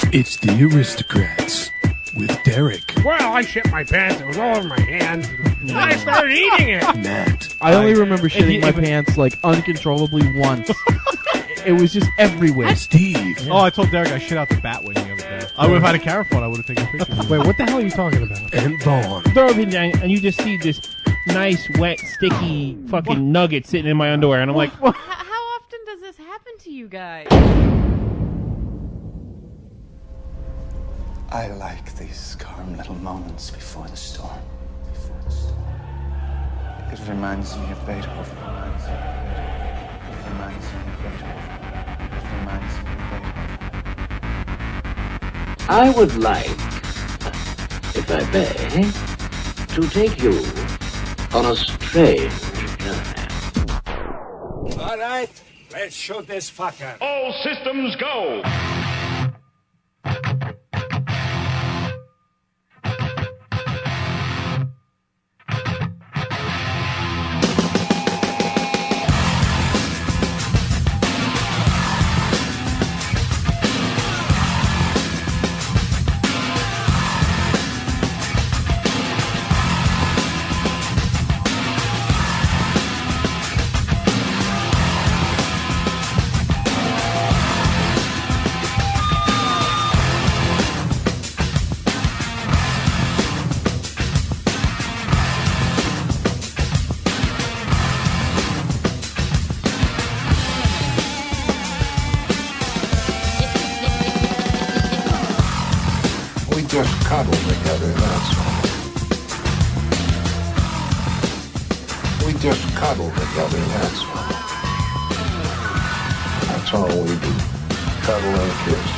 It's the Aristocrats with Derek. Well, I shit my pants. It was all over my hands. And I started eating it. Matt. I only remember shitting my pants like uncontrollably once. It was just everywhere. Steve. Oh, I told Derek I shit out the Batwing the other day. I would have had a camera phone. I would have taken a picture. Wait, what the hell are you talking about? And Vaughn. Throw it down, and you just see this nice, wet, sticky fucking nugget sitting in my underwear, and I'm like, How often does this happen to you guys? I like these calm little moments before the storm. It reminds me of Beethoven. It reminds me of Beethoven. I would like, if I may, to take you on a strange journey. All right, let's shoot this fucker. All systems go. Just cuddle together, that's all. We just cuddle together, that's all. That's all we do. Cuddle and kiss.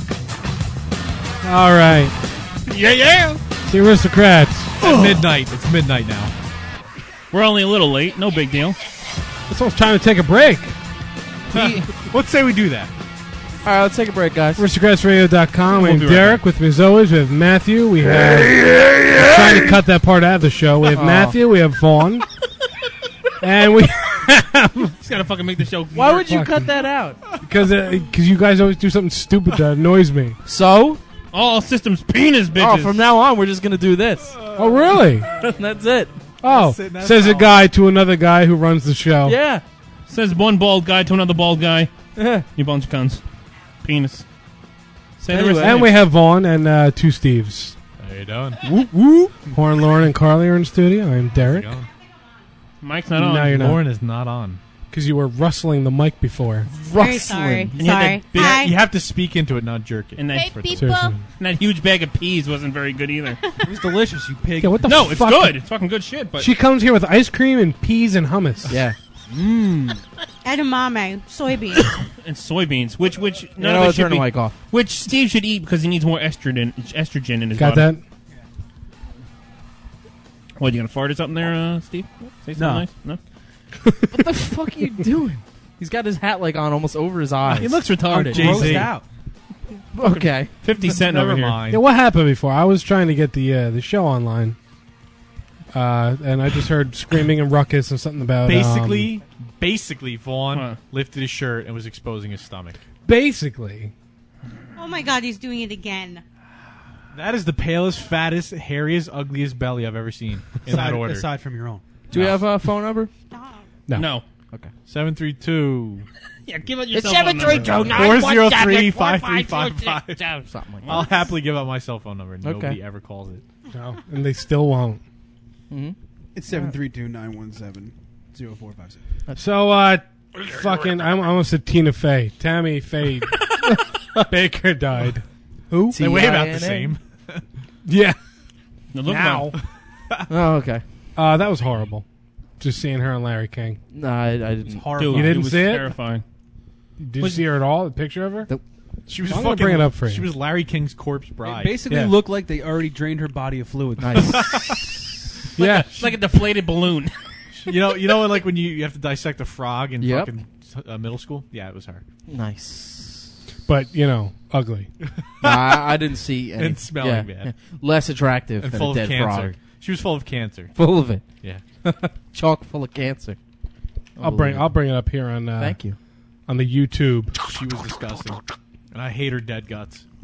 All right. yeah. It's the Aristocrats. At midnight. It's midnight now. We're only a little late. No big deal. It's almost time to take a break. Let's say we do that. All right, let's take a break, guys. Aristocratsradio.com. We'll I'm be right Derek back. with me as always. We have Matthew. We have... We're trying to cut that part out of the show. We have Matthew. We have Vaughn. And we have... Just gotta fucking make the show. Why would you cut that out? Because you guys always do something stupid that annoys me. So? All systems penis, bitches. Oh, from now on, we're just going to do this. Oh, really? That's it. Oh, says a guy to another guy who runs the show. Yeah. Says one bald guy to another bald guy. Yeah. You bunch of cunts. Penis. Say the Anyway. rest. And we have Vaughn and two Steves. How you doing? Whoop, whoop. Horn, Lauren, and Carly are in studio. I'm Derek. Mike's not on. No, you're not. Lauren is not on. Because you were rustling the mic before. Very sorry. And you had that big- Hi. You have to speak into it, not jerk it. And that, Hey, people. Seriously. and that huge bag of peas wasn't very good either. It was delicious, you pig. Yeah, what the No, fuck? it's good. It's fucking good shit. But She comes here with ice cream and peas and hummus. Yeah. Edamame, soybeans. and soybeans, which none No, of us should turn the be, mic off. which Steve should eat because he needs more estrogen in his Got body. that? What, you gonna fart or something there, Steve? Say something No. nice? No. What the fuck are you doing? He's got his hat like on almost over his eyes. He looks retarded. Jay-Z. Grossed out. Okay. 50 Cent over Never here. mind. Yeah, what happened before? I was trying to get the show online. And I just heard screaming and ruckus and something about... Basically, Vaughn Huh. lifted his shirt and was exposing his stomach. basically... Oh my god, he's doing it again. That is the palest, fattest, hairiest, ugliest belly I've ever seen. In that order. Aside from your own. Do we have a phone number? Stop. No. Okay. 732 Yeah, give it It's yourself. 403-5355. Something like I'll that. happily give out my cell phone number. Okay. Nobody ever calls it. No, and they still won't. It's 732-917-0456. So, fucking... I almost said Tina Fey. Tammy Faye Baker died. Who? They weigh about the T-I-N-A? same. Yeah. No, look Now. Oh, okay. That was horrible. Just seeing her and Larry King. No, I didn't. Horrible. You didn't was see it? terrifying. Did you see her at all? The picture of her? Nope. She was I'm gonna fucking. bring it up for you. She was Larry King's corpse bride. It basically Yeah. looked like they already drained her body of fluid. Nice. Yeah. It's like a deflated balloon. you know, like when you have to dissect a frog in Yep. fucking middle school. Yeah, it was her. Nice. But, ugly. I didn't see any. And smelling yeah. bad. Less attractive And than full a of dead cancer. frog. She was full of cancer. Full of it. Yeah. Chock full of cancer. I'll bring it up here on Thank you. on the YouTube. She was disgusting. And I hate her dead guts.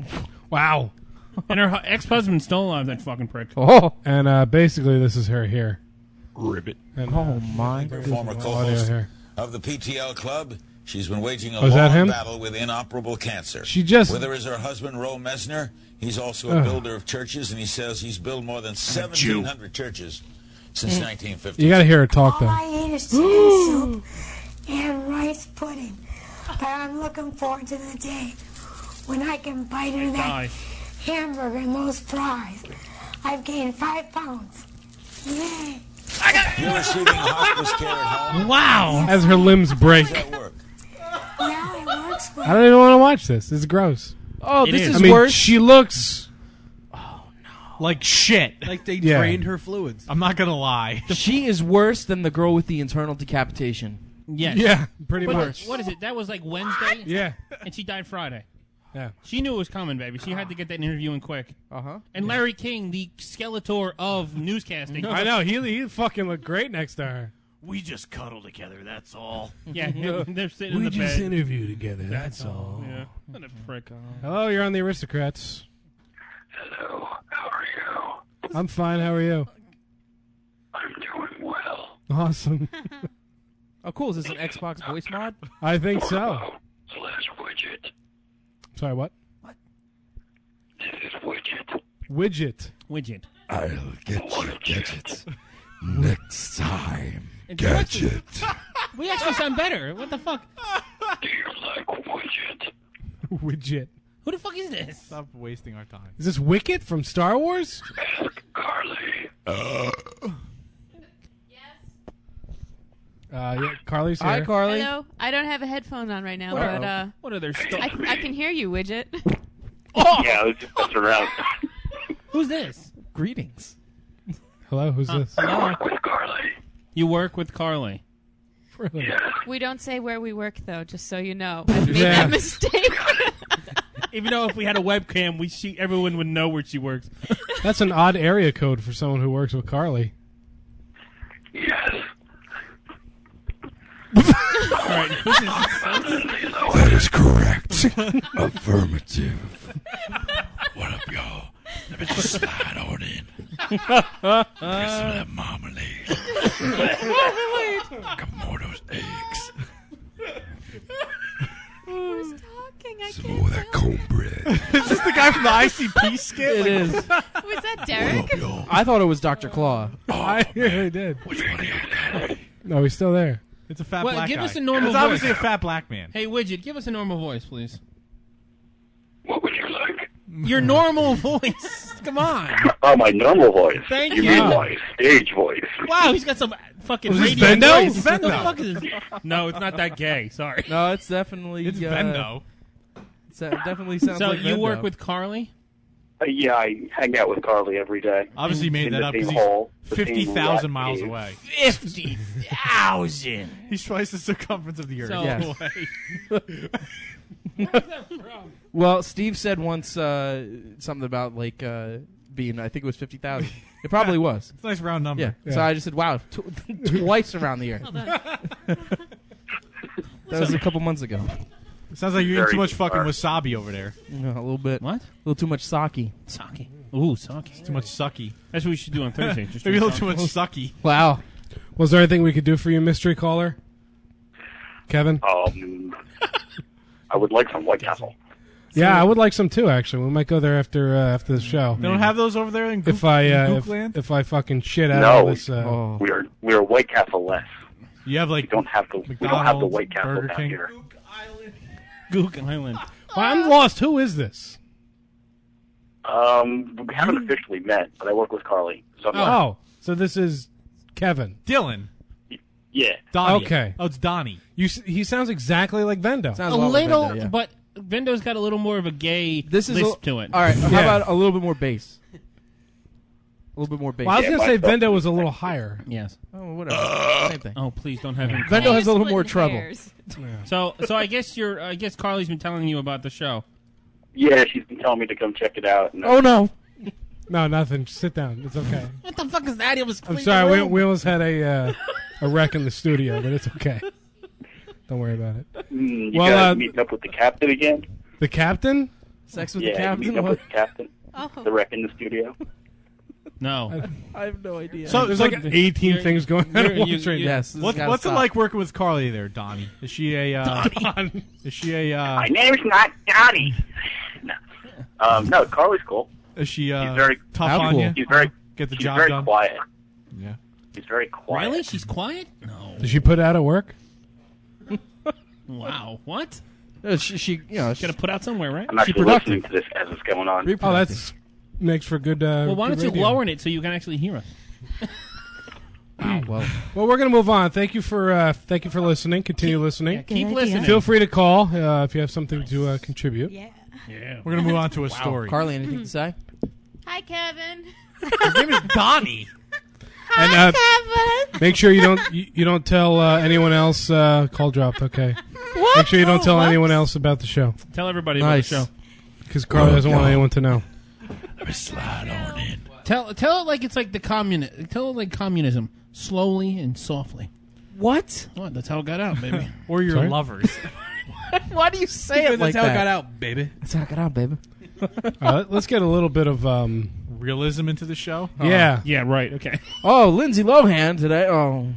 Wow. And her ex-husband's still alive, that fucking prick. Oh. And basically, this is her here. Ribbit. And, Oh, my. Former audio co-host here. of the PTL Club. She's been waging a Oh, is that long him? battle with inoperable cancer. She just- With her is her husband, Ro Messner. He's also a builder of churches, and he says he's built more than 1,700 churches since 1950. You got to hear her talk, though. All I eat is chicken soup and rice pudding. But I'm looking forward to the day when I can bite into that hamburger and those fries. I've gained 5 pounds. Yay! You're receiving hospice care at home? Wow! As her limbs break. How does that work? Yeah, it works for I don't even want to watch this. It's gross. Oh, It this is. is I mean, worse. she looks... Like shit. Like they Yeah. drained her fluids. I'm not gonna lie. She is worse than the girl with the internal decapitation. Yes. Yeah, pretty But much. what is it? That was like Wednesday? Yeah. And she died Friday. Yeah. She knew it was coming, baby. She had to get that interview in quick. Uh-huh. And Larry King, the Skeletor of newscasting. I know. He fucking looked great next to her. We just cuddle together, that's all. Yeah, they're sitting in We the just bed. interview together, that's all. Yeah. What a prick. Hello, you're on the Aristocrats. Hello, how are you? I'm fine. How are you? I'm doing well. Awesome. Oh, cool. Is this an Xbox voice mod? I think so. Slash widget. Sorry, what? This is widget. Widget. Widget. I'll get you gadgets next time. And Gadget. We actually sound better. What the fuck? Do you like widget? Widget. Who the fuck is this? Stop wasting our time. Is this Wicket from Star Wars? Ask Carly. Yeah, Carly's here. Hi, Carly. Hello. I don't have a headphone on right now, but What are their I can hear you, Widget. Yeah, let's just mess around. Who's this? Greetings. Hello, who's this? Hello? With Carly. You work with Carly. Really? Yes. We don't say where we work, though, just so you know. I've made Yeah. that mistake. Even though if we had a webcam, everyone would know where she works. That's an odd area code for someone who works with Carly. Yes. All right. That is correct. Affirmative. What up, y'all? Let me just slide on in. Get some of that marmalade. Got more of those eggs. Who's talking? I Some can't more of that tell. cornbread. Is this the guy from the ICP skit? It is. Was that Derek? I thought it was Dr. Claw. I really did. Which one of y'all got it? No, he's still there. It's a fat Well, black give guy. us a normal It's obviously voice. a fat black man. Hey, Widget, give us a normal voice, please. What would you like? Your normal voice. Come on. Oh, my normal voice. Thank You you. mean my stage voice. Wow, he's got some fucking Was this radio Vendo? voice. What the fuck is this? No, it's not that gay. Sorry. No, it's definitely... It's Vendo. Definitely sounds So like you Vendo. work with Carly? Yeah, I hang out with Carly every day. Obviously, you made In that the up same because hole, he's the same 50,000 rat miles cave. away. 50,000. He's twice the circumference of the Earth. So, Yes. Well, Steve said once something about like being, I think it was 50,000. It probably was. It's a nice round number. Yeah. So I just said, wow, twice around the earth. Hold on. That was a couple months ago. It sounds like you're eating too much Very fucking bizarre. wasabi over there. Yeah, a little bit. What? A little too much sake. Sake. Ooh, sake. Too much sucky. That's what we should do on Thursday. Just Maybe a drink little too much sucky. Wow. Was there anything we could do for you, mystery caller? Kevin? I would like some White Castle. Yeah, I would like some too. Actually, we might go there after the show. They don't have those over there in Gook, If I in if, Gookland? if I fucking shit out No. all this. Oh. We are White Castle less. You have We like don't have the McDonald's, White Castle Burger down King. here. Gook Island. Well, I'm lost. Who is this? We haven't officially met, but I work with Carly. So Oh, so this is Kevin. Dylan. yeah. Donnie. Okay. Oh, it's Donnie. He sounds exactly like Vendo. Sounds A lot like little, Vendo, yeah. but Vendo's got a little more of a gay This is lisp to it. All right. How Yeah. about a little bit more bass? A little bit more bass. Well, I was Yeah, gonna say myself. Vendo was a little higher. Yes. Oh, whatever. Same thing. Oh, please don't have him. Vendo has a little Splitting more trouble. hairs. So I guess Carly's been telling you about the show. Yeah, she's been telling me to come check it out. And Oh no. No, nothing. Just sit down. It's okay. What the fuck is that? It was. I'm sorry. We almost had a wreck in the studio, but it's okay. Don't worry about it. You Well, guys meeting up with the captain again? The captain? Sex with yeah, the captain? meeting up with the captain. Oh. The wreck in the studio. No. I have no idea. So there's like 18 things going on at once right now. Yes. What's it like working with Carly there, Donnie? Is she a Donnie. Is she a My name's not Donnie. No, Carly's cool. is she She's very tough How on cool. you? She's very Get the she's job very done. quiet. Yeah. She's very quiet. Really? She's quiet? No. Does she put out at work? Wow. What? She you know, Got to put out somewhere, right? I'm actually listening to this as it's going on. Oh, that's makes for good. Well, why good don't you radio. lower it so you can actually hear us? well, we're gonna move on. Thank you for listening. Continue listening. Keep listening. Feel free to call if you have something to contribute. Yeah. Yeah. We're gonna move on to a story. Carly, anything to say? Hi, Kevin. His name is Donnie. And Kevin. make sure you don't tell anyone else. Call dropped. Okay. What? Make sure you don't tell anyone else about the show. Tell everybody Nice. about the show. Because Carly doesn't want anyone to know. Let me slide on in. Tell it like it's like the Tell it like communism, slowly and softly. What? What? That's how it got out, baby. Or your Sorry? lovers. Why do you say it like That's how that? it got out, baby. That's how it got out, baby. Let's get a little bit of Realism into the show. yeah. Yeah, right. Okay. Oh, Lindsay Lohan today. Oh,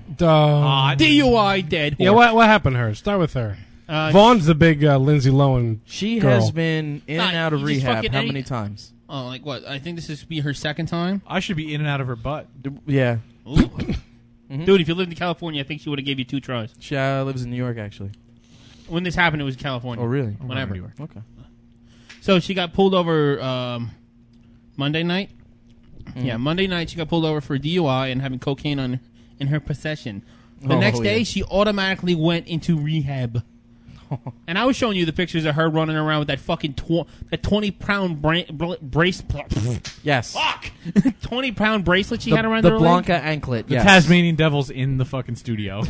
DUI dead. Yeah. What happened to her? Start with her. Vaughn's the big Lindsay Lohan. she girl. has been in and out of you just rehab. fucking How any- many times? Oh, like what? I think this is be her second time. I should be in and out of her butt. Yeah, Ooh. Dude, if you lived in California, I think she would have gave you 2 tries. she lives in New York actually. When this happened, it was California. Oh, really? Whenever. Okay. So she got pulled over Monday night. Yeah, Monday night she got pulled over for DUI and having cocaine in her possession. The Oh, next day, yeah. she automatically went into rehab. And I was showing you the pictures of her running around with that fucking 20-pound brace. Yes. Fuck! 20-pound bracelet she The, had around the her Blanca leg. anklet. The Yes. Tasmanian Devil's in the fucking studio.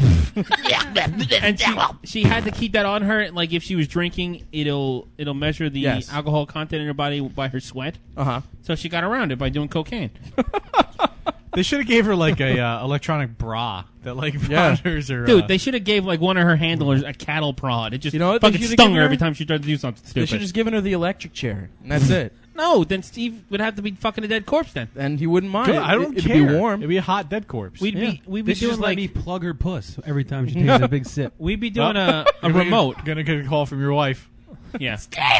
And she had to keep that on her. Like if she was drinking, it'll measure the Yes. alcohol content in her body by her sweat. Uh-huh. So she got around it by doing cocaine. They should have gave her like a electronic bra that like monitors her. Dude, they should have gave like one of her handlers a cattle prod. It just You know what they fucking should've stung given her her? every time she tried to do something They stupid. should just given her the electric chair, and that's it. No, then Steve would have to be fucking a dead corpse then. And he wouldn't mind. Good, I don't It'd care. be warm. It'd be a hot dead corpse. We'd Yeah. be They should doing just let like me plug her puss every time she takes a big sip. we'd be doing Oh, a remote. Gonna get a call from your wife. Yeah.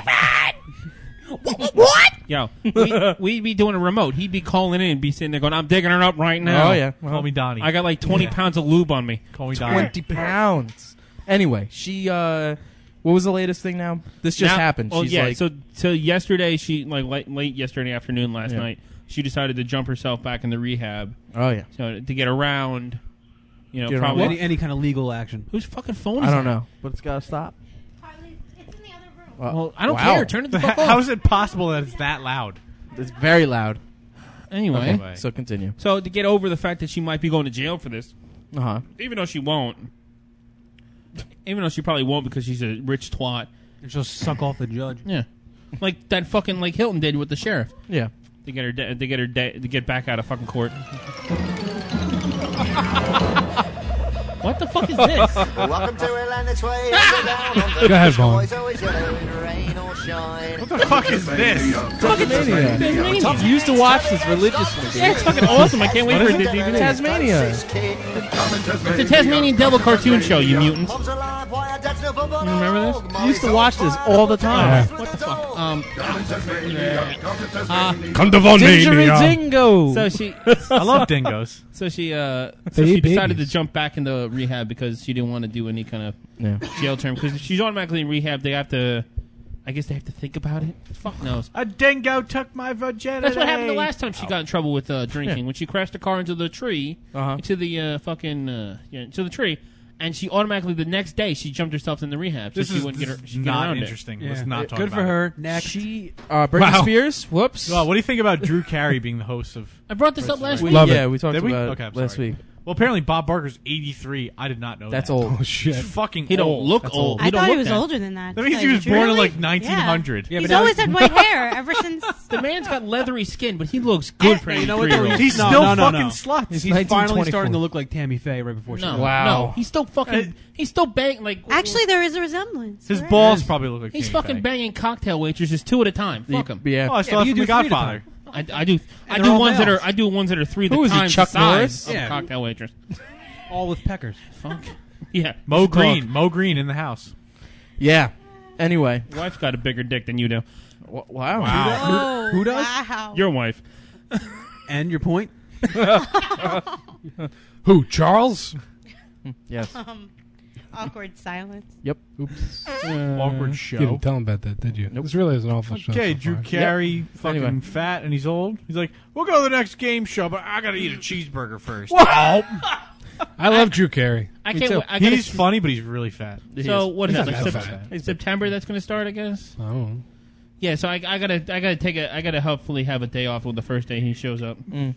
What? Yo, we'd be doing a remote. He'd be calling in and be sitting there going, I'm digging her up right now. Oh, yeah. Call me Donnie. I got like 20 pounds of lube on me. Call me Donnie. 20 pounds. Anyway, she, what was the latest thing now? This just happened. Oh, She's yeah. like, So yesterday, she, like late yesterday afternoon, last Yeah. night, she decided to jump herself back into rehab. oh, yeah. So to get around, you know, Get around probably. Any kind of legal action. Whose fucking phone is I don't that? know, but it's got to stop. It's in the other room. Well, I don't Wow. care. Turn it the fuck off. How is it possible that it's that loud? It's very loud. Anyway, Okay. So continue. so to get over the fact that she might be going to jail for this, Uh-huh. even though she won't, even though she probably won't because she's a rich twat. And she'll suck off the judge. Yeah, like that fucking like Hilton did with the sheriff Yeah. to get her to get back out of fucking court. What the fuck is this? Welcome to Atlantis Way. Go ahead, Vaughn. What What the fuck is this? Tasmania. Tasmania. You used to watch this religiously, dude. Yeah, it's fucking awesome. I can't wait for it to DVD. Tasmania. It's a Tasmanian Devil cartoon show, you mutants. You remember this? You used to watch this all the time. What the fuck? Come to Dingery Vaughnmania. Dingo. So she, I love dingoes. so she eat decided babies. to jump back into rehab because she didn't want to do any kind of Yeah. jail term. Because if she's automatically in rehab, they have to. I guess they have to think about it. Fuck knows. A dingo took my virginity. That's what happened the last time she got in trouble with drinking. When she crashed her car into the tree, Uh-huh. into the into the tree, and she automatically the next day she jumped herself in the rehab. So This she is wouldn't get her. She'd get not around it. interesting. Let's not talk Good about for it. her. Next. She, Britney Wow. Spears. Whoops. Well, what do you think about Drew Carey being the host of? I brought this up last week. Love it. Yeah, we talked Did we? about Okay, it I'm last sorry. week. Well, apparently Bob Barker's 83. I did not know That's that. old. Oh shit. He's fucking He don't old. look That's old. I thought he was that. older than that. That means to he tell was you the born in truth. like 1900. Yeah. He's always had white hair ever since. The man's got leathery skin, but he looks good for an You know what? 83-year-old. He's still fucking sluts. He's He's finally 1924. starting to look like Tammy Faye right before she No, died. no, he's still fucking. He's still banging like. Actually, there is a resemblance. His Correct. balls probably look like he's Tammy fucking Faye. banging cocktail waitresses 2 at a time. Fuck him. Yeah. Oh, I still have you from The do 3 at a Godfather. I do. I they're do all ones that males. are. I do ones that are 3 at Who a is he, time. Chuck the size Norris? of a Yeah. cocktail waitress. All with peckers. Fuck. Yeah. Mo It's called- Green in the house. Yeah. Anyway. Your wife's got a bigger dick than you do. Wow. Oh, Who does? Wow. Your wife. And your point? Who? Charles? Yes. Awkward silence. Yep. Oops. Awkward You show. didn't tell him about that, did you? This really is an awful show. Okay, so Drew far. Carey, fucking Anyway. fat, and he's old. He's like, we'll go to the next game show, but I gotta eat a cheeseburger first. I love Drew Carey. I Me can't. too. I gotta He's funny, but he's really fat. So what is He's that? not Like that Sep- fat. September that's going to start, I guess. I don't know. Yeah. So I gotta hopefully have a day off with the first day he shows up because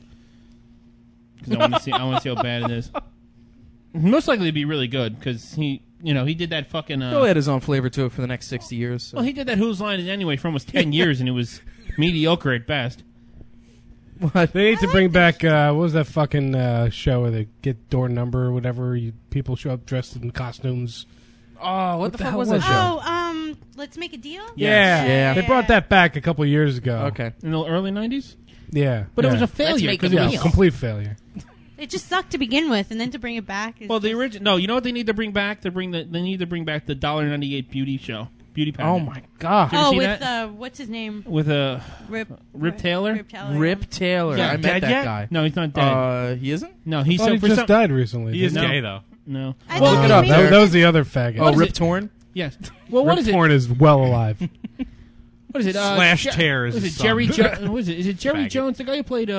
I want to see how bad it is. Most likely to be really good because he did that fucking. He'll add his own flavor to it for the next 60 years. So. Well, he did that Who's Line anyway for almost 10 years, and it was mediocre at best. What? They need to bring back, what was that fucking show where they get door number or whatever? People show up dressed in costumes. Oh, what the fuck hell was was that it? show? Let's make a deal. Yeah. Yeah. They brought that back a couple years ago. Okay. In the early 90s? Yeah. But it yeah. was a failure make a because it Yeah, was complete failure. It just sucked to begin with, and then to bring it back. Is well, the just- original. No, you know what they need to bring back? They need to bring back the $1.98 beauty show, beauty pageant. Oh my god. Did you ever Oh, see with that? what's his name? With Rip Taylor? Rip Taylor. Rip Taylor. Yeah, I met dead that yet? guy. No, he's not dead. He isn't? no, he's I thought he for just some- died recently. He is didn't gay, though. No. I Well, thought look it he up. made- That was the other faggot. Oh, is Rip it? Torn? Yes. Well, what Rip is it? Torn is well alive. What is it? Slash Tear is What his is it? Jerry son. Jones? What is it? Is it Jerry Faggot. Jones? The guy who played.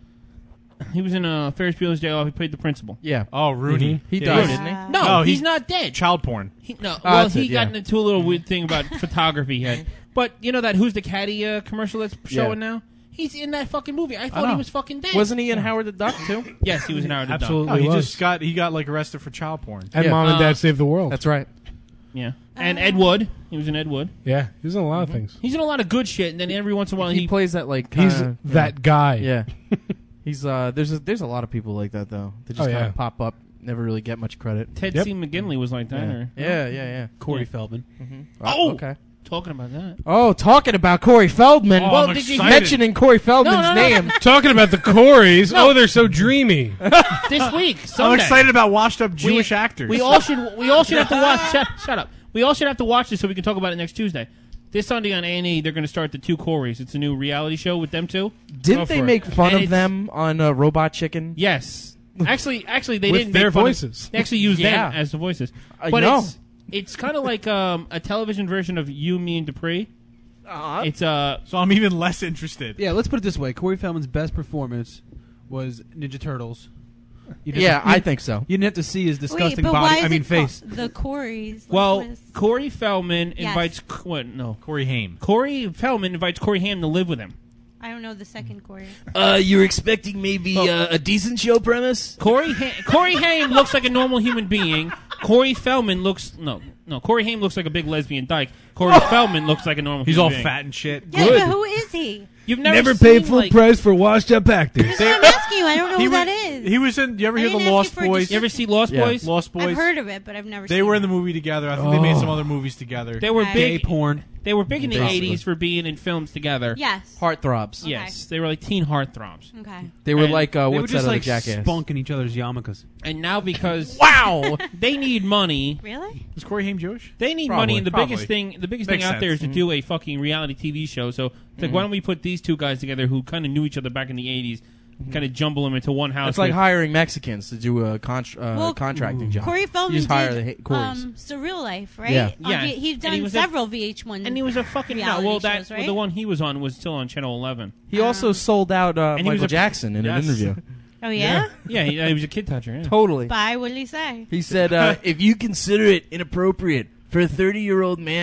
He was in Ferris Bueller's Day Off. He played the principal. Yeah. Oh, Rooney. He Yeah, died, he's- didn't he? No, No, he's he- not dead. Child porn. Well, that's he it, got yeah. into a little weird thing about photography he had. But you know that Who's the Caddy commercial that's showing now? He's in that fucking movie. I thought he know. was fucking dead. Wasn't he in Howard the Duck, too? Yes, he was in Howard the Duck. Absolutely. Oh, he was. just got like arrested for child porn. And Yeah. Mom and Dad Saved the World. That's right. Yeah. And Ed Wood. He was in Ed Wood. Yeah, he was in a lot of things. He's in a lot of good shit, and then every once in a while He plays that, like, He's kinda, that guy. Yeah. He's, there's a lot of people like that, though. They just Oh, kind yeah. of pop up, never really get much credit. Ted Yep. C. McGinley was like that. Yeah, Or, yeah. Corey Yeah. Feldman. Oh! Okay. Talking about that. Oh, talking about Corey Feldman. Oh, well, I'm did you excited. mentioning Corey Feldman's No. name? Talking about the Coreys. No. Oh, they're so dreamy. This week, I'm Sunday. excited about washed up Jewish actors. We all should have to watch. Shut up. We all should have to watch this so we can talk about it next Tuesday. This Sunday on A&E, they're going to start the Two Coreys. It's a new reality show with them two. Didn't they make fun And of it's- them on Robot Chicken? Yes. Actually, they With didn't their make fun of- voices. They actually used Yeah. them as the voices. I But know. it's kind of like a television version of You, Me, and Dupree. It's so I'm even less interested. Yeah, let's put it this way. Corey Feldman's best performance was Ninja Turtles. I think so. You didn't have to see his disgusting Wait, but body. why is I mean, it called face. the Coreys? well, Corey Feldman Yes. invites Corey Haim. Corey Feldman invites Corey Haim to live with him. I don't know the second Corey. You're expecting maybe a decent show premise? Corey Haim looks like a normal human being. Corey Feldman looks Corey Haim looks like a big lesbian dyke. Corey Feldman looks like a normal. He's human all being. fat and shit. Yeah, but who is he? You've Never seen, paid full like- price for washed up actors. That's what I'm asking you. I don't know He who was- that is. He was in. You ever I hear the didn't ask Lost you for a Boys? You ever see Lost Yeah. Boys? Lost Boys. I've heard of it, but I've never. They seen were in it. the movie together. I think they made some other movies together. They were Okay. Gay big. porn. They were big in the Basically. 80s for being in films together. Yes. Heartthrobs. Yes, they were like teen heartthrobs. Okay. They were And like, They were what's just that like other jackass? spunk in each other's yarmulkes. And now because Wow! they need money, Really? Was Corey Haim Jewish? they need Probably, money, and the probably. biggest thing Makes out there is to sense. do a fucking reality TV show. So it's like, why don't we put these two guys together who kind of knew each other back in the 80s, kind of jumble them into one house? It's like with- hiring Mexicans to do a Well, contracting job. Corey Feldman You just hire did the Coreys. Surreal Life, right? Yeah. Yeah. He's And done he was several VH1. and he was a fucking reality shows, right? the one he was on was still on Channel 11. He also sold out and he was Michael a- Jackson in Yes. an interview. Oh yeah. Yeah, he was a kid toucher. Yeah. Totally. Bye. What did he say? He said, if you consider it inappropriate for a 30-year-old man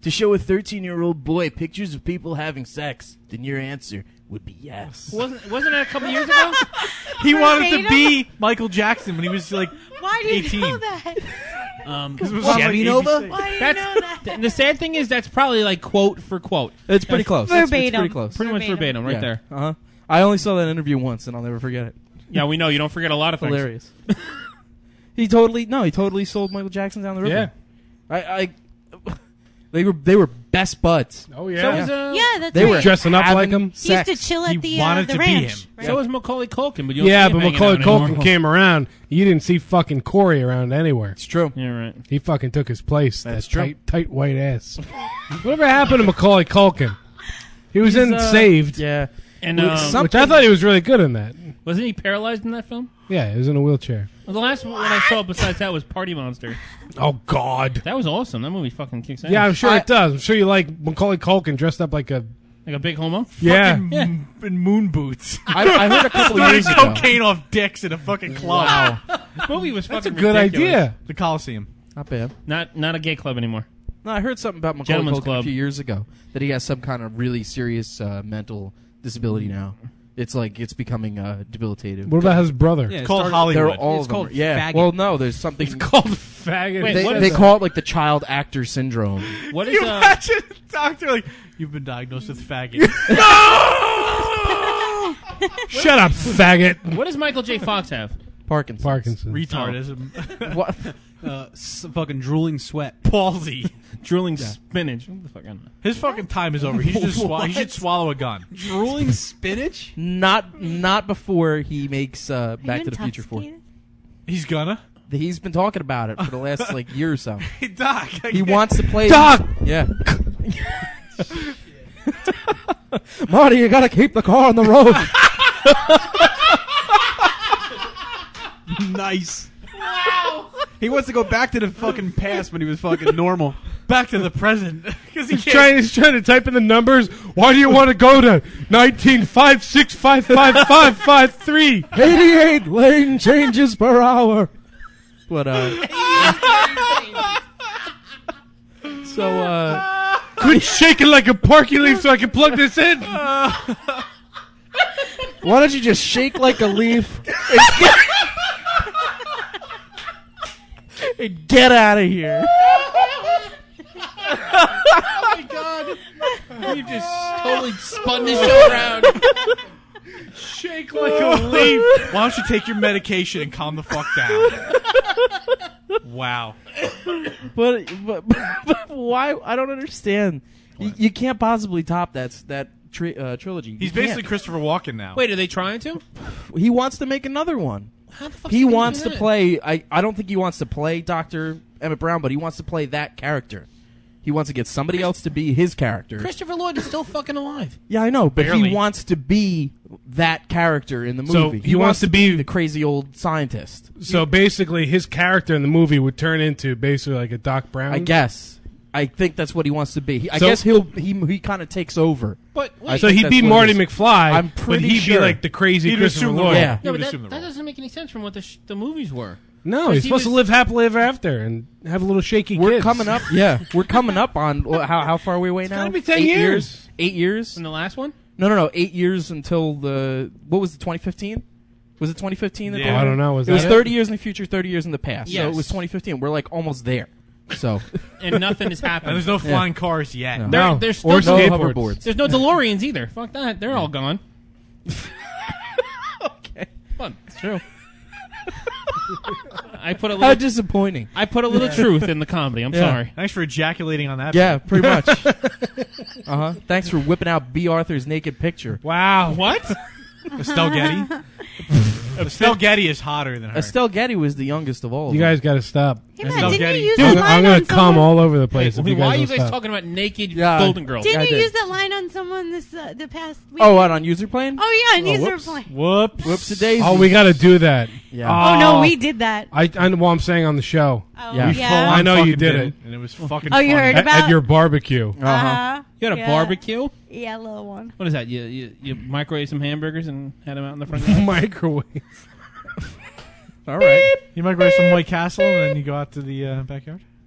to show a 13-year-old boy pictures of people having sex, then your answer would be yes. Wasn't that a couple years ago? He wanted to be Michael Jackson when he was like Why do you 18. know that? Because it was on, Chevy like, Nova? ABC. Why do you That's know that? the sad thing is that's probably like quote for quote. It's pretty close. Verbatim. It's pretty close. Pretty much verbatim right there. Uh-huh. I only saw that interview once, and I'll never forget it. Yeah, we know you don't forget a lot of things. Hilarious. He totally sold Michael Jackson down the river. Yeah. They were best buds. Oh yeah. So was Yeah, that's They right. were dressing up like having him. He used sex. to chill He at the wanted to be ranch. him. Right? So was Macaulay Culkin, but you don't Yeah, see him but hanging Macaulay out anymore. Culkin came around. You didn't see fucking Corey around anywhere. It's true. Yeah, right. He fucking took his place. That's that true. tight white ass. Whatever happened to Macaulay Culkin? He was in Saved. Yeah. And Which I thought he was really good in that. wasn't he paralyzed in that film? Yeah, he was in a wheelchair. Well, the last one I saw besides that was Party Monster. Oh God. That was awesome. That movie fucking kicks ass. Yeah, I'm sure it does. I'm sure you like Macaulay Culkin dressed up like a big homo. Yeah. In moon boots. I heard a couple of years ago. cocaine off dicks in a fucking club. Wow. The movie was That's a fucking good ridiculous. idea. The Coliseum. Not bad. Not a gay club anymore. No, I heard something about Macaulay Gentleman's Culkin Club. a few years ago that he has some kind of really serious mental disability now. It's like it's becoming debilitative. What about his brother? It's called Hollywood. They're all It's of them. called Yeah. faggot. Well, no, there's something. It's called faggot. Wait, they what they is call it like the child actor syndrome. What Can is you imagine the doctor like, you've been diagnosed with faggot. Shut up, faggot. what does Michael J. Fox have? Parkinson's. Retardism. What? Fucking drooling sweat. Palsy. Drooling spinach. What the fuck? I don't know. His fucking time is over. He should just he should swallow a gun. Drooling spinach? Not before he makes Back to the Future 4. He's gonna. He's been talking about it for the last like year or so. Hey, Doc. He wants to play. Doc! Yeah. Marty, you gotta keep the car on the road. Nice. Wow. He wants to go back to the fucking past when he was fucking normal. Back to the present. Because He's trying to type in the numbers. Why do you want to go to 1956555553? 88 lane changes per hour. But Quit shaking like a parky leaf so I can plug this in. why don't you just shake like a leaf and get out of here? Oh my god! You just totally spun this show around. Shake like a leaf. Why don't you take your medication and calm the fuck down? Wow. But why? I don't understand. You can't possibly top that trilogy. He's basically Christopher Walken now. Wait, are they trying to? He wants to make another one. How the fuck He is gonna wants do to that? play. I don't think he wants to play Dr. Emmett Brown, but he wants to play that character. He wants to get somebody else to be his character. Christopher Lloyd is still fucking alive. Yeah, I know, but Barely. he wants to be that character in the movie. So he wants to be the crazy old scientist. So basically, his character in the movie would turn into basically like a Doc Brown. I guess. I think that's what he wants to be. I So- guess he kind of takes over. But I So think he'd that's be what Marty it is. McFly, I'm but pretty he'd sure. be like the crazy He'd Christopher assume the Lloyd. role. Yeah. Yeah, but assume the that role. doesn't make any sense from what the movies were. No, First he's he supposed to was- live happily ever after and have a little shaky We're kids. coming up. Yeah, we're coming up on how far are we away now? gotta be 10 8 years. 8 years. From the last one? No. 8 years until what was it? 2015? Was it 2015? that Yeah. they Oh, I were? don't know. Was It was that 30 years in the future, 30 years in the past. So Yes. it was 2015. We're like almost there. So And nothing has happened. And there's no flying cars yet. No. No. There's or still no skateboards. hoverboards. There's no DeLoreans either. Fuck that. They're all gone. Okay. Fun. It's true. I put a How little. disappointing. I put a little truth in the comedy. I'm Yeah. sorry. Thanks for ejaculating on that. Yeah, pretty much. Thanks for whipping out B. Arthur's naked picture. Wow. What? Estelle Getty. Estelle Getty is hotter than her. Estelle Getty was the youngest of all. Of You them. guys got to stop. Hey, Matt, Estelle didn't Getty. you use Dude, that I'm line going on to come someone? all over the place if you Why guys are you don't guys stop. talking about naked Yeah. golden girls? I Didn't you did. use that line on someone the past week? Oh, what, on user plane? Oh, yeah, on user whoops. plane. Whoops. Whoops-a-daisy. Oh, we got to do that. Yeah. Oh, no, we did that. Well, I'm saying on the show. Oh, Yeah. yeah. Full on I know you fucking did did it. and it was fucking. Oh, you funny. heard At about your barbecue. Uh-huh. You had a Yeah. barbecue? Yeah, little one. What is that? You microwave some hamburgers and had them out in the front yard? Microwave. All right. You might grab some White Castle and then you go out to the backyard.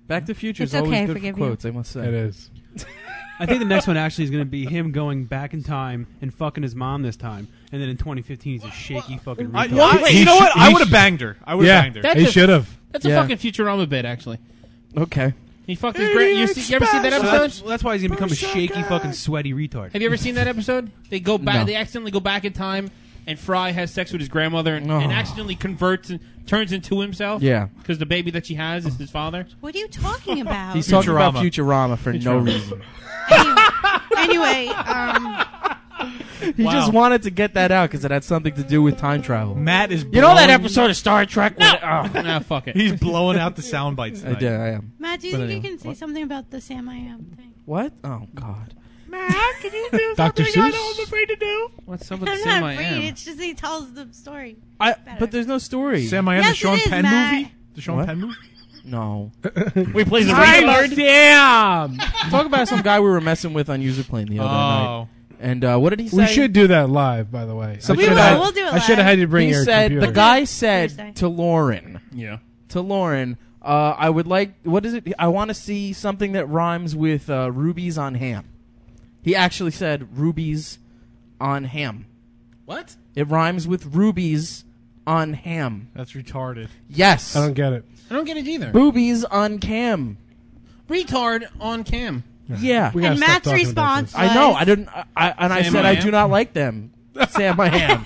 Back to the Future It's is always okay, good forgive for quotes, I must say. It is. I think the next one actually is going to be him going back in time and fucking his mom this time, and then in 2015 he's a shaky fucking retard. You know what? I would have banged her. I would have banged her. That's he a- should have. That's a fucking Futurama bit, actually. Okay. He fucked his grand. You ever seen that episode? So that's why he's going to become a shaky fucking sweaty retard. Have you ever seen that episode? They go back. No. They accidentally go back in time, and Fry has sex with his grandmother, and accidentally converts and turns into himself. Yeah. Because the baby that she has is his father. What are you talking about? He's talking about Futurama for no reason. Anyway, He just wanted to get that out because it had something to do with time travel. Matt is. You know that episode of Star Trek? Nah, fuck it. He's blowing out the sound bites. I did. I am. Matt, do you But think you anyway. can say something about the Sam I Am thing? What? Oh God. Matt, can you do Dr. something I Seuss? was afraid to do? What's up with I'm Sam not I afraid. Am? It's just he tells the story. But there's no story. Sam I Am, Yes, the Sean it is, Penn Matt. movie? The Sean What? Penn movie? No. We plays the I'm retard. Sam. Talk about some guy we were messing with on User Plane the other night. And what did he say? We should do that live, by the way. So We will. We'll do it I should have live. had you bring he your said computer. the guy said Thursday. to Lauren. Yeah. To Lauren, I would like. What is it? I want to see something that rhymes with rubies on ham. He actually said rubies on ham. What? It rhymes with rubies on ham. That's retarded. Yes. I don't get it. I don't get it either. Boobies on cam. Retard on cam. Yeah. We gotta And stop Matt's talking about response this. was, I know. I didn't. I Sam said I I am? do not like them. Sam I am.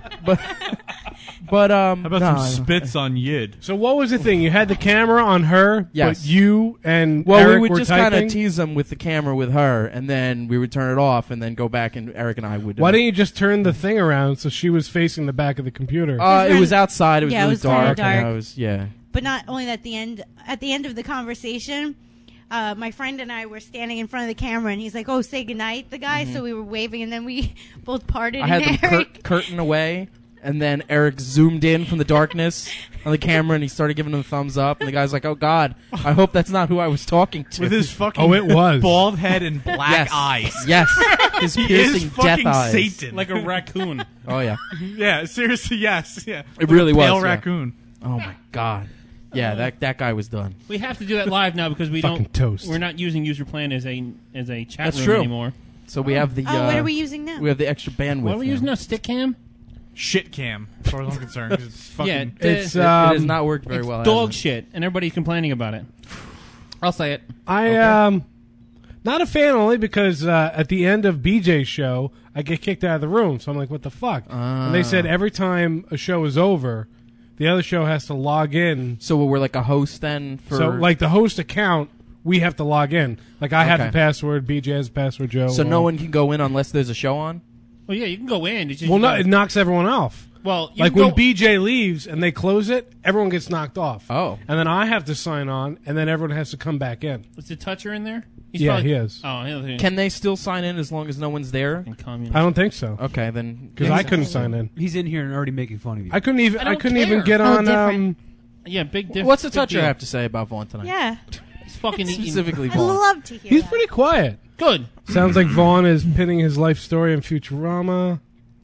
But How about no, some spits on Yid? So what was the thing? You had the camera on her, Yes. but you and Well, Eric we would were just kind typing? of tease them with the camera with her, and then we would turn it off, and then go back, and Eric and I would. Why didn't you just turn the thing around so she was facing the back of the computer? It was outside. It was Yeah, it really was kinda dark. dark. And I was But not only at the end of the conversation, my friend and I were standing in front of the camera, and he's like, "Oh, say goodnight," the guy. So we were waving, and then we both parted. I had and them Eric, curtain away, and then Eric zoomed in from the darkness on the camera, and he started giving him a thumbs up. And the guy's like, "Oh God, I hope that's not who I was talking to." With his fucking Oh, it was. bald head and black Yes. eyes. Yes, his He piercing is fucking death eyes. Satan. Like a raccoon. Oh yeah, Yeah, seriously, yes. Yeah. it really Like a was. pale yeah. raccoon. Oh my God, yeah, that guy was done. We have to do that live now because we Fucking don't. toast. We're not using user plan as a chat That's room true. anymore. So we have the. oh, what are we using now? We have the extra bandwidth. What are we now. using now? Stick cam? Shit cam, as far as I'm concerned. 'Cause it's fucking. Yeah, It's It has not worked very it's well. dog has it? shit, and everybody's complaining about it. I'll say it. I not a fan only because at the end of BJ's show, I get kicked out of the room. So I'm like, what the fuck? And they said every time a show is over, the other show has to log in. So we're like a host then for. So like the host account, we have to log in. Like I have Okay. the password, BJ has the password, Joe. So no one can go in unless there's a show on. Well, yeah, you can go in. It's just Well, you no, gotta- it knocks everyone off. well, you Like can when go, BJ leaves and they close it, everyone gets knocked off. Oh. And then I have to sign on, and then everyone has to come back in. Was the toucher in there? He's Yeah, probably- he is. Oh, he'll Can they still sign in as long as no one's there? communist. I don't think so. Okay, then Because I couldn't sign in. He's in here and already making fun of you. I couldn't even. I I, don't couldn't care. even get Oh, on. different. Yeah, big difference. What's the toucher have to say about Vaughn tonight? Yeah, He's fucking eating. Specifically I'd Vaughn. love to hear. He's that. pretty quiet. Good. Sounds like Vaughn is pinning his life story on Futurama.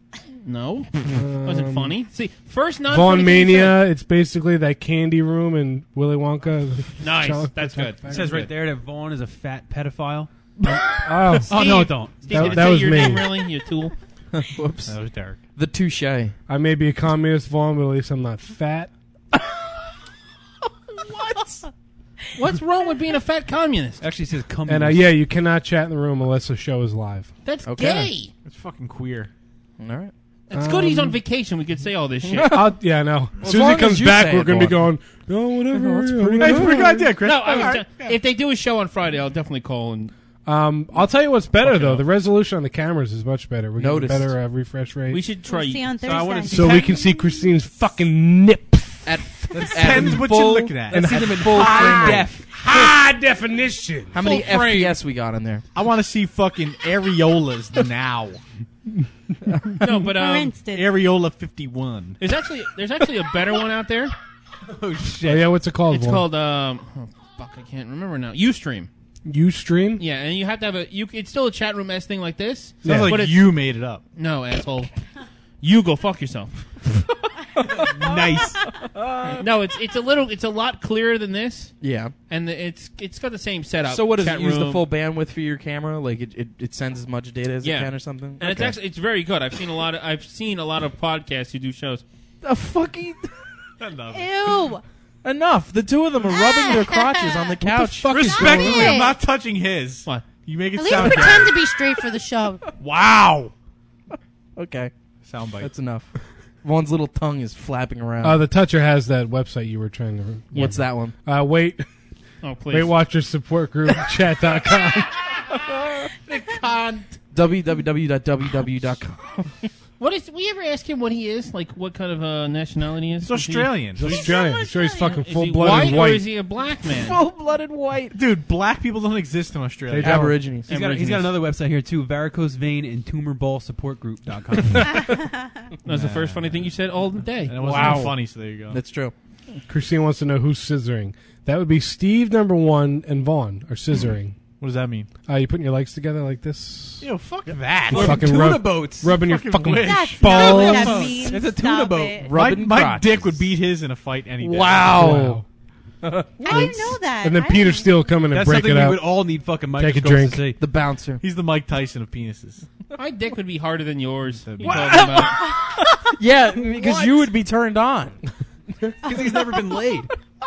No, wasn't funny. See, first non. Vaughn Mania. It's basically that candy room in Willy Wonka. Nice. Chocolate That's good. It says right there that Vaughn is a fat pedophile. Oh, Oh no, don't. Steve, That- did it that say was your me. name, really? You tool. Whoops. That was Derek. The touche. I may be a communist, Vaughn, but at least I'm not fat. What's wrong with being a fat communist? Actually, it says come. And yeah, you cannot chat in the room unless the show is live. That's Okay. gay. It's fucking queer. All right. It's good he's on vacation. We could say all this shit. Yeah, no. As as soon as long he as comes you back, say we're it, going to be Vaughn. going, no, whatever. That's yeah, pretty whatever." That's a pretty good idea, Chris. No, I was All right. if they do a show on Friday, I'll definitely call and. I'll tell you what's better, Fuck it though. up. The resolution on the cameras is much better. We're getting Noticed. better refresh rate. We should try. We'll see on So I wanna Thursday. see- so we can see Christine's fucking nips. Depends what you're looking at. And see them in full high frame rate. High definition. How many full frame. FPS we got on there? I want to see fucking areolas now. No, but For instance, Areola 51. there's actually a better one out there. Oh Oh, shit! yeah, what's it called? It's Vaughn? called oh fuck, I can't remember now. Ustream. Ustream? Yeah, and you have to have it's still a chat room s thing like this. Sounds but like it's- you made it up. No, asshole. You go fuck yourself. Nice. No, it's a lot clearer than this. Yeah. And it's got the same setup. So what does Chat it use the room. full bandwidth for your camera? Like it sends as much data as it can or something? And it's very good. I've seen a lot of podcasts who do shows. The fucking Ew. Enough. The two of them are rubbing their crotches on the couch. Respectfully, I'm not touching his. What? You make it At least sound pretend bad. to be straight for the show. Wow. Okay. Soundbite. That's enough. Vaughn's little tongue is flapping around. The Toucher has that website you were trying to. What's that one? Wait. Oh, please. Weight Watchers Support Group chat.com. www.www.com. We ever ask him what he is? Like, what kind of nationality he is? He's Australian. He's Australian. I'm sure he's fucking Is he full-blooded white, white. or is he a black man? Full-blooded white. Dude, black people don't exist in Australia. They don't. Aborigines. He's got another website here too, varicose vein and tumor ball support group.com. That was the first funny thing you said all day. And it wasn't even funny, so there you go. That's true. Christine wants to know who's scissoring. That would be Steve #1 and Vaughn are scissoring. What does that mean? You putting your legs together like this? Yo, fuck that. You fucking tuna boats. Rubbing your Fucking fucking wish. That's not what that balls. means. It's a tuna Stop boat. it. My dick would beat his in a fight any day. Wow. I didn't know that. And then I Peter didn't- Steele coming and That's break something it we out. would all need fucking Take a microscopes drink. to see. The bouncer. He's the Mike Tyson of penises. My dick would be harder than yours. That'd be- You talking about- Yeah, because you would be turned on. Because he's never been laid.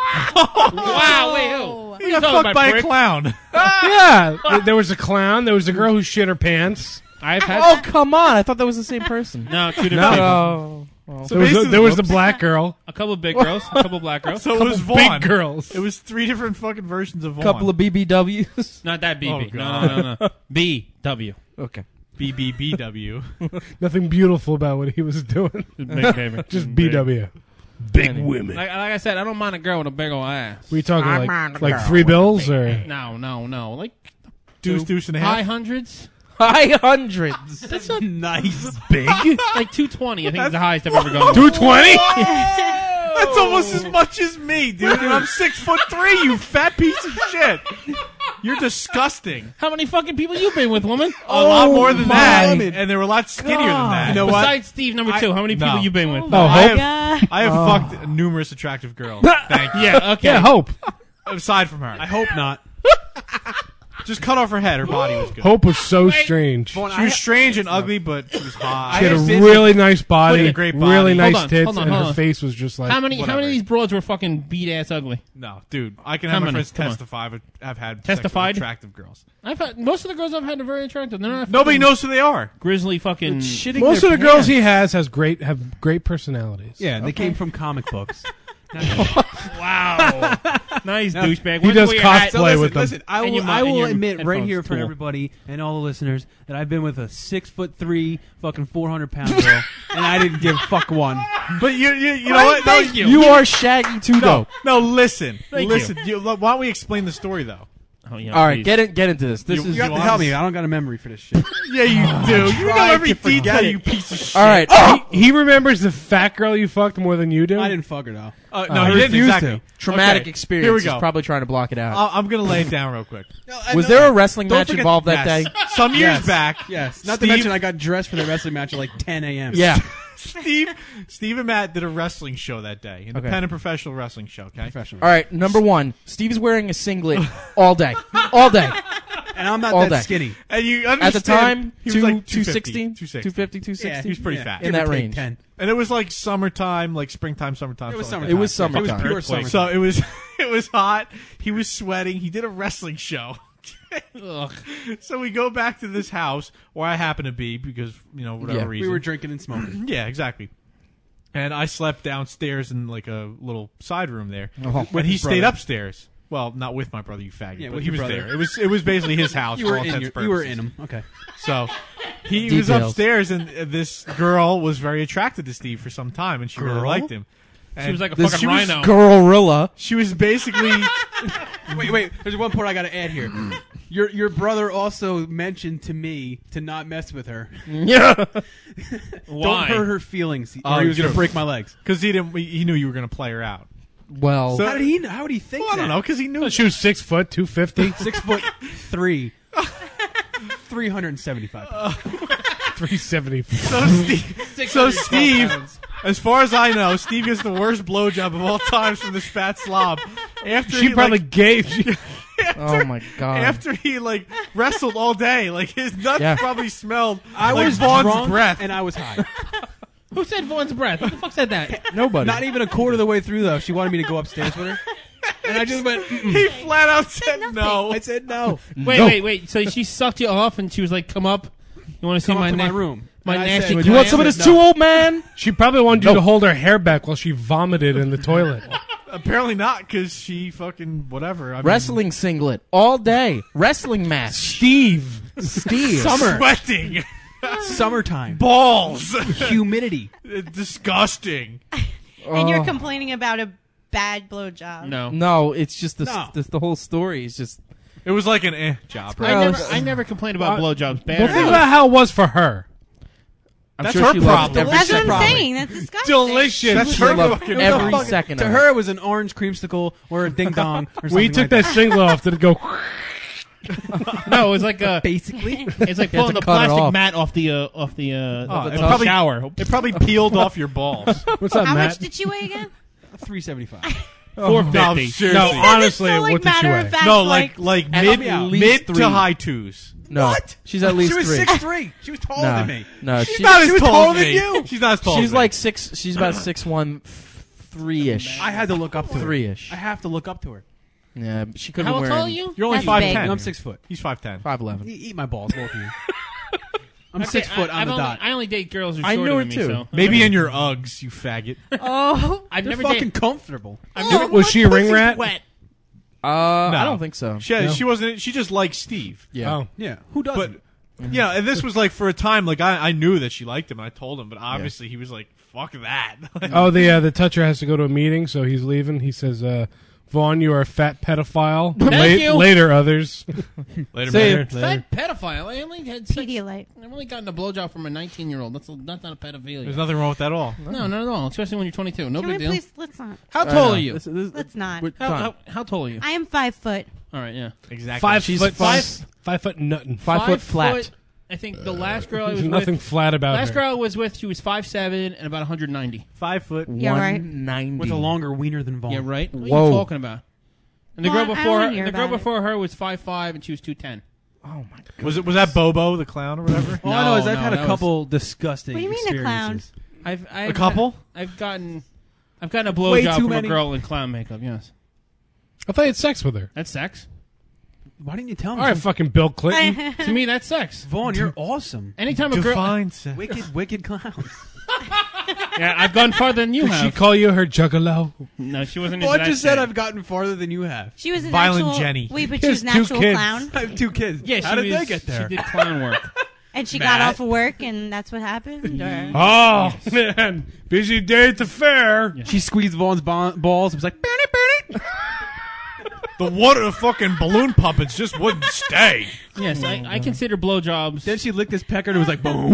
Wow, wait, who? He got fucked by a clown. Yeah, there was a clown. There was a girl who shit her pants. I've had. Oh, come on. I thought that was the same person. No, two different people. Oh. Well. So There was the whoops. black girl. A couple of big girls, a couple of black girls. So it was Big Vaughn. girls. It was 3 different fucking versions of Vaughn. Couple of BBWs. Not that BB. Oh, no. BW. Okay. BBBW. Nothing beautiful about what he was doing. Big baby. Just BW. Big women. Like I said, I don't mind a girl with a big old ass. We talking like 3 bills or No. Like Deuce and a high half. hundreds. High hundreds. That's not Nice. big? like 220. I think is the highest I've ever gone. 220? That's almost as much as me, dude. I'm 6'3", you fat piece of shit. You're disgusting. How many fucking people you been with, woman? A lot more than that, my and they were a lot skinnier than that. You know what? Besides Steve number 2, how many people you been with? Oh, I Hope? have fucked numerous attractive girls. Thank you. Yeah, okay. Yeah, Hope. Aside from her, I hope not. just cut off her head. Her body was good. Hope was so strange. She was strange and ugly, but she was hot. She had a have been- really nice body, a great body. really nice Hold on, tits, hold on, and hold her on. face was just like How many of whatever. these broads were fucking beat ass ugly? No, dude. I can How have my many? friends Come on. testify. I've had sex with Testified? attractive girls. I've had most of the girls I've had are very attractive. They're not Nobody fucking knows who they are. grizzly fucking. most of the girls he has have great personalities. Yeah, they came from comic books. Wow, nice douchebag. He Where's does your hat? cosplay with them. Listen, I And your will, mi- I and will your admit right headphones, here for cool. everybody and all the listeners that I've been with a 6'3", fucking 400-pound girl, and I didn't give fuck one. But you know what? No, Thank you. You are Shaggy too, though. No, listen. Thank Listen. Why don't we explain the story, though? Oh, yeah, All right, please. get into this. This You- is You have to help me. I don't got a memory for this shit. Yeah, you do. You know tried every to forget detail, it. you piece of shit. all right. He remembers the fat girl you fucked more than you do. I didn't fuck her though. No, I he didn't refused exactly. to. Traumatic Okay, experience. Here we He's go. probably trying to block it out. I'm going to lay it down real quick. Was there a wrestling Don't match forget- involved that Yes. day? Some years Yes. back. Yes. Not Steve- to mention I got dressed for the wrestling match at like 10 a.m. Yeah. Steve and Matt did a wrestling show that day. Independent professional wrestling show, okay? Professional. All right, number one. Steve's wearing a singlet all day. All day. And I'm not All that day. skinny. And you understand, At the time, he was like 260, 250, 260. Yeah, He was pretty yeah. fat. In Give that or take range. 10. And it was like summertime, like springtime, summertime. It was something summertime. It was summertime. It was pure like that. summertime. So it was hot. He was sweating. He did a wrestling show. Ugh. So we go back to this house where I happen to be because, whatever Yeah. reason. We were drinking and smoking. Yeah, exactly. And I slept downstairs in like a little side room there. Uh-huh. But he his stayed brother. upstairs. Well, not with my brother, you faggot. Yeah, but with he your was brother. there. It was basically his house. You for were all in intents you were purposes. in him. Okay. So he was Details. upstairs, and this girl was very attracted to Steve for some time, and she really Girl? liked him. And She was like a This fucking rhino. Girl-rilla. she was basically Wait. There's one point I got to add here. Your brother also mentioned to me to not mess with her. Yeah. Why? Don't hurt her feelings, or Oh, he was going true. to break my legs. because he knew you were going to play her out. Well, So- How did he? How would he think? Well, I don't that? know because he knew She was 6 foot, 250, 6'3", 375 pounds. 370. So Steve As far as I know, Steve gets the worst blowjob of all times from this fat slob. After She he, probably like, gave. Oh my god! After he like wrestled all day, like his nuts probably smelled I like was Vaughn's drunk breath. and I was high. Who said Vaughn's breath? Who the fuck said that? Nobody. Not even a quarter of the way through though. She wanted me to go upstairs with her, and I just went. Mm-mm. He flat out said no. I said no. Wait. So she sucked you off, and she was like, "Come up. You want to see Come my up to my na- room. My And I nasty. said, You want some of this too, old man? She probably wanted you to hold her hair back while she vomited in the toilet. Apparently not, because she fucking whatever. I mean, Wrestling singlet all day. Wrestling match. Steve. Summer. sweating, Summertime. balls, Humidity. disgusting. And you're complaining about a bad blowjob. No, it's just No. the whole story is just. It was like an job. I never complained about blowjobs. Bad. Well, think about how it was for her. I'm That's sure her she loved problem. every That's what second. I'm saying. That's disgusting. Delicious. That's She her loved fucking every problem. second To of her, it. it was an orange creamsicle or a ding dong or something. We took like that singlet off. Did it go? No, it was like a. Basically, It's like You have pulling to the cut it plastic off. mat off the it the probably- shower. It probably peeled off your balls. What's up, How Matt? much did she weigh again? 375. $4.50. No, No, seriously. honestly, so, like, what did she matter of weigh? fact, No, like At mid least to 3. high twos. No, What? she's at least She was 3. 6'3". She was taller No, than me. no, She's she- not she as was tall taller as than me. you. She's not as tall. she's as me. like 6. She's about 6'1", 3-ish. I had to look up to her. 3-ish. I have to look up to her. Yeah, she could How have been tall are wearing you? You're only That's 5'10". big. I'm 6 foot. He's 5'10". 5'11". Eat my balls, both of you. I'm Okay, 6 foot on I've the only, dot. I only date girls who are I shorter knew than it me. too. So Maybe in your Uggs, you faggot. Oh. I've They're never fucking dated. comfortable. Was she a ring rat? Wet. I don't think so. She wasn't. She just liked Steve. Yeah. Oh. Yeah. Who doesn't? But yeah, and this was like for a time. Like I knew that she liked him, and I told him, but obviously he was like, "Fuck that." Oh, the toucher has to go to a meeting, so he's leaving. He says, "Vaughn, you are a fat pedophile." Thank you. Later, others. Later, Say man. it. Fat pedophile. I only had sex. Pedialyte. I've only gotten a blowjob from a 19-year-old. That's not a pedophilia. There's nothing wrong with that at all. No, not at all. Especially when you're 22. No Can big we deal. please? Let's not. How tall are you? Let's not. How tall are you? I am 5 foot. All right, yeah. Exactly. 5 She's foot. five- 5 foot nothing. 5 foot flat. I think the last girl I was There's nothing with. flat about Last her. girl I was with, she was 5'7" and about 190. 5 foot. Yeah, right. 190. With a longer wiener than Vaughn. Yeah, right. What are Whoa. you talking about? And the Well, girl I before wanna her, hear the girl about it. before her was 5'5" and she was 210. Oh my god. Was that Bobo the clown or whatever? All I know is No, I've had that a couple disgusting What do you mean a clown? experiences. I've A couple? I've gotten a Way blowjob too from many. a girl in clown makeup. Yes, I thought you had sex with her. that's sex. Why didn't you tell me? All right, fucking Bill Clinton. To me, that's sex. Vaughn, you're awesome. Anytime a girl, Define sex. Wicked clown. yeah, I've gone farther than you Did she have. call you her juggalo? No, she wasn't. Vaughn into that just said shit. I've gotten farther than you have. She was an Violent actual, Jenny. Wait, but He she was has an 2 actual kids. clown, I have 2 kids. Yeah, How she did was, they get there? She did clown work. and she Matt. got off of work, and that's what happened. Or? Oh, man. Busy day at the fair. She squeezed Vaughn's balls. It was like, burn it. The fucking balloon puppets just wouldn't stay. Yes, I consider blowjobs. Then she licked his pecker and it was like, boom.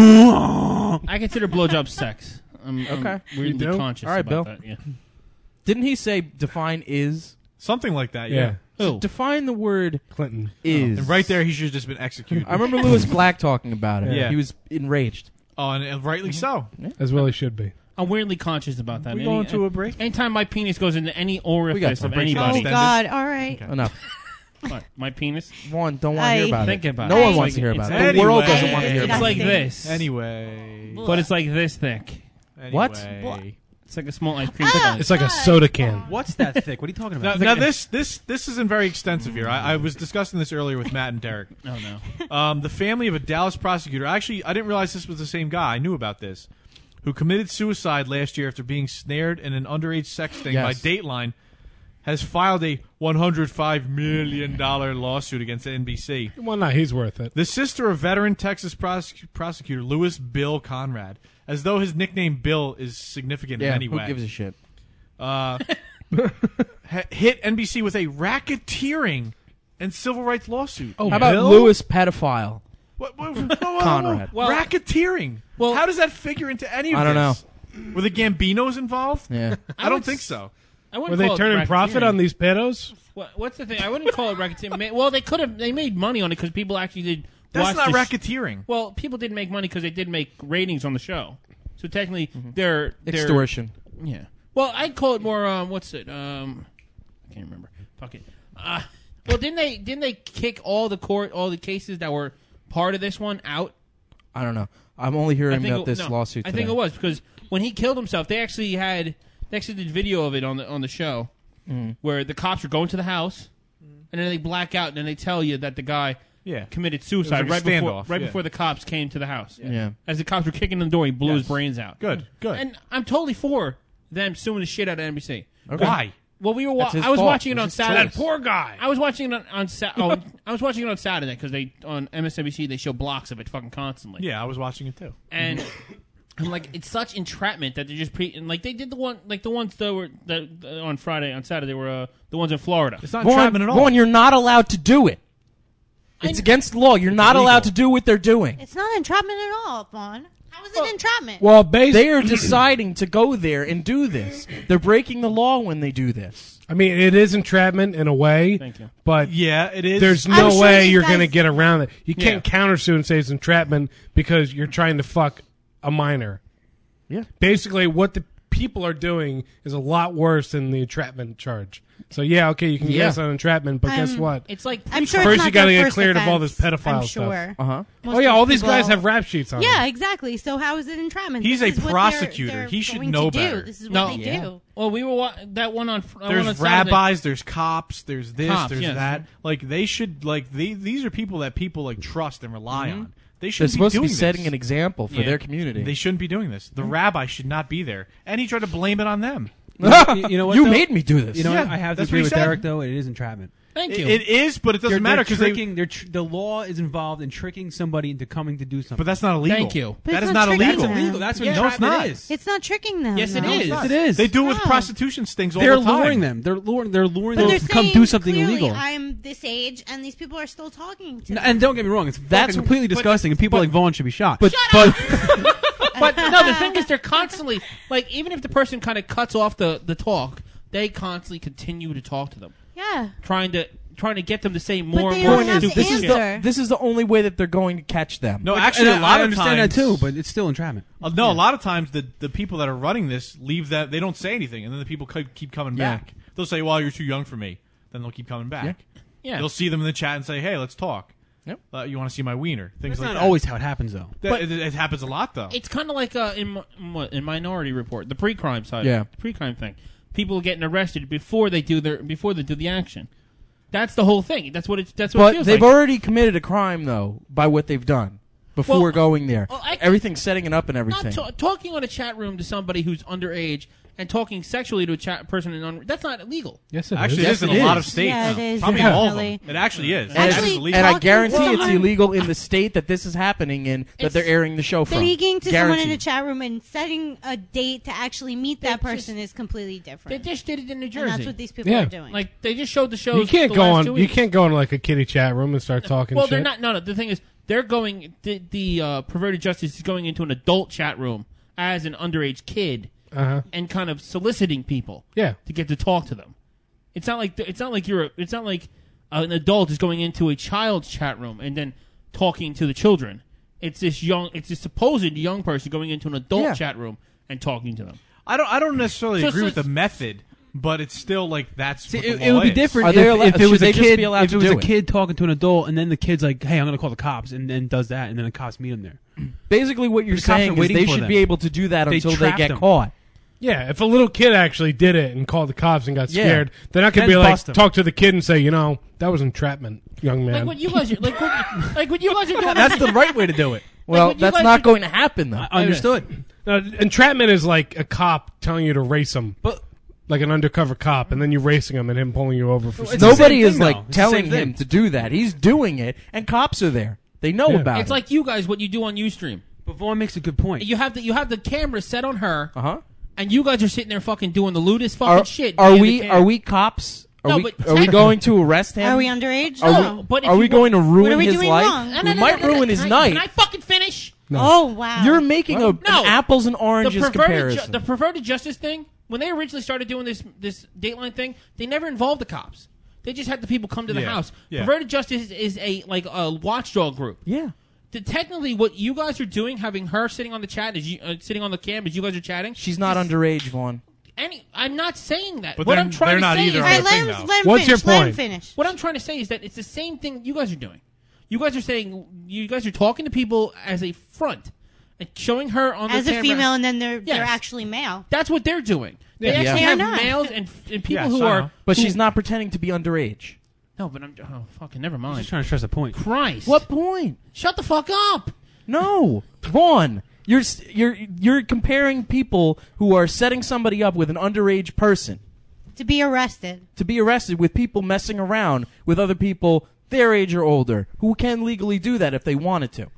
I consider blowjobs sex. I'm Okay. weirdly You do? conscious All right, about Bill. that. Yeah. Didn't he say define is? Something like that. Yeah. Yeah. Who? Define the word Clinton. is. And right there, he should have just been executed. I remember Lewis Black talking about it. Yeah. He was enraged. Oh, and rightly so. As well he should be. I'm weirdly conscious about that. We going to a break? Anytime my penis goes into any We got orifice some of breaks. anybody, Oh God! All right. Enough. what, my penis. Vaughn, don't want to hear I- about Think it. about no it. one It's wants like- to hear about it's it. The world anyway. doesn't want to hear It's about like it. this, Anyway. but it's like this thick. What? Anyway. It's like a small ice cream cone. It's like a soda can. What's that thick? What are you talking about? Now this isn't very extensive here. I was discussing this earlier with Matt and Derek. Oh no. The family of a Dallas prosecutor. Actually, I didn't realize this was the same guy. I knew about this. Who committed suicide last year after being snared in an underage sex sting by Yes. Dateline, has filed a $105 million lawsuit against NBC. Well, no, he's worth it. The sister of veteran Texas prosecutor Louis Bill Conrad, as though his nickname Bill is significant in Yeah, any who way. gives a shit? Hit NBC with a racketeering and civil rights lawsuit. Oh, How about Bill? Lewis pedophile? Conrad. Well- Racketeering. Well- how does that figure into any of I don't this? Were the Gambinos involved? Yeah. I don't think so. I wouldn't Were they call it turning profit racketeering. on these pedos? What's the thing? I wouldn't call it racketeering. Well, they could have. They made money on it because people actually did. That's watch not the racketeering. Well, people did make money because they did make ratings on the show. So technically, they're Extortion. Yeah. Well, I'd call it more. What's it? I can't remember. Fuck it. Well, didn't they kick all the cases that were part of this one out? I don't know. I'm only hearing about this lawsuit today. I think it was because when he killed himself, they actually did video of it on the show where the cops are going to the house and then they black out and then they tell you that the guy committed suicide like before the cops came to the house. Yeah. As the cops were kicking in the door, he blew his brains out. Good. And I'm totally for them suing the shit out of NBC. Okay. Why? Well, I was watching it on Saturday. That poor guy. I was watching it on Saturday because on MSNBC they show blocks of it fucking constantly. Yeah, I was watching it too. And I'm like, it's such entrapment that they're just like they did the ones that were on Saturday were the ones in Florida. It's not entrapment at all. Vaughn, you're not allowed to do it. It's against law. You're not allowed to do what they're doing. It's not entrapment at all, Vaughn. How is it entrapment? Well, they are deciding to go there and do this. They're breaking the law when they do this. I mean, it is entrapment in a way. Thank you. But yeah, it is. There's no way you're going to get around it. You can't countersue and say it's entrapment because you're trying to fuck a minor. Yeah. Basically, what the people are doing is a lot worse than the entrapment charge. So yeah, okay, you can guess on entrapment, but guess what? It's like I'm sure first it's you got to their get first cleared of all this offense, pedophile I'm sure. stuff. Oh yeah, all these guys have rap sheets on. Yeah, them. exactly. So how is it entrapment? He's This a is what prosecutor. they're He should going know to do. better. This is what they do. Well, we were that one on. There's on rabbis, Saturday. there's cops, there's this, there's that. Like they should these are people that people like trust and rely on. They They're shouldn't supposed be to doing be setting an example for their community. They shouldn't be doing this. The rabbi should not be there, and he tried to blame it on them. You know what? You though? made me do this. You know Yeah, what? I have to that's agree what he with said. Derek, though. It is entrapment. Thank you. It is, but it doesn't matter because the law is involved in tricking somebody into coming to do something. But that's not illegal. Thank you. But That it's is not not tricking illegal. them. That's illegal. That's what Yeah. entrapment No, it's not. is. It's not tricking them. Yes, it though. is. Yes, it is. They do it with No. prostitution stings all They're the time. luring them. They're luring But them they're to come saying do something clearly, illegal. I'm this age, and these people are still talking to them. And don't get me wrong, that's completely disgusting, and people like Vaughn should be shot. But But no, the thing is, they're constantly like, even if the person kind of cuts off the talk, they constantly continue to talk to them, Yeah. trying to get them to say more they and more don't have to stupid shit. answer. this is the only way that they're going to catch them. No, actually, And a lot I of understand times that too, but it's still entrapment. No, a lot of times the people that are running this leave that they don't say anything, and then the people keep coming Yeah. back. They'll say, "Well, you're too young for me." Then they'll keep coming back. Yeah. They'll see them in the chat and say, "Hey, let's talk." Yep. You want to see my wiener? Things That's like not that. always how it happens, though. It happens a lot, though. It's kind of like in Minority Report, the pre-crime side, Yeah. the pre-crime thing. People are getting arrested before they do the action. That's the whole thing. That's what it But feels they've like. already committed a crime, though, by what they've done before Well, going there. well, I- Everything's setting it up and Not everything. talking on a chat room to somebody who's underage and talking sexually to a person that's not illegal. Yes, it Actually, is. it is in a lot of states. Yeah, it is, Probably in all of definitely. them. It actually is. And, It is Actually, illegal. and I talking guarantee to it's someone- illegal in the state that this is happening in, that It's- they're airing the show from. Speaking to someone in Guaranteed. a chat room and setting a date to actually meet that They person is completely They different. just did it in New And Jersey. that's what these people Yeah. are doing. Like they just showed the shows. You can't the go last on. 2 You weeks. can't go into like a kitty chat room and start talking. Well, shit. they're not. No. The thing is, they're going. The perverted justice is going into an adult chat room as an underage kid and kind of soliciting people. Yeah. To get to talk to them. It's not like an adult is going into a child's chat room and then talking to the children. It's this supposed young person going into an adult chat room and talking to them. I don't necessarily So- agree so- with the method, but it's still like that's. See, what the it would law be is. different Are they if it should was they a just kid. be allowed If to it was do a kid talking to an adult, and then the kid's like, "Hey, I'm going to call the cops," and then does that, and then the cops meet him there. Basically, what you're The cops are saying is waiting they for should them. be able to do that They until they trapped get them. caught. Yeah, if a little kid actually did it and called the cops and got Yeah. scared, they're not going to Then be like bust 'em. talk to the kid and say, that was entrapment, young man. Like what you guys are like what you guys are doing. That's the right way to do it. Well, what you that's guys not are- going to happen, though. Understood. Now, entrapment is like a cop telling you to race him, But like an undercover cop, and then you racing him and him pulling you over for It's the Nobody same is thing, like though. It's the telling same thing. him to do that. He's doing it, and cops are there. They know Yeah. about It's it. like you guys what you do on Ustream. But Vaughn makes a good point. You have the camera set on her, uh-huh. and you guys are sitting there fucking doing the lewdest fucking shit. Are behind we the camera. are we cops? Are No, we but are we going to arrest him? Are we underage? Are No. we, But if are you we going to What ruin are we his doing life? wrong? No, We no, might no, no, ruin no. his Can night. Can I fucking finish? Oh, wow. You're making an apples and oranges comparison. The perverted justice thing. When they originally started doing this Dateline thing, they never involved the cops. They just had the people come to the Yeah. house. Yeah. Perverted justice is a watchdog group. Yeah. technically, what you guys are doing, having her sitting on the chat, sitting on the cam, as you guys are chatting. She's not underage, Vaughn. I'm not saying that. But What I'm trying to say is, What's your point? What I'm trying to say is that it's the same thing you guys are doing. You guys are saying you guys are talking to people as a front and showing her on the As camera. a female, and then they're Yes. actually male. That's what they're doing. They Yeah. actually Yeah. have They're not. males and people Yes, who I are. know. But who- she's not pretending to be underage. No, but I'm. Oh, fucking never mind. Just trying to stress a point. Christ. What point? Shut the fuck up. No, Vaughn. You're comparing people who are setting somebody up with an underage person To be arrested. with people messing around with other people their age or older who can legally do that if they wanted to.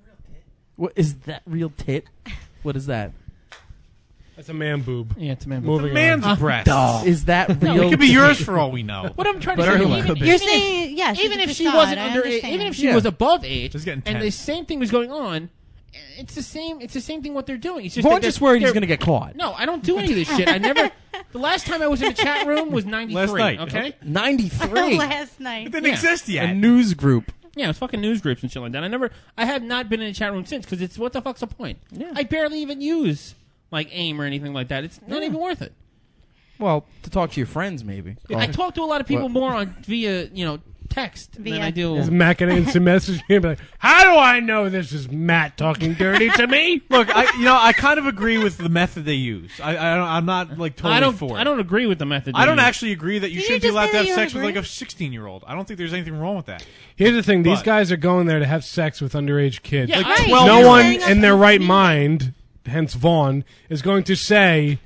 What is that real tit? What is that? That's a man boob. Yeah, it's a man boob. Moving Man's on. breast. Is that No, real? It could be yours for all we know. What I'm trying to But say, anyway. even, You're even saying, if, yes, even it's if a she facade, wasn't I underage, understand. even if she Yeah. was above age, It's getting and the tense. same thing was going on, it's the same. It's the same thing what they're doing. It's just Vaughn that just they're- worried he's they're- going to get caught. No, I don't do any of this shit. I never. The last time I was in a chat room was '93. Last night. Okay. 93. Last night. It didn't Yeah. exist yet. A news group. Yeah, it's fucking news groups and shit like that. I have not been in a chat room since because it's what the fuck's the point? Yeah. I barely even use like AIM or anything like that. It's not even worth it. Well, to talk to your friends, maybe. I talk to a lot of people What? more on via text than I do. Is Matt going to instant message me and be like, how do I know this is Matt talking dirty to me? Look, I kind of agree with the method they use. I'm not like totally for it. I don't agree with the method. I don't they use. actually agree that you Did shouldn't you be allowed just to say have that you sex with agree? like a 16-year-old. I don't think there's anything wrong with that. Here's the thing. These But- guys are going there to have sex with underage kids. Yeah, Right. Well, No You're one saying in their that's right me. mind, hence Vaughn, is going to say,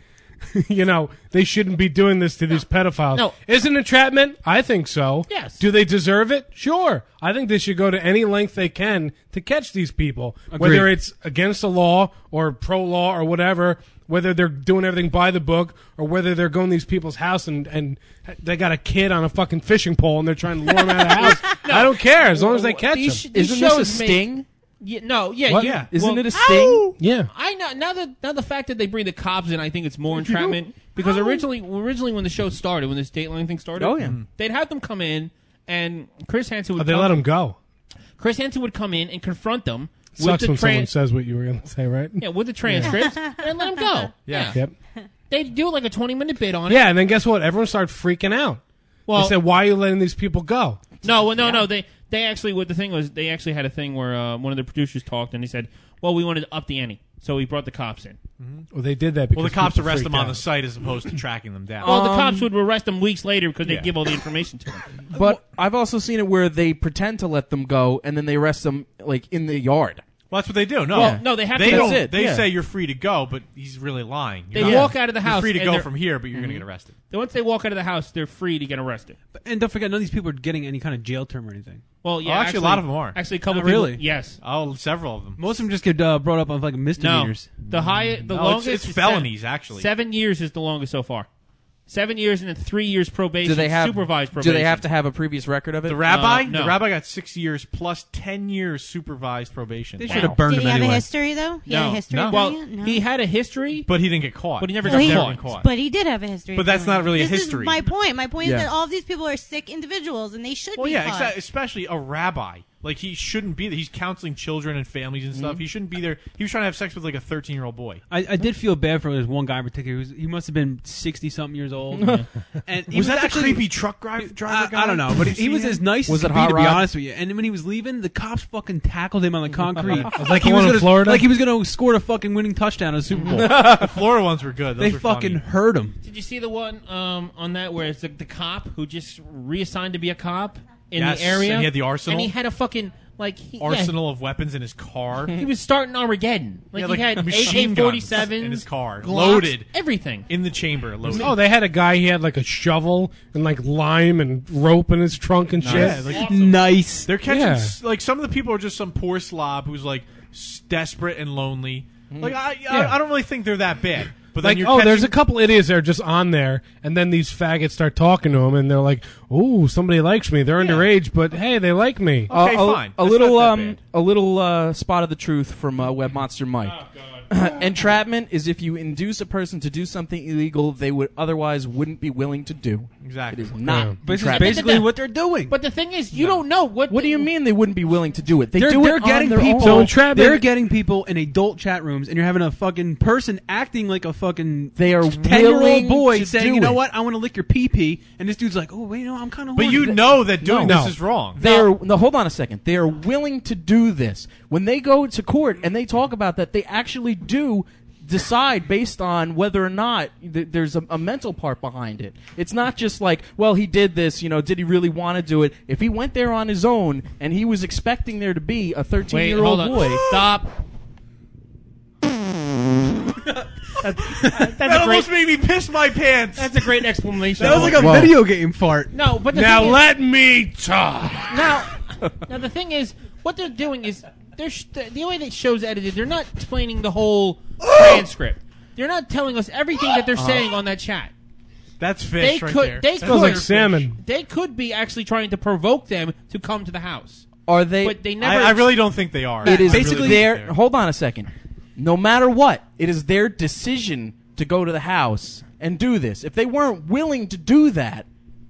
they shouldn't be doing this to these pedophiles. No. Is it entrapment? I think so. Yes. Do they deserve it? Sure. I think they should go to any length they can to catch these people. Agreed. Whether it's against the law or pro-law or whatever, whether they're doing everything by the book or whether they're going to these people's house and they got a kid on a fucking fishing pole and they're trying to lure him out of the house. I don't care as long as they catch him. These Isn't this a shows make- sting? Yeah, no, yeah, What? yeah. Isn't well, it a sting? Yeah. I know now the fact that they bring the cops in, I think it's more entrapment because originally when the show started, when this Dateline thing started, Oh, yeah. they'd have them come in and Chris Hansen would. They let him go. Chris Hansen would come in and confront them with Sucks the when someone says what you were going to say, right? yeah, with the transcripts and let them go. Yeah, Yep. they do like a 20-minute bit on it. Yeah, and then guess what? Everyone started freaking out. Well, They said, "Why are you letting these people go?" no. They actually what the thing was. They actually had a thing where one of the producers talked and he said, "Well, we wanted to up the ante, so we brought the cops in." Well, they did that because Well, the cops people arrest freaked them on out. the site as opposed to tracking them down. Well, the cops would arrest them weeks later because they Yeah. give all the information to them. But I've also seen it where they pretend to let them go and then they arrest them like in the yard. Well, that's what they do. No, Well, no, they have to- don't. That's it, They yeah. say you're free to go, but he's really lying. They You're not- walk out of the house. You're free to and go they're- from here, but you're going to get arrested. Then once they walk out of the house, they're free to get arrested. And don't forget, none of these people are getting any kind of jail term or anything. Well, yeah, Oh, actually, a lot of them are. Actually, a couple Not people, really? yes. Oh, several of them. Most of them just get brought up on like No, misdemeanors. the No, longest it's is felonies, actually. 7 years is the longest so far. 7 years and then 3 years probation. Do they have supervised probation? Do they have to have a previous record of it? The rabbi? no. The rabbi got 6 years plus 10 years supervised probation. They should have burned Did him he have anyway. a history though? He had a history. No. of Well, doing it? No. he had a history, But he didn't get caught. but he never Well, got he- caught. caught. But he did have a history. But of that's doing not it. really a This history. Is my point. My point Yeah. is that all of these people are sick individuals, and they should Well, be yeah, caught. especially a rabbi. Like, he shouldn't be there. He's counseling children and families and stuff. He shouldn't be there. He was trying to have sex with, like, a 13-year-old boy. I did feel bad for this one guy in particular. He must have been 60-something years old. And he Was that actually, the creepy truck driver guy? I don't know, but Did he you was see as him? nice Was as it could be, Hot to be Rod? honest with you. And then when he was leaving, the cops fucking tackled him on the concrete. Like he the was one in gonna, Florida? like he was going to score a fucking winning touchdown in the Super Bowl. The Florida ones were good. Those They were fucking funny. hurt him. Did you see the one on that where it's the cop who just reassigned to be a cop in Yes, the area? and he had the arsenal? And he had a fucking Arsenal of weapons in his car. He was starting Armageddon. Like, Yeah, he had machine guns AK-47s in his car, Glocks, loaded, everything in the chamber, loaded. Oh, they had a guy. He had like a shovel and like lime and rope in his trunk and shit. Yeah, like, Nice. they're catching Yeah. like some of the people are just some poor slob who's like desperate and lonely. Like Yeah. I don't really think they're that bad. But then Like, you're oh, there's a catching- couple idiots that are just on there, and then these faggots start talking to them, and they're like, "Ooh, somebody likes me. They're underage, but hey, they like me." Okay, fine. A That's little not that bad. a little spot of the truth from Web Monster Mike. Entrapment is if you induce a person to do something illegal they would otherwise wouldn't be willing to do. Exactly. It is not. But this is entrapment. basically what they're doing. But the thing is, you don't know what. What do you mean they wouldn't be willing to do it? They're do it getting on their people. own. So entrapment- They're getting people in adult chat rooms, and you're having a fucking person acting like a fucking They are 10-year-old willing boy to saying, do "You know it." what? I want to lick your pee pee," and this dude's like, "Oh wait, no, I'm kind of." But you know that doing this is wrong. No, hold on a second. They are willing to do this. When they go to court and they talk about that, they actually do decide based on whether or not there's a mental part behind it. It's not just like, well, he did this, did he really want to do it? If he went there on his own and he was expecting there to be a 13-year-old boy. Stop. That almost made me piss my pants. That's a great explanation. That was like a video game fart. No, but the Now thing is, let me talk. now the thing is, what they're doing is the way that show's edited. They're not explaining the whole transcript. They're not telling us everything that they're saying on that chat. That's fish right there. They Smells could like salmon. They could be actually trying to provoke them to come to the house. Are they? But they never. I really don't think they are. It is basically their. Hold on a second. No matter what, it is their decision to go to the house and do this. If they weren't willing to do that,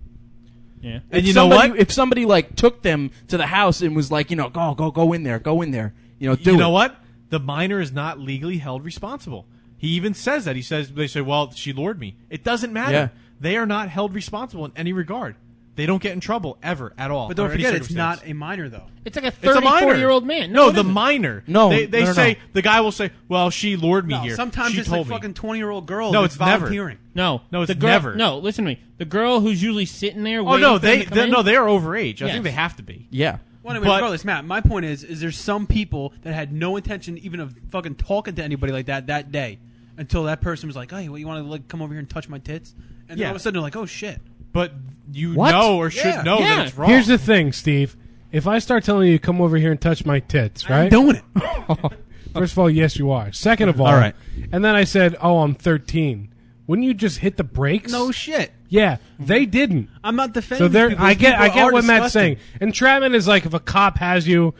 yeah. And you know what? If somebody like took them to the house and was like, go in there, do You know it. what? The minor is not legally held responsible. He even says that. They say, well, she lured me. It doesn't matter. Yeah. They are not held responsible in any regard. They don't get in trouble ever at all. But don't under any forget, it's circumstance. not a minor though. It's like a It's a minor. 34-year-old man. No, it the isn't. minor. No, they no. say the guy will say, "Well, she lured me No, here." sometimes she it's told a me. fucking 20-year-old girl. No, that's it's never. volunteering. No, No, it's the girl, never. No, listen to me. The girl who's usually sitting there. Oh waiting no, for them to come in, they are overage. I Yes. think they have to be. Yeah. Well, anyway, But- regardless, Matt, my point is there's some people that had no intention even of fucking talking to anybody like that day until that person was like, "Hey, what, you want to come over here and touch my tits?" And then Yeah. all of a sudden they're like, "Oh shit." But you What? know or should Yeah. know Yeah. that it's wrong. Here's the thing, Steve. If I start telling you to come over here and touch my tits, right? I'm doing it. First of all, yes, you are. Second of all, All right. And then I said, "Oh, I'm 13." Wouldn't you just hit the brakes? No shit. Yeah, they didn't. I'm not defending. So there, these people. I These get people are what Matt's disgusting. saying. Entrapment is like if a cop has you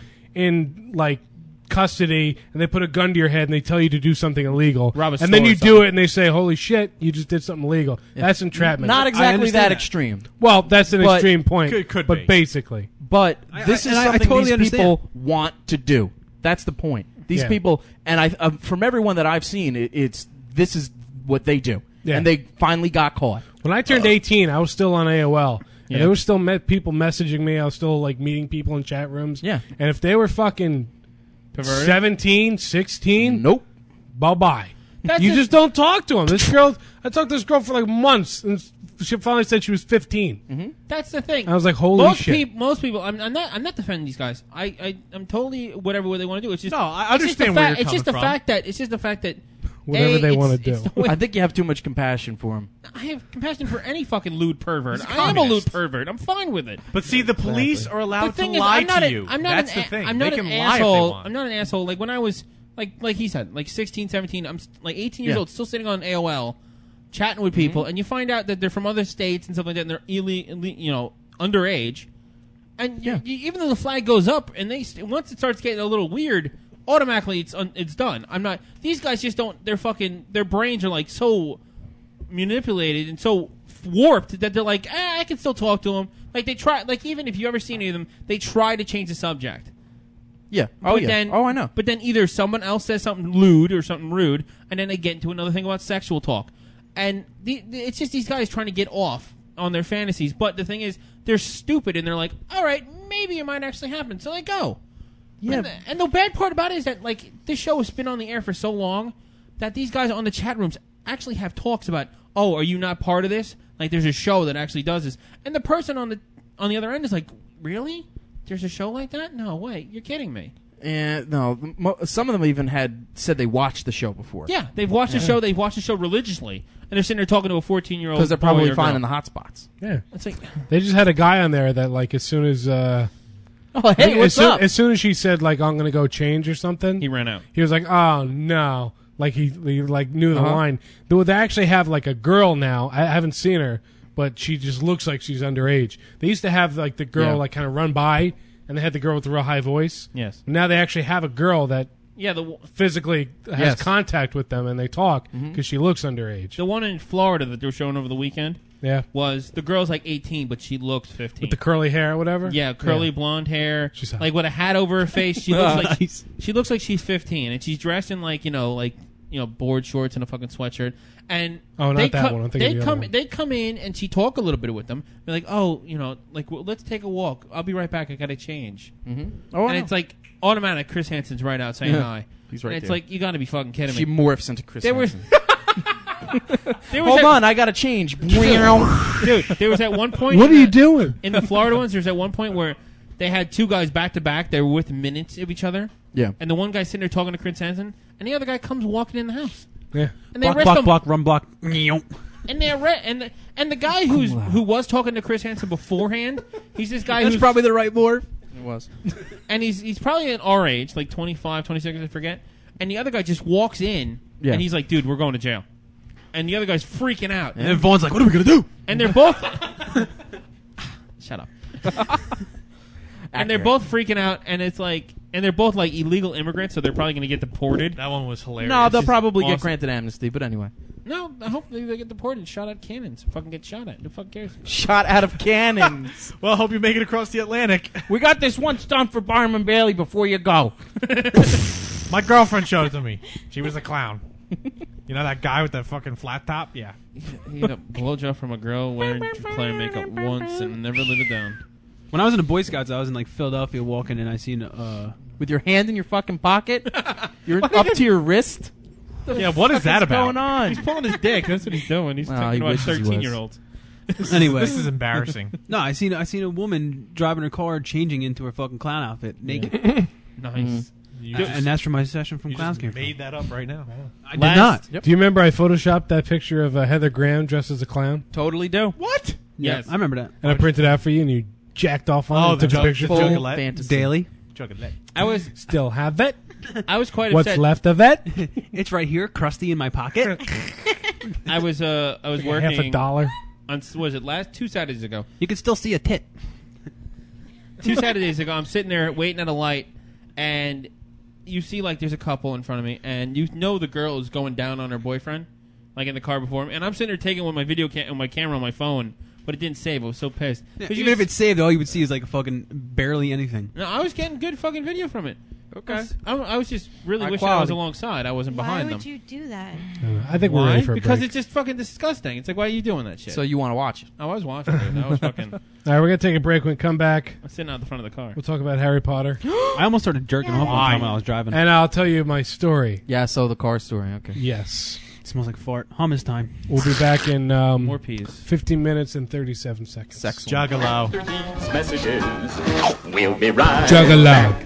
in like custody and they put a gun to your head and they tell you to do something illegal, Rob a and then store you or do something. it and they say, "Holy shit, you just did something illegal." That's entrapment. Not I exactly understand that that. extreme. Well, that's an But- extreme point, Could but be. basically, But I- this is I something totally these understand. people want to do. That's the point. These Yeah. people, and from everyone that I've seen, this is what they do. Yeah. And they finally got caught. when I turned 18, I was still on AOL. Yeah. And there was still people messaging me. I was still like meeting people in chat rooms. Yeah. And if they were fucking Perverted? 17, 16, Nope. bye-bye. That's You a- just don't talk to them. This girl, I talked to this girl for like months, and she finally said she was 15. That's the thing. I was like, holy most shit. Most people. I'm not defending these guys. I'm totally whatever way they want to do. It's just No, I it's just the understand where fact- you're It's just coming the from. fact that it's just the fact that Whatever they it's- wanna do. it's the way- I think you have too much compassion for him. I have compassion for any fucking lewd pervert. He's a I am a lewd communist. pervert. I'm fine with it. But see, the police are allowed The thing to is, lie I'm not to a- you. I'm not That's an, the thing. I'm they not can an lie asshole. if they want. I'm not an asshole. Like when I was like he said, like 16, 17. I'm like 18 years Yeah. old, still sitting on AOL, chatting with people, and you find out that they're from other states and stuff like that, and they're underage. And even though the flag goes up, and once it starts getting a little weird, automatically it's done. I'm not. These guys just don't. Their brains are like so manipulated and so warped that they're like, I can still talk to them. Like they try. Like even if you ever see any of them, they try to change the subject. Yeah. Oh, But yeah. then, I know. But then either someone else says something lewd or something rude, and then they get into another thing about sexual talk. And it's just these guys trying to get off on their fantasies. But the thing is, they're stupid, and they're like, all right, maybe it might actually happen. So they go. Yeah. And the bad part about it is that, like, this show has been on the air for so long that these guys on the chat rooms actually have talks about, oh, are you not part of this? Like, there's a show that actually does this. And the person on the other end is like, really? There's a show like that? No, wait, you're kidding me. And no, some of them even said they watched the show before. Yeah, they've watched the show. They've watched the show religiously, and they're sitting there talking to a 14-year-old Because they're boy probably or finding girl. the hot spots. Yeah. It's like, They just had a guy on there that, like, as soon as... oh, hey, what's up? As soon as she said, like, I'm going to go change or something... He ran out. He was like, oh, no. Like, he like, knew the Uh-huh. line. Though they actually have, like, a girl now. I haven't seen her, but she just looks like she's underage. They used to have, like, the girl, Yeah. like, kind of run by, and they had the girl with the real high voice. Yes. Now they actually have a girl that Yeah, the physically has Yes. contact with them and they talk because she looks underage. the one in Florida that they were showing over the weekend Yeah, was the girl's like 18, but she looks 15. with the curly hair or whatever. Yeah, curly blonde hair, She's hot. like with a hat over her face. She looks like Nice. she looks like she's 15, and she's dressed in like board shorts and a fucking sweatshirt. And Oh, not they that one. I'm thinking of the other one. They come in and she talk a little bit with them. They're like, oh, let's take a walk. I'll be right back. I gotta change. Oh, And it's like automatic. Chris Hansen's right out saying hi. He's right And it's there. like you got to be fucking kidding She me. morphs into Chris There was- Hansen. There was Hold that- on, I gotta change. Dude, there was at one point. What in are you the- doing? in the Florida ones? There's at one point where they had two guys back to back. They were within minutes of each other. Yeah. And the one guy sitting there talking to Chris Hansen, and the other guy comes walking in the house. Yeah. And they Block, arrest block, him. block, run, block. And they and the guy who was talking to Chris Hansen beforehand, he's this guy That's who's probably the right morph. It was. and he's probably at our age, like 25, 26, I forget. And the other guy just walks in, Yeah. and he's like, "Dude, we're going to jail." And the other guy's freaking out. And then Vaughn's like, what are we going to do? And they're both shut up. And they're both freaking out, and it's like, and they're both like illegal immigrants, so they're probably going to get deported. That one was hilarious. No, they'll It's probably get awesome. granted amnesty, but anyway. No, I hope they get deported and shot at cannons. Fucking get shot at. Who the fuck cares? Shot out of cannons. Well, I hope you make it across the Atlantic. We got this one stunt for Barnum Bailey before you go. My girlfriend showed it to me. She was a clown. You know that guy with that fucking flat top? Yeah. He got a blowjob from a girl wearing clown makeup once and never lived it down. When I was in the Boy Scouts, I was in like Philadelphia walking, and I seen With your hand in your fucking pocket? You're up to your wrist? Yeah, what is that What's about? going on? He's pulling his dick. That's what he's doing. He's Well, talking he about wishes he was. 13-year-olds. Anyway, This is embarrassing. no, I seen a woman driving her car, changing into her fucking clown outfit, naked, Nice. You and that's from my session from you Clowns just Camp. made that up right now. I did not. Do you remember I photoshopped that picture of Heather Graham dressed as a clown? Totally do. What? Yeah, Yes. I remember that. And I printed it out for you, and you jacked off on it and took a picture. full Juggalette. fantasy. Daily. Juggalette. I was Still have it. quite What's upset. left of it? It's right here, crusty in my pocket. I was Like working $50. on was it 2 Saturdays ago? You can still see a tit. 2 Saturdays ago, I'm sitting there waiting at a light, and you see like there's a couple in front of me, and you know the girl is going down on her boyfriend, like in the car before me, and I'm sitting there taking with my my camera on my phone, but it didn't save. I was so pissed. 'Cause you Even if just- it's saved, all you would see is like a fucking barely anything. no, I was getting good fucking video from it. Okay. I was just really High wishing I was quality. alongside. I wasn't Why behind would them. you do that? I think we're Why? ready for a Because break. it's just fucking disgusting. It's like, why are you doing that shit? So you want to watch it? I was watching it. I was fucking. All right, we're going to take a break. When we come back, I'm sitting out the front of the car. we'll talk about Harry Potter. I almost started jerking off one time when I was driving. And I'll tell you my story. Yeah, so the car story. Okay. Yes. It smells like fart. Hummus time. We'll be back in More peas. 15 minutes and 37 seconds. Sex. Juggalo. Messages. We'll be right Juggalo.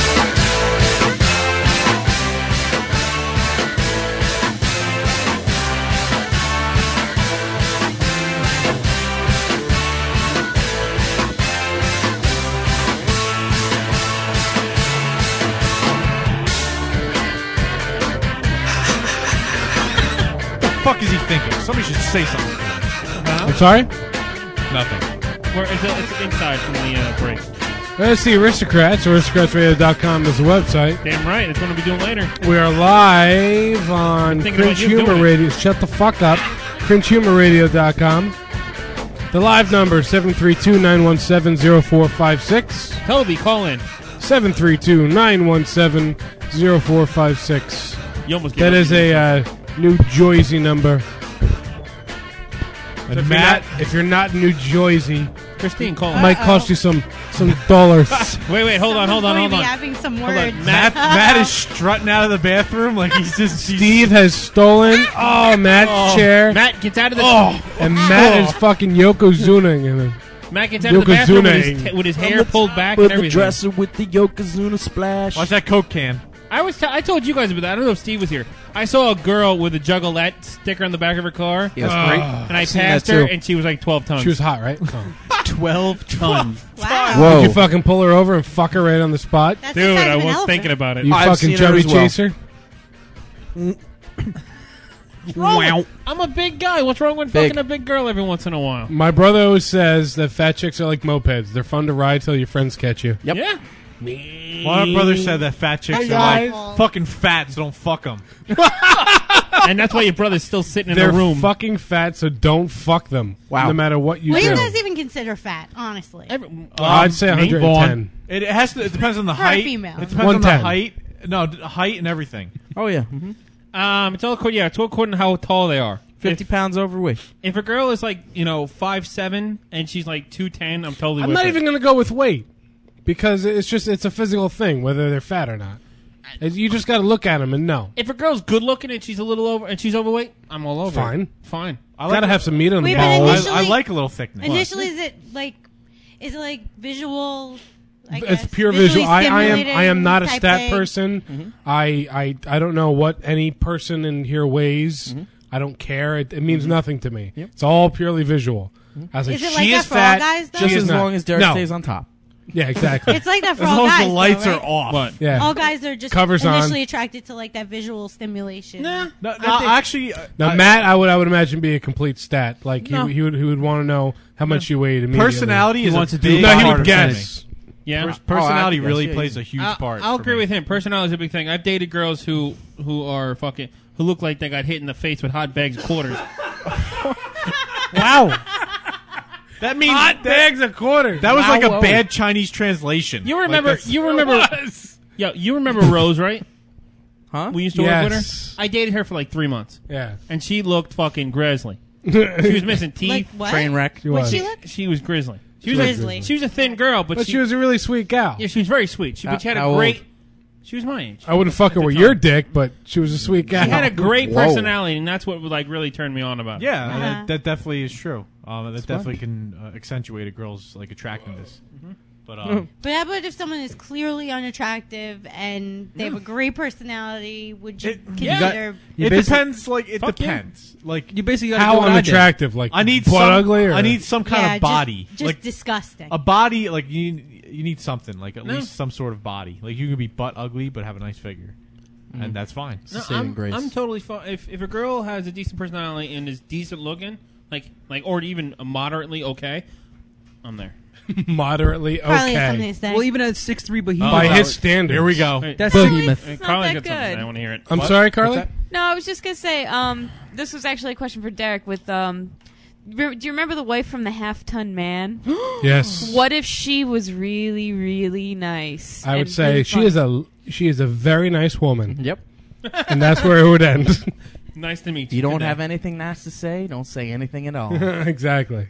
What the fuck is he thinking? Somebody should say something. I'm sorry? Nothing. It's inside from the break. Let's see, Aristocrats. Aristocratsradio.com is the website. Damn right. That's what I'll be doing later. We are live on thinking about Cringe you Humor doing it. Radio. Shut the fuck up. CringeHumorRadio.com. The live number 732-917-0456. Toby, call in. 732-917-0456. You almost That is a New Jersey number. And So Matt, if you're not in New Jersey, Christine, call it in. might cost you some dollars. Wait, hold on. Someone's going to be Hold on. having some Hold words. on. Matt is strutting out of the bathroom like he's just. Steve has stolen Matt's chair, Matt gets out of the. and Matt is fucking Yokozunaing him. Matt gets out of the bathroom Yokozuna. with his hair pulled back With and the everything. dresser with the Yokozuna splash. Watch that Coke can. I told you guys about that. I don't know if Steve was here. I saw a girl with a Juggalette sticker on the back of her car. Yeah, that's great. And I seen passed that her, too. and she was like 12 tons. She was hot, right? 12 tons. Wow. Whoa. Did you fucking pull her over and fuck her right on the spot? That's the Dude, size I of an was elephant. thinking about it. You I've fucking seen her chubby as well. chaser? Wow. I'm a big guy. What's wrong with Big. fucking a big girl every once in a while? My brother always says that fat chicks are like mopeds. They're fun to ride till your friends catch you. Yep. Yeah. Me. One of my brothers said that fat chicks Hey, are guys. like fucking fat, so don't fuck them. And that's why your brother's still sitting in They're the room. fucking fat, so don't fuck them. Wow. No matter what you What do do. you guys even consider fat, honestly? I'd say 110. It has to. It depends on the For a height. female. It depends on the 110. height. No, height and everything. Oh yeah, It's all according. Yeah, it's all according to how tall they are. 50 pounds overweight. If a girl is like 5'7" and she's like 210, I'm totally. I'm with not it. even going to go with weight because it's a physical thing, whether they're fat or not. You just got to look at them and know. If a girl's good looking and she's a little over and she's overweight, I'm all over. Fine. it. Fine. I got to have some meat on the Wait, but bone. initially- I like a little thickness. Initially, is it like visual? I It's guess, pure visually visual. I am stimulating not a type stat thing? person. I don't know what any person in here weighs. I don't care. It means nothing to me. It's all purely visual. I was like, Is it she like is that for all fat. guys, though? She Just is as not. long as Derek No. stays on top. Yeah, exactly. It's like that for As all long as guys. the lights though, are right? off. What? Yeah. All guys are just Covers on. initially attracted to like that visual stimulation. Nah. No, actually, Now, Matt, I would imagine be a complete stat. Like No. he would want to know how much you weighed immediately. personality is wants a to do big No, he part would of guess. Yeah. Personality Oh, I really guess, yeah, plays a huge part. I'll for agree me. with him. Personality is a big thing. I've dated girls who are fucking who look like they got hit in the face with hot bags of quarters. Wow. That means Hot bags of quarters. That was like a Wow. bad Chinese translation. You Like remember? that's- you remember? Yo, you remember Rose, right? Huh? We used to work with Yes. her. I dated her for like 3 months, Yeah. and she looked fucking grizzly. She was missing teeth. Like what? Train wreck. She What'd was. she look? She was grizzly. She was Grizzly. she was a thin girl, but, But she was a really sweet gal. yeah, she was very sweet. She had How a old? great. She was my age. I wouldn't fuck her with your dick, but she was a sweet gal. She had a great Whoa. personality, and that's what like really turned me on about her. Yeah, Uh-huh. that definitely is true. That definitely can accentuate a girl's like attractiveness. But But how about if someone is clearly unattractive and they have a great personality? Would you consider? it depends. Like it Fuck yeah. depends. Like You basically got How unattractive? Like I need butt some. ugly? Or? I need some kind Yeah, of body. just like disgusting. a body. Like you need something. Like at No. least some sort of body. Like you can be butt ugly but have a nice figure, and that's fine. No, Saving grace. I'm totally fine. If a girl has a decent personality and is decent looking, like or even moderately okay, I'm there. moderately Probably has something okay. to say. Well, even at 6'3", but By his standards. Here we go. Hey, That's Behemoth. hey, It's not Carly's that got something. good. I want to hear it. I'm What? sorry, What's Carly? that? No, I was just gonna say, this was actually a question for Derek. With do you remember the wife from the Half-Ton Man? Yes. What if she was really, really nice? I would and say really she is a very nice woman, Yep. and that's where it would end. Nice to meet you. You don't Good have day. anything nice to say. Don't say anything at all. Exactly.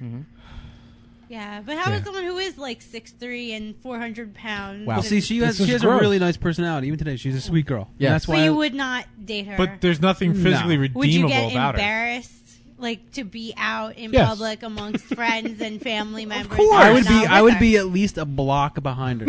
yeah, but how Yeah. about someone who is like 6'3" and 400 pounds? Wow. Well, see, she This has is a gross. really nice personality. Even today, she's a sweet girl. Yeah. And that's But why you would not date her. But there's nothing physically No. would you redeemable get about her. embarrassed, like to be out in Yes. public amongst friends and family members? I and would not be. with I would her? be at least a block behind her.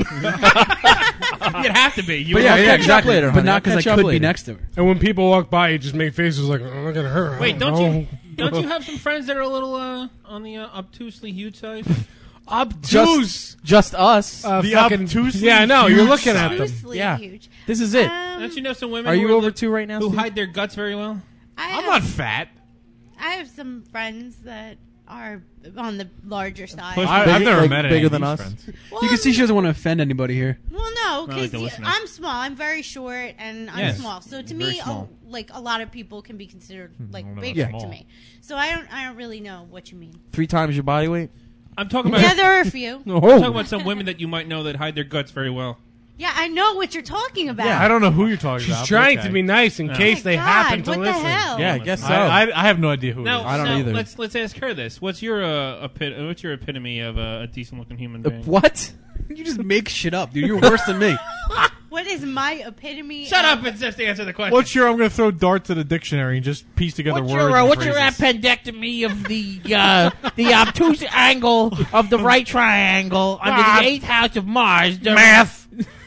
You'd have to be. You But would yeah, have to yeah, be. exactly. later, but honey. not I'll because I catch up could be later. next to her. And when people walk by, you just make faces like, oh, look at her. Wait, don't Oh. you don't you have some friends that are a little on the obtusely huge side? Obtuse. Just us. The fucking, obtusely yeah, no, you're huge looking at them. Obtusely Yeah. huge. This is it. Don't you know some women? Are who you are over the- 2 right now, Who Steve? hide their guts very well? I'm not fat. I have some friends that are on the larger side. I've never like met any bigger of than these us. friends. Well, You can see she doesn't want to offend anybody here. Well, no, I like because the listeners. I'm small. I'm very short, and I'm Yes. small. So to Very me, small. like a lot of people can be considered like no, bigger small. to me. So I don't really know what you mean. 3 times your body weight. I'm talking about. Yeah, there are a few. I'm talking about some women that you might know that hide their guts very well. Yeah, I know what you're talking about. I don't know who you're talking She's about. trying but okay. to be nice in Yeah. case Oh they my happen God, to what the listen. hell? Yeah, I guess so. I have no idea who Now, it is. I don't now, either. Let's ask her this. What's your what's your epitome of a decent looking human being? What? You just make shit up, dude. You're worse than me. What is my epitome? Shut of- up and just answer the question. What's your? I'm going to throw darts at a dictionary and just piece together What's words. your, and what's your phrases. appendectomy of the obtuse angle of the right triangle under the 8th house of Mars? Math.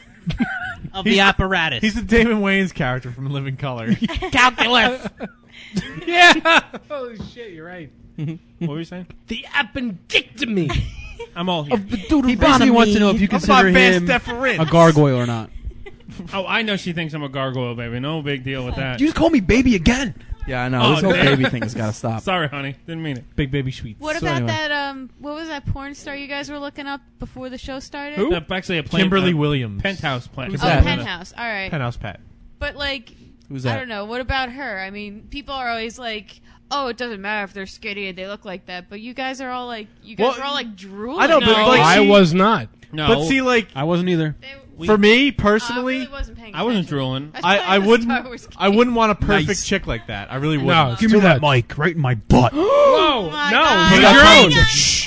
Of the apparatus. He's the Damon Wayans character from Living Color. Calculus. Yeah. Holy shit, you're right. What were you saying? The appendectomy. I'm all here. He basically wants to know if you consider him a gargoyle or not. Oh, I know she thinks I'm a gargoyle, baby. No big deal with that. You just call me baby again. Yeah, I know. Oh, This whole damn. baby thing has got to stop. Sorry, honey. Didn't mean it. Big baby sweets. What So about anyway. that? What was that porn star you guys were looking up before the show started? Who? Actually, a plant, Kimberly Williams. Penthouse plant. Oh, that? Penthouse. All right. Penthouse Pat. But like, Who's I that? don't know. What about her? I mean, people are always like, "Oh, it doesn't matter if they're skinny and they look like that." But you guys are all like, drooling. I know, but like I was not. No, But see, like I wasn't either. for me personally, really wasn't paying I wasn't attention. drooling. I wouldn't. I wouldn't want a perfect Nice. chick like that. I really wouldn't. No, Give me that mic right in my butt. Whoa! Oh my No, God. use Oh your my own. God. Shh.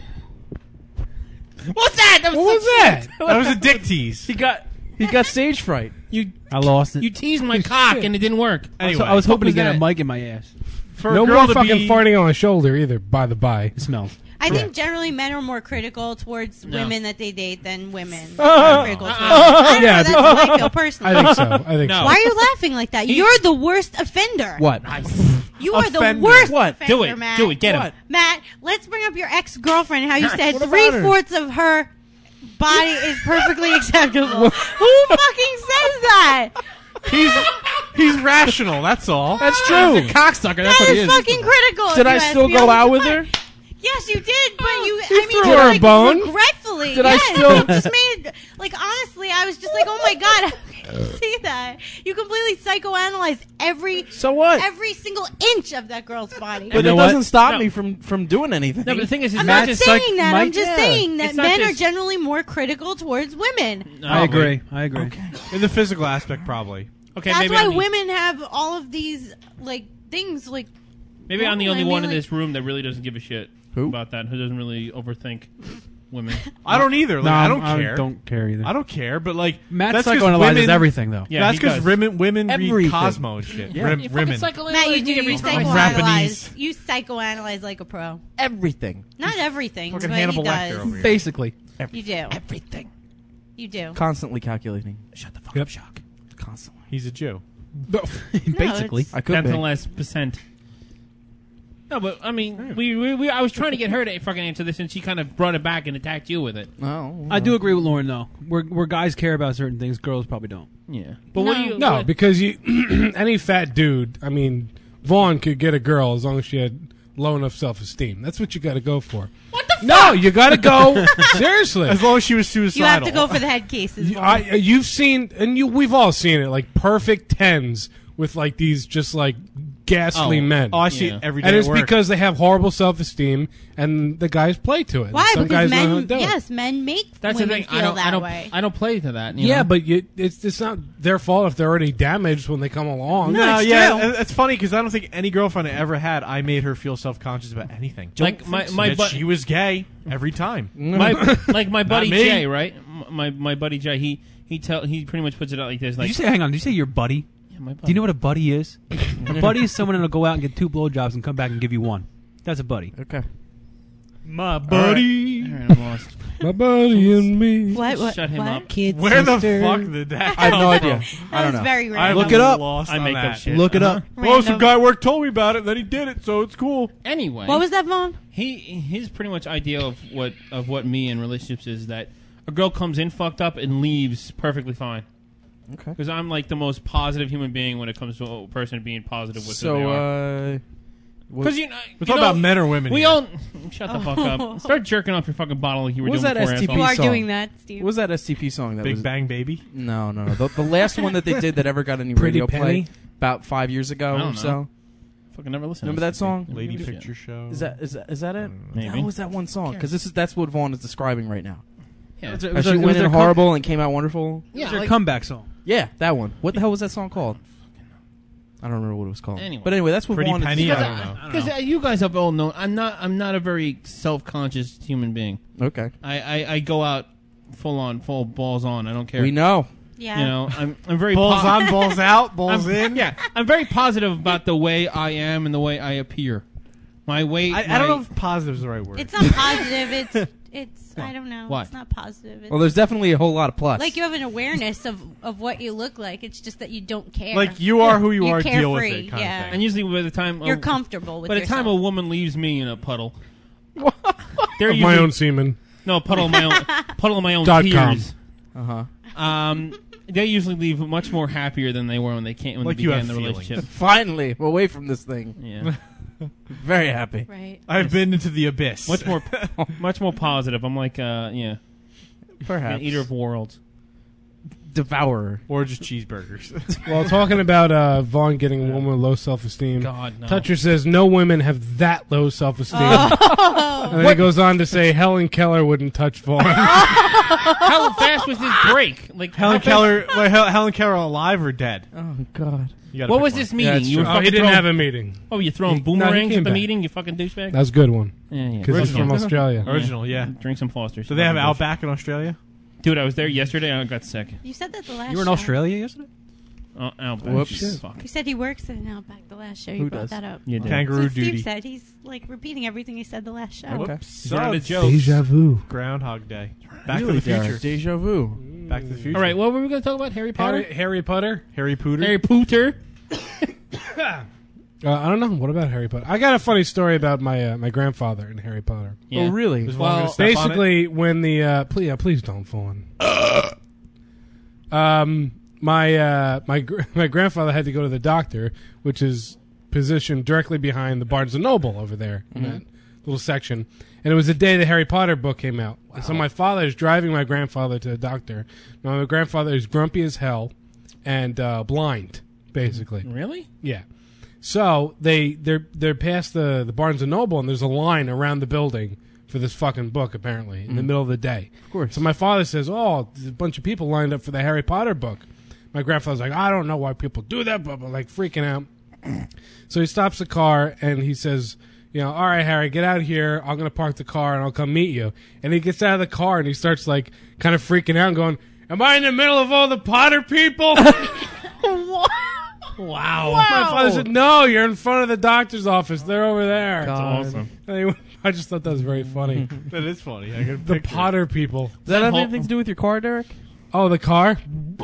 What's that? What was that? That was a dick tease. He got stage fright. I lost it. You teased my cock and it didn't work. Anyway, I was hoping to was get a that? mic in my ass. for No a girl more to fucking be, farting on my shoulder either. By the by, It smells. I think generally men are more critical towards No. women that they date than women are critical towards. I don't Yeah, know. That's how I feel personally. I think so. I think No. so. Why are you laughing like that? You're the worst offender. What? You are the Offender. worst What? offender, Do it. Matt. Do it. Get him. What? Matt, let's bring up your ex-girlfriend and how you said What about her? 3/4 of her body is perfectly acceptable. Who fucking says that? he's rational. That's all. That's true. He's a cocksucker. That's That what he is is. fucking critical. Did if I you ask still me. go I out was with like, her? Yes, you did, but you threw did, her a like, bone? regretfully. Did I yes, still- you just made like honestly, I was just like, oh my god, how can you see that? You completely psychoanalyzed every So what? every single inch of that girl's body. But You it know what? doesn't stop No. me from doing anything. No, but the thing is, it's I'm not not just saying that. I'm Mike, just yeah. saying that It's not men are just- generally more critical towards women. No, I agree. I agree. In the physical aspect, probably. Okay, That's maybe why I'm the- women have all of these like things like. Maybe I'm the No, only I mean, one in like- this room that really doesn't give a shit Who? about that. Who doesn't really overthink women. I don't either. Like, No, I don't care. I don't care either. I don't care. But like, Matt that's 'cause psychoanalyzes women- everything, though. Yeah, that's he does. because women read Everything. Cosmo and shit. Yeah. Rim, You Rimmon. fucking psychoanalyze Matt, you me do. every You time. psychoanalyze. Japanese. You psychoanalyze like a pro. Everything. Not everything, Fucking but Hannibal he Lecter does. over here. Basically. You do. Everything. You do. Constantly calculating. Shut the fuck Yep. up, Shock. Constantly. He's a Jew. Basically. it's- I could Tenth be. and less percent. No, but I mean, we I was trying to get her to fucking answer this, and she kind of brought it back and attacked you with it. Oh. I do agree with Lauren, though. Where guys care about certain things, girls probably don't. Yeah, but what do you? No, what- because you any fat dude. I mean, Vaughn could get a girl as long as she had low enough self-esteem. That's what you got to go for. What the fuck? No, you got to go seriously. As long as she was suicidal. You have to go for the head cases. You've seen, and we've all seen it, like perfect tens with like these just like ghastly men. Oh, I see Yeah. it every day. And at it's work. because they have horrible self-esteem, and the guys play to it. Why? Some Because guys know how to men, do it. yes, men make that's the women thing. feel that way. I don't play to that. You Yeah, know? but it's not their fault if they're already damaged when they come along. No, it's yeah, true. it's funny because I don't think any girlfriend I ever had, I made her feel self-conscious about anything. Like my That she was gay every time. my my buddy me. Jay, right? My buddy Jay, he pretty much puts it out like this. Like, Did you say, hang on, did you say your buddy? yeah, my buddy. Do you know what a buddy is? A buddy is someone that'll go out and get 2 blowjobs and come back and give you 1. That's a buddy. Okay. My buddy. All right, I'm lost. My buddy and me. What? Shut him what? up. Kid Where the sister. fuck did that I have no come idea. from? I don't That was know. very I'm random. Look it up. lost I on make that. up shit. Look it Uh-huh. up. Well, some Random. guy at work told me about it, and then he did it, so it's cool. Anyway, What was that, Vaughn? his pretty much idea of what me in relationships is that a girl comes in fucked up and leaves perfectly fine. Okay. Because I'm like the most positive human being when it comes to a person being positive with who they So, are. Because you know, We're talking about men or women We here. all shut the fuck up. Start jerking off your fucking bottle like you were What was doing that before. STP asshole. You are song? doing that, Steve. what was that STP song that Big was? Bang Baby. No. The last one that they did that ever got any Pretty radio Penny? play about 5 years ago I don't or know. so. Fucking never listened. Remember to that song? Lady Shit. Picture Show. Is that it? Maybe. What was that one song? Because that's what Vaughn is describing right now. Yeah. How she went in horrible and came out wonderful. It was their comeback song. Yeah, that one. What the hell was that song called? I don't remember what it was called. Anyway. But anyway, that's what Pretty Vaughn Penny? is. I don't know. Because you guys have all known, I'm not a very self-conscious human being. Okay. I go out full balls on. I don't care. We know. Yeah. You know, I'm very Balls on, balls out, balls I'm, in. Yeah, I'm very positive about the way I am and the way I appear. My weight. I don't know if positive is the right word. It's not positive. It's I don't know. Why? It's not positive. It's Well, there's definitely a whole lot of plus. like you have an awareness of what you look like. It's just that you don't care. Like, you are who you You're are, deal with carefree, it kind of yeah. thing. And usually by the time You're comfortable with by the yourself. time a woman leaves me in a puddle, they're Of my own semen. no puddle of my own puddle of my own .com. tears. Uh huh. they usually leave much more happier than they were when they came when Like they you began have the feelings. relationship. Finally, I'm away from this thing. Yeah. Very happy. Right. I've been into the abyss. Much more positive. I'm like, yeah. Perhaps. An eater of worlds. Devourer. Or just cheeseburgers. Well, talking about Vaughn getting a woman with low self-esteem, God, no. Toucher says no women have that low self-esteem. Oh. And then he goes on to say Helen Keller wouldn't touch Vaughn. How fast was this break? Like Helen how fast- Keller, wait, Helen Keller alive or dead? Oh God. You gotta What pick was one. this meeting? Yeah, You were he fucking didn't throwing- have a meeting. Oh, you throwing He boomerangs came at the back. meeting? You fucking douchebag. That was a good one. Yeah. Because he's from Australia. Original, yeah. Drink some Fosters. Do they have Fucking Outback in Australia? Dude, I was there yesterday and I got sick. You said that the last You were in show. Australia yesterday? Outback. Whoops. Fuck. You said he works at an Outback the last show. You Who brought does? that up. You did. Kangaroo That's what duty. Steve said. He's like repeating everything he said the last show. Okay. He's running the jokes. Deja vu. Groundhog Day. Back Really, to the future. Derek, Deja vu. Back to the future. All right, what were we going to talk about? Harry Potter? Harry Potter? Harry Pooter. Harry Potter? I don't know. What about Harry Potter? I got a funny story about my grandfather in Harry Potter. Yeah. Oh, really? Was Vaughn gonna step on it? Basically, when the please don't Vaughn. My grandfather had to go to the doctor, which is positioned directly behind the Barnes and Noble over there in that little section. And it was the day the Harry Potter book came out. Wow. So my father is driving my grandfather to the doctor. Now, my grandfather is grumpy as hell and blind, basically. Really? Yeah. So they're past the Barnes and Noble, and there's a line around the building for this fucking book, apparently, in the middle of the day. Of course. So my father says, "Oh, there's a bunch of people lined up for the Harry Potter book." My grandfather's like, "I don't know why people do that," but like freaking out. So he stops the car and he says, "You know, all right, Harry, get out here. I'm gonna park the car and I'll come meet you." And he gets out of the car and he starts like kind of freaking out and going, "Am I in the middle of all the Potter people?" Wow. My father said, "No, you're in front of the doctor's office. They're over there." That's awesome. Anyway, I just thought that was very funny. That is funny. I can The picture it. Potter people. Does that have anything to do with your car, Derek? Oh, the car?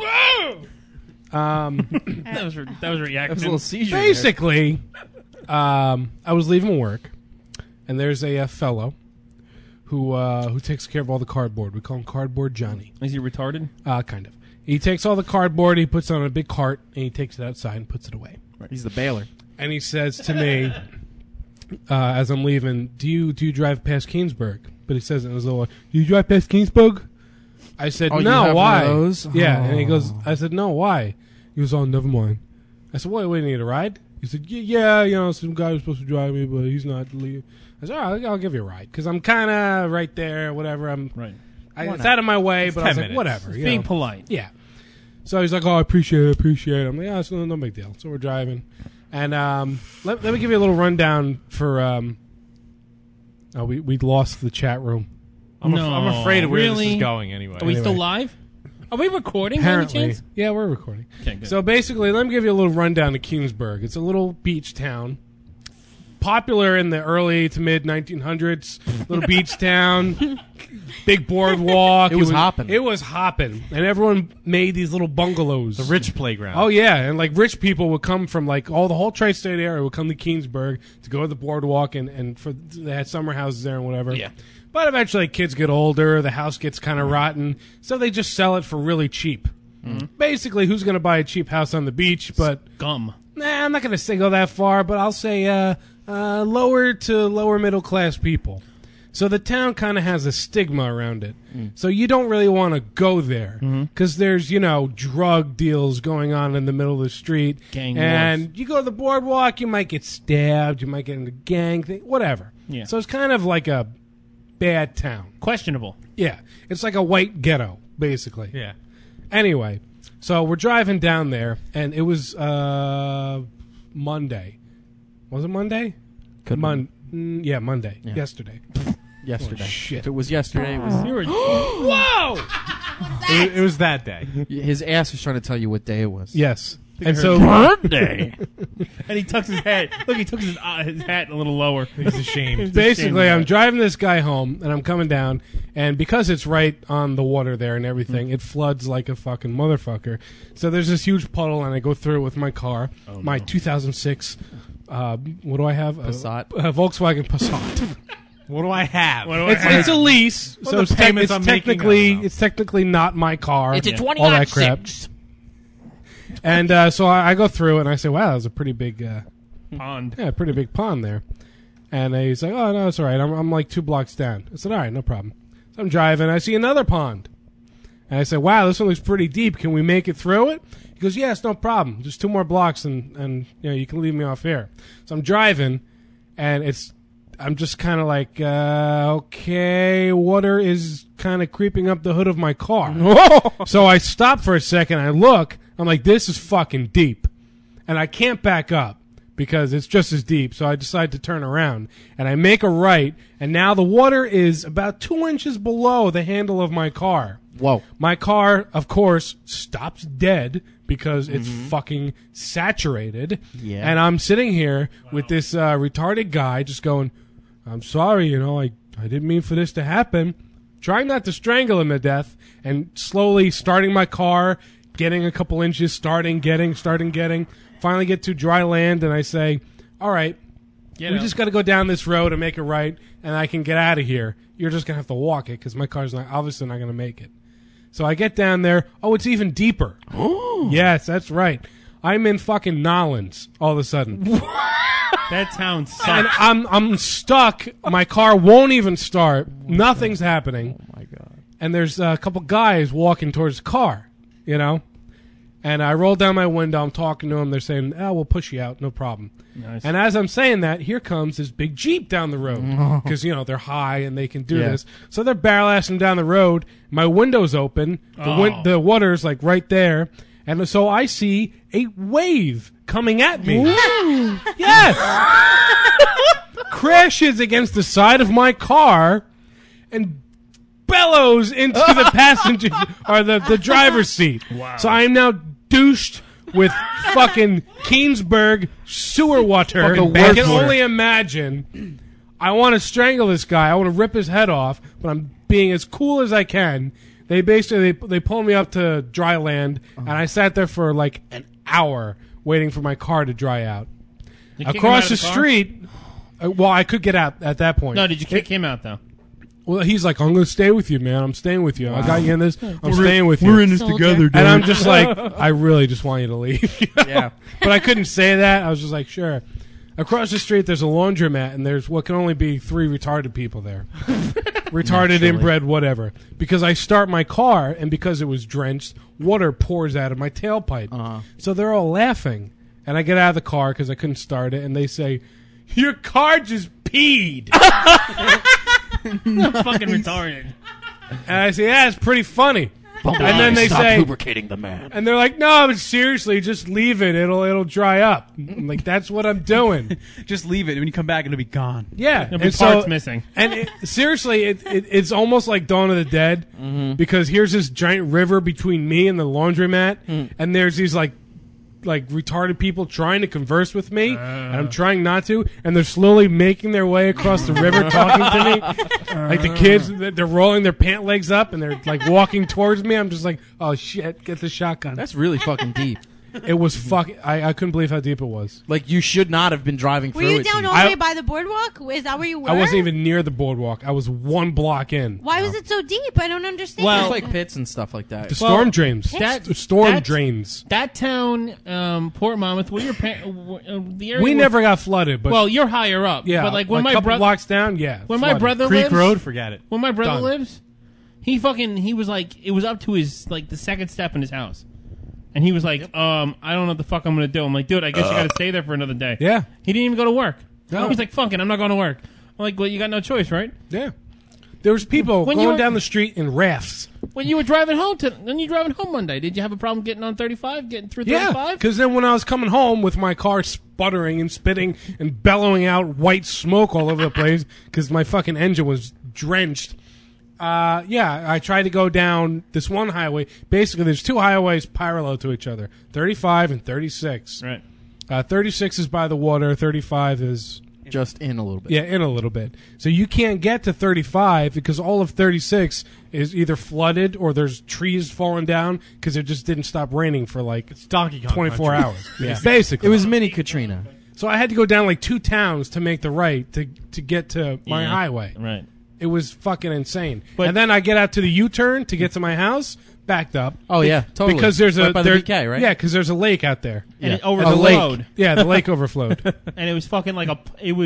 That was reaction. That was a little seizure. Basically, I was leaving work, and there's a fellow who takes care of all the cardboard. We call him Cardboard Johnny. Is he retarded? Kind of. He takes all the cardboard, he puts it on a big cart, and he takes it outside and puts it away. He's the baler. And he says to me, as I'm leaving, do you drive past Keensburg? But he says it in his little, "Do you drive past Keensburg?" I said, Oh, you "No, have why?" one of those? Yeah, Oh. and he goes, I said, "No, why?" He goes, "Oh, never mind." I said, "What, you need a ride?" He said, "Yeah, you know, some guy was supposed to drive me, but he's not leaving." I said, "All right, I'll give you a ride, because I'm kind of right there, whatever. Right. It's out of my way, It's but I was 10 like, minutes. whatever. He's you being know. polite. Yeah. So he's like, "Oh, I appreciate it. I'm like, "Yeah, it's no big deal." So we're driving. And let me give you a little rundown for... we lost the chat room. I'm afraid of where really? this is going anyway. Are we still Anyway. live? Are we recording by any Apparently. chance? Yeah, we're recording. Okay, good. So basically, let me give you a little rundown of Keensburg. It's a little beach town. Popular in the early to mid 1900s. Little beach town. Big boardwalk. It was hopping. It was hopping. And everyone made these little bungalows. The rich playground. Oh, yeah. And like rich people would come from like the whole tri-state area would come to Keensburg to go to the boardwalk and they had summer houses there and whatever. Yeah. But eventually kids get older, the house gets kind of rotten, so they just sell it for really cheap. Basically, who's going to buy a cheap house on the beach? But Gum. nah, I'm not going to say go that far, but I'll say lower to lower middle class people. So the town kind of has a stigma around it. So you don't really want to go there because there's, drug deals going on in the middle of the street. Gang and wars. you go to the boardwalk, you might get stabbed, you might get in a gang thing, whatever. Yeah. So it's kind of like a bad town. Questionable. Yeah. It's like a white ghetto, basically. Yeah. Anyway, so we're driving down there, and it was Monday. Was it Monday? Yeah, Monday. Yeah. Yesterday. Yesterday. Oh, shit. If it was yesterday, it was. You were, Whoa! It was that day. His ass was trying to tell you what day it was. Yes. And so Monday. And he tucks his hat. Look, he tucks his hat a little lower. He's ashamed. basically, I'm driving this guy home, and I'm coming down, and because it's right on the water there and everything, it floods like a fucking motherfucker. So there's this huge puddle, and I go through it with my car, my 2006. What do I have? Passat. A Volkswagen Passat. What do I have? It's a lease, What so are it's, the payments I'm making? I don't know. it's technically not my car. It's a all that crap. 2006. And so I go through and I say, wow, that was a pretty big Pond. Yeah, pretty big pond there. And he's like, oh, no, it's all right. I'm like 2 blocks down. I said, all right, no problem. So I'm driving. I see another pond. And I said, wow, this one looks pretty deep. Can we make it through it? He goes, yes, no problem. Just 2 more blocks and you can leave me off here. So I'm driving, and I'm just kind of like, okay, water is kind of creeping up the hood of my car. So I stop for a second. I look. I'm like, this is fucking deep. And I can't back up because it's just as deep. So I decide to turn around. And I make a right. And now the water is about 2 inches below the handle of my car. Whoa. My car, of course, stops dead because it's fucking saturated. Yeah. And I'm sitting here with this retarded guy just going, I'm sorry, I didn't mean for this to happen. Trying not to strangle him to death, and slowly starting my car, getting a couple inches, starting, getting. Finally get to dry land, and I say, all right, we just got to go down this road and make a right, and I can get out of here. You're just going to have to walk it because my car's obviously not going to make it. So I get down there. Oh, it's even deeper. Yes, that's right. I'm in fucking Nolens all of a sudden. That town sucks. And I'm stuck. My car won't even start. Nothing's happening. Oh my god. And there's a couple guys walking towards the car, And I roll down my window. I'm talking to them. They're saying, we'll push you out. No problem. Nice. And as I'm saying that, here comes this big Jeep down the road. Because, they're high and they can do this. So they're barrel-assing down the road. My window's open. The water's right there. And so I see a wave coming at me. Yes! Crashes against the side of my car and bellows into the passenger or the driver's seat. Wow. So I am now douched with fucking Keensburg sewer water. I can only imagine. I want to strangle this guy. I want to rip his head off, but I'm being as cool as I can. They basically they pulled me up to dry land, and I sat there for an hour waiting for my car to dry out. Across the street, well, I could get out at that point. No, did you kick him out though? Well, he's like, I'm going to stay with you, man. I'm staying with you. I got you in this. I'm staying with you. We're in this together, dude. And I'm just like, I really just want you to leave. Yeah. But I couldn't say that. I was just like, sure. Across the street, there's a laundromat, and there's what can only be 3 retarded people there. Retarded, inbred, whatever. Because I start my car, and because it was drenched, water pours out of my tailpipe. So they're all laughing. And I get out of the car because I couldn't start it, and they say, your car just peed. Fucking retarded. And I say, yeah, it's pretty funny. And then they say, lubricating the man. And they're like, no, but seriously, just leave it. It'll dry up. I'm like, that's what I'm doing. Just leave it. When you come back, it'll be gone. Yeah. There'll be parts missing. And seriously, it's almost like Dawn of the Dead because here's this giant river between me and the laundromat, and there's these like retarded people trying to converse with me, and I'm trying not to, and they're slowly making their way across the river talking to me. Like the kids, they're rolling their pant legs up, and they're walking towards me. I'm just like, oh shit, get the shotgun. That's really fucking deep. It was fucking. I couldn't believe how deep it was. You should not have been driving Were through you it. down all the way by the boardwalk? Is that where you were? I wasn't even near the boardwalk. I was 1 block in. Why was it so deep? I don't understand. Well, it's pits and stuff like that. The storm drains. Storm drains. That town, Port Monmouth, where your the area. We never got flooded, but you're higher up. Yeah, but when my couple brother blocks down, when my brother Creek lives, Road, forget it. When my brother Done. lives, he was like, it was up to his the second step in his house. And he was like, I don't know what the fuck I'm going to do. I'm like, dude, I guess you got to stay there for another day. Yeah. He didn't even go to work. No. He's like, fuck it, I'm not going to work. I'm like, well, you got no choice, right? Yeah. There was people When you going were- down the street in rafts. When you were driving home when you driving home Monday, did you have a problem getting on 35, getting through Yeah, 35? because then when I was coming home with my car sputtering and spitting and bellowing out white smoke all over the place because my fucking engine was drenched, I tried to go down this one highway. Basically, there's 2 highways parallel to each other, 35 and 36. Right. 36 is by the water, 35 is... Just in a little bit. Yeah, in a little bit. So you can't get to 35 because all of 36 is either flooded or there's trees falling down because it just didn't stop raining for It's Donkey Kong 24 country. hours. Yeah. Basically. It was mini Katrina. So I had to go down 2 towns to make the right to get to my highway. Right. It was fucking insane. And then I get out to the U-turn to get to my house. backed up. Oh, yeah, totally. Because there's Right a by the there- BK, right? Yeah, because there's a lake out there. And it A overflowed. lake. Yeah, the lake overflowed. And it was fucking like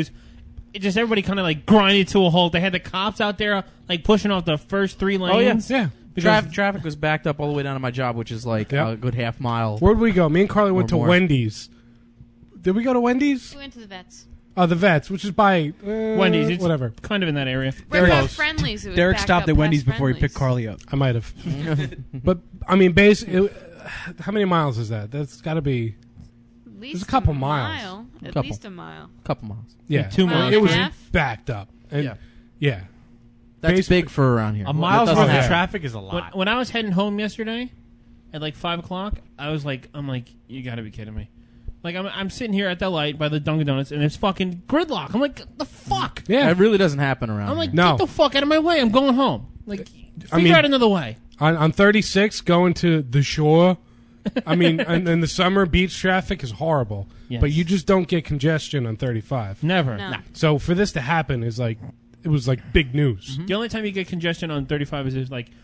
it just everybody kind of like grinded to a halt. They had the cops out there like pushing off the first 3 lanes. Oh, yeah. Because Traffic was backed up all the way down to my job, which is like a good half mile. Where'd we go? Me and Carly went to more. Wendy's. Did we go to Wendy's? We went to the vets. Oh, the Vets, which is by Wendy's, it's whatever. kind of in that area. Right by Friendly's. It was Derek backed stopped up at Wendy's past before he Friendly's. picked Carly up. I might have. But I mean, basically, how many miles is that? That's got to be. At least There's a couple a miles. mile. At Couple. least a mile. Couple miles. Yeah, Like 2 miles. It was and a half? backed up. And yeah. That's Basically- big for around here. A mile's That worth doesn't of happen. traffic is a lot. When I was heading home yesterday at like 5 o'clock, I'm like, you got to be kidding me. Like I'm sitting here at that light by the Dunkin' Donuts, and there's fucking gridlock. I'm like, the fuck? Yeah. It really doesn't happen around I'm like, No. get the fuck out of my way. I'm going home. Like, I figure mean- out another way. On 36, going to the shore. I mean, in the summer, beach traffic is horrible. Yes. But you just don't get congestion on 35. Never. No. So for this to happen is like, it was like big news. The only time you get congestion on 35 is if like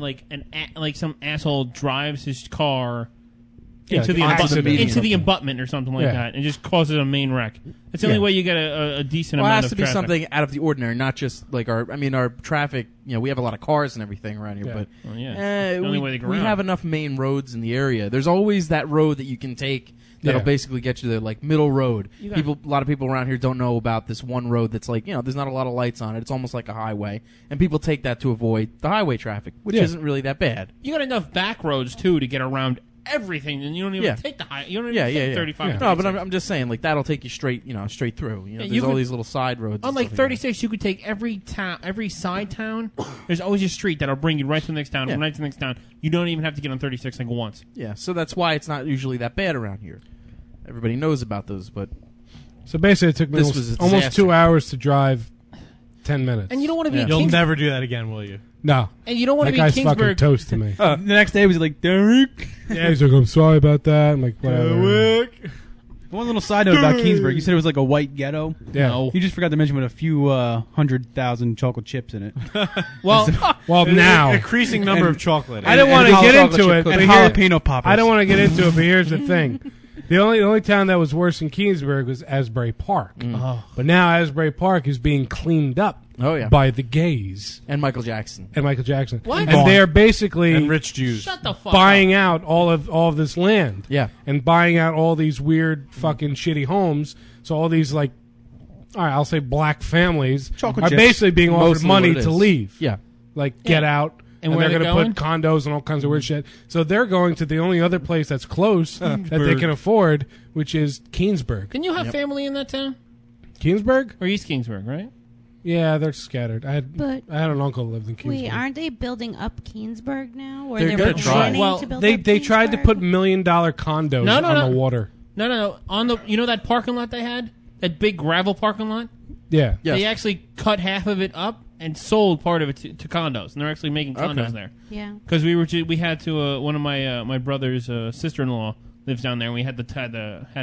some asshole drives his car Yeah, into like the onto the median. into the abutment or something like Yeah. that, and just causes a main wreck. It's the only Yeah. way you get a decent Well, it amount has of to be traffic. something out of the ordinary, not just like our traffic. You know, we have a lot of cars and everything around here, Yeah. but Well, yeah. The only way they go we around. have enough main roads in the area. There's always that road that you can take that'll Yeah. basically get you there, like middle road. You got- A lot of people around here don't know about this one road that's like, there's not a lot of lights on it. It's almost like a highway, and people take that to avoid the highway traffic, which Yeah. isn't really that bad. You got enough back roads too to get around everything, and you don't even Yeah. take the high. You don't even take 35. and No, but 36. I'm just saying, like that'll take you straight, straight through. Yeah, There's you all could- these little side roads. and On like stuff that. 36, you could take every town, every side town. There's always a street that'll bring you right to the next town, Yeah. right to the next town. You don't even have to get on 36 like once. Yeah, so that's why it's not usually that bad around here. Everybody knows about those, but So basically, it took me This was a almost disaster. 2 hours to drive 10 minutes. And you don't want to be in You'll Kings- never do that again, will you? No. And you don't want That to be in guy's fucking Kingsburg. toast to me. The next day, was like, Derek. Yeah, he's like, I'm sorry about that. I'm like, whatever. One little side note about Kingsburg. You said it was like a white ghetto. Yeah. No. You just forgot to mention with a few 100,000 chocolate chips in it. Well, Well, now. Increasing number And- of chocolate. I didn't want to and get chocolate into chip it. cookies. but And here- jalapeno poppers. I don't want to get into it, but here's the thing. The only town that was worse than Kingsburg was Asbury Park. Oh. But now Asbury Park is being cleaned up Oh, yeah. by the gays and Michael Jackson. and Michael Jackson. What? And they're basically And rich Jews. shut the fuck buying up. out all of this land. Yeah. And buying out all these weird fucking shitty homes. So all these like, all right, I'll say black families Chocolate are chips. basically being offered Mostly money what it to is. leave. Yeah. Like get Yeah. out. And And where they're they're going to put condos and all kinds of weird shit. So they're going to the only other place that's close that they can afford, which is Keensburg. Didn't you have family in that town? Keensburg? Or East Kingsburg, right? Yeah, they're scattered. I had an uncle who lived in Keensburg. Wait, aren't they building up Keensburg now? Or They're they're gonna try. planning Well, to build they up they tried to Keensburg? put $1 million condos No, no, on no. the water. No. On the that parking lot they had, that big gravel parking lot. Yeah. They actually cut half of it up and sold part of it to condos, and they're actually making condos Okay. there. Yeah. Because we had to one of my brother's sister-in-law lives down there, and we had had